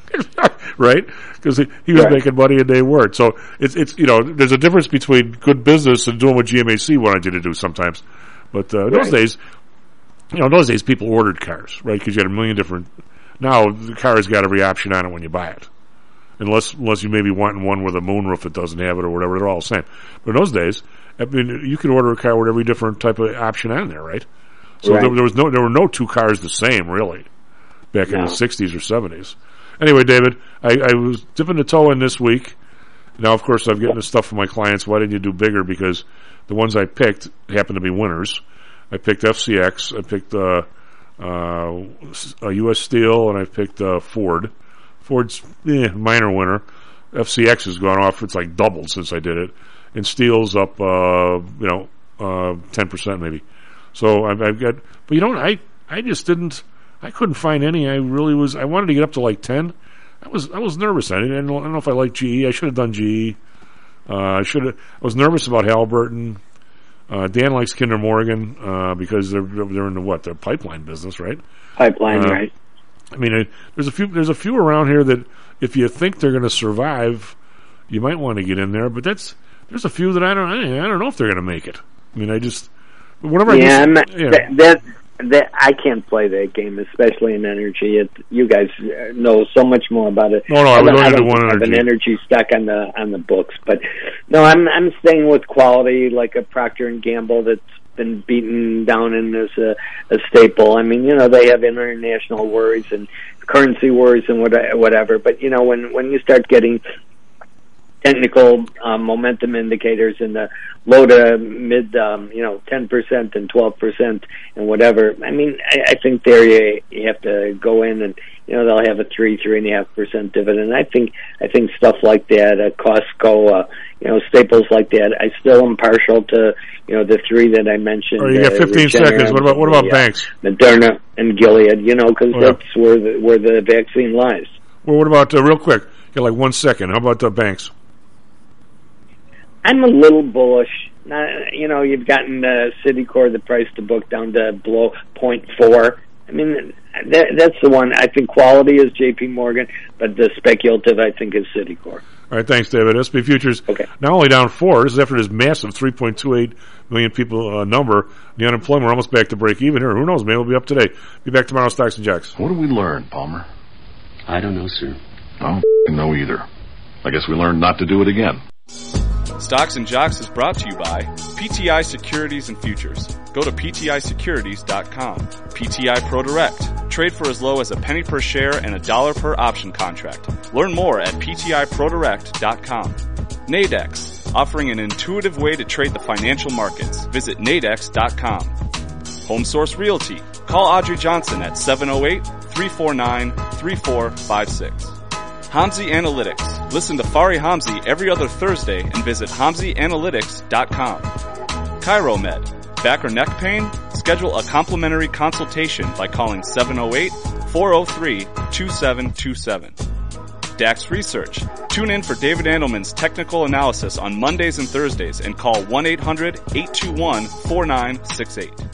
S7: right? Because he, he was right. making money and they weren't. So it's it's you know, there's a difference between good business and doing what G M A C wanted you to do sometimes. But uh, in right. those days, you know, in those days, people ordered cars, right? Because you had a million different. Now the car's got every option on it when you buy it. Unless unless you maybe want one with a moonroof that doesn't have it or whatever, they're all the same. But in those days, I mean, you could order a car with every different type of option on there, right? So right. There, there was no, there were no two cars the same, really, back no. in the sixties or seventies. Anyway, David, I, I was dipping the toe in this week. Now, of course, I'm getting the stuff from my clients. Why didn't you do bigger? Because the ones I picked happen to be winners. I picked F C X, I picked uh, uh, U S Steel, and I picked uh, Ford. Ford's eh, minor winner. F C X has gone off; it's like doubled since I did it. And Steel's up, uh, you know, uh, ten percent maybe. So I've, I've got, but you know, I I just didn't, I couldn't find any. I really was. I wanted to get up to like ten. I was I was nervous. I didn't, I don't know if I like G E. I should have done G E. Uh, I should have. I was nervous about Halliburton. Uh, Dan likes Kinder Morgan uh, because they're they're in the what? Their pipeline business, right?
S20: Pipeline, uh, right?
S7: I mean, uh, there's a few. There's a few around here that if you think they're going to survive, you might want to get in there. But that's there's a few that I don't. I don't know if they're going to make it. I mean, I just whenever
S20: yeah,
S7: I just,
S20: yeah. That, that that I can't play that game, especially in energy. It, you guys know so much more about it.
S7: No, no, I, I
S20: don't, I
S7: don't
S20: have
S7: energy.
S20: an energy stuck on the on the books, but no, I'm I'm staying with quality, like a Procter and Gamble that's been beaten down in as a, a staple. I mean, you know, they have international worries and currency worries and what, whatever. But you know, when when you start getting technical um, momentum indicators in the low to mid, um, you know, ten percent and twelve percent and whatever. I mean, I, I think there you, you have to go in and, you know, they'll have a three, three and a half percent dividend. I think, I think stuff like that, uh, Costco, uh, you know, staples like that. I still am partial to, you know, the three that I mentioned.
S7: Oh, you got fifteen uh, seconds. What about what about the, banks?
S20: Uh, Moderna and Gilead. You know, because oh, that's yeah. where the where the vaccine lies.
S7: Well, what about uh, real quick? You got like one second. How about the banks?
S20: I'm a little bullish. Not, you know, you've gotten uh, Citicorp, the price to book down to below zero point four. I mean, that, that's the one. I think quality is J P Morgan, but the speculative, I think, is Citicorp.
S7: All right, thanks, David. S and P futures
S20: okay.
S7: not only down four. This is after this massive three point two eight million people uh, number. The unemployment, we're almost back to break even here. Who knows? Maybe we'll be up today. Be back tomorrow, Stocks and Jocks.
S5: What did we learn, Palmer?
S18: I don't know, sir.
S5: I don't know either. I guess we learned not to do it again.
S9: Stocks and Jocks is brought to you by P T I Securities and Futures. Go to P T I securities dot com. P T I ProDirect. Trade for as low as a penny per share and a dollar per option contract. Learn more at P T I Pro Direct dot com. Nadex. Offering an intuitive way to trade the financial markets. Visit Nadex dot com. Home Source Realty. Call Audrey Johnson at seven oh eight, three four nine, three four five six. Hamzy Analytics. Listen to Fari Hamzy every other Thursday and visit Hamzy Analytics dot com. ChiroMed. Back or neck pain? Schedule a complimentary consultation by calling seven oh eight, four oh three, two seven two seven. DAX Research. Tune in for David Andelman's technical analysis on Mondays and Thursdays and call one eight hundred, eight two one, four nine six eight.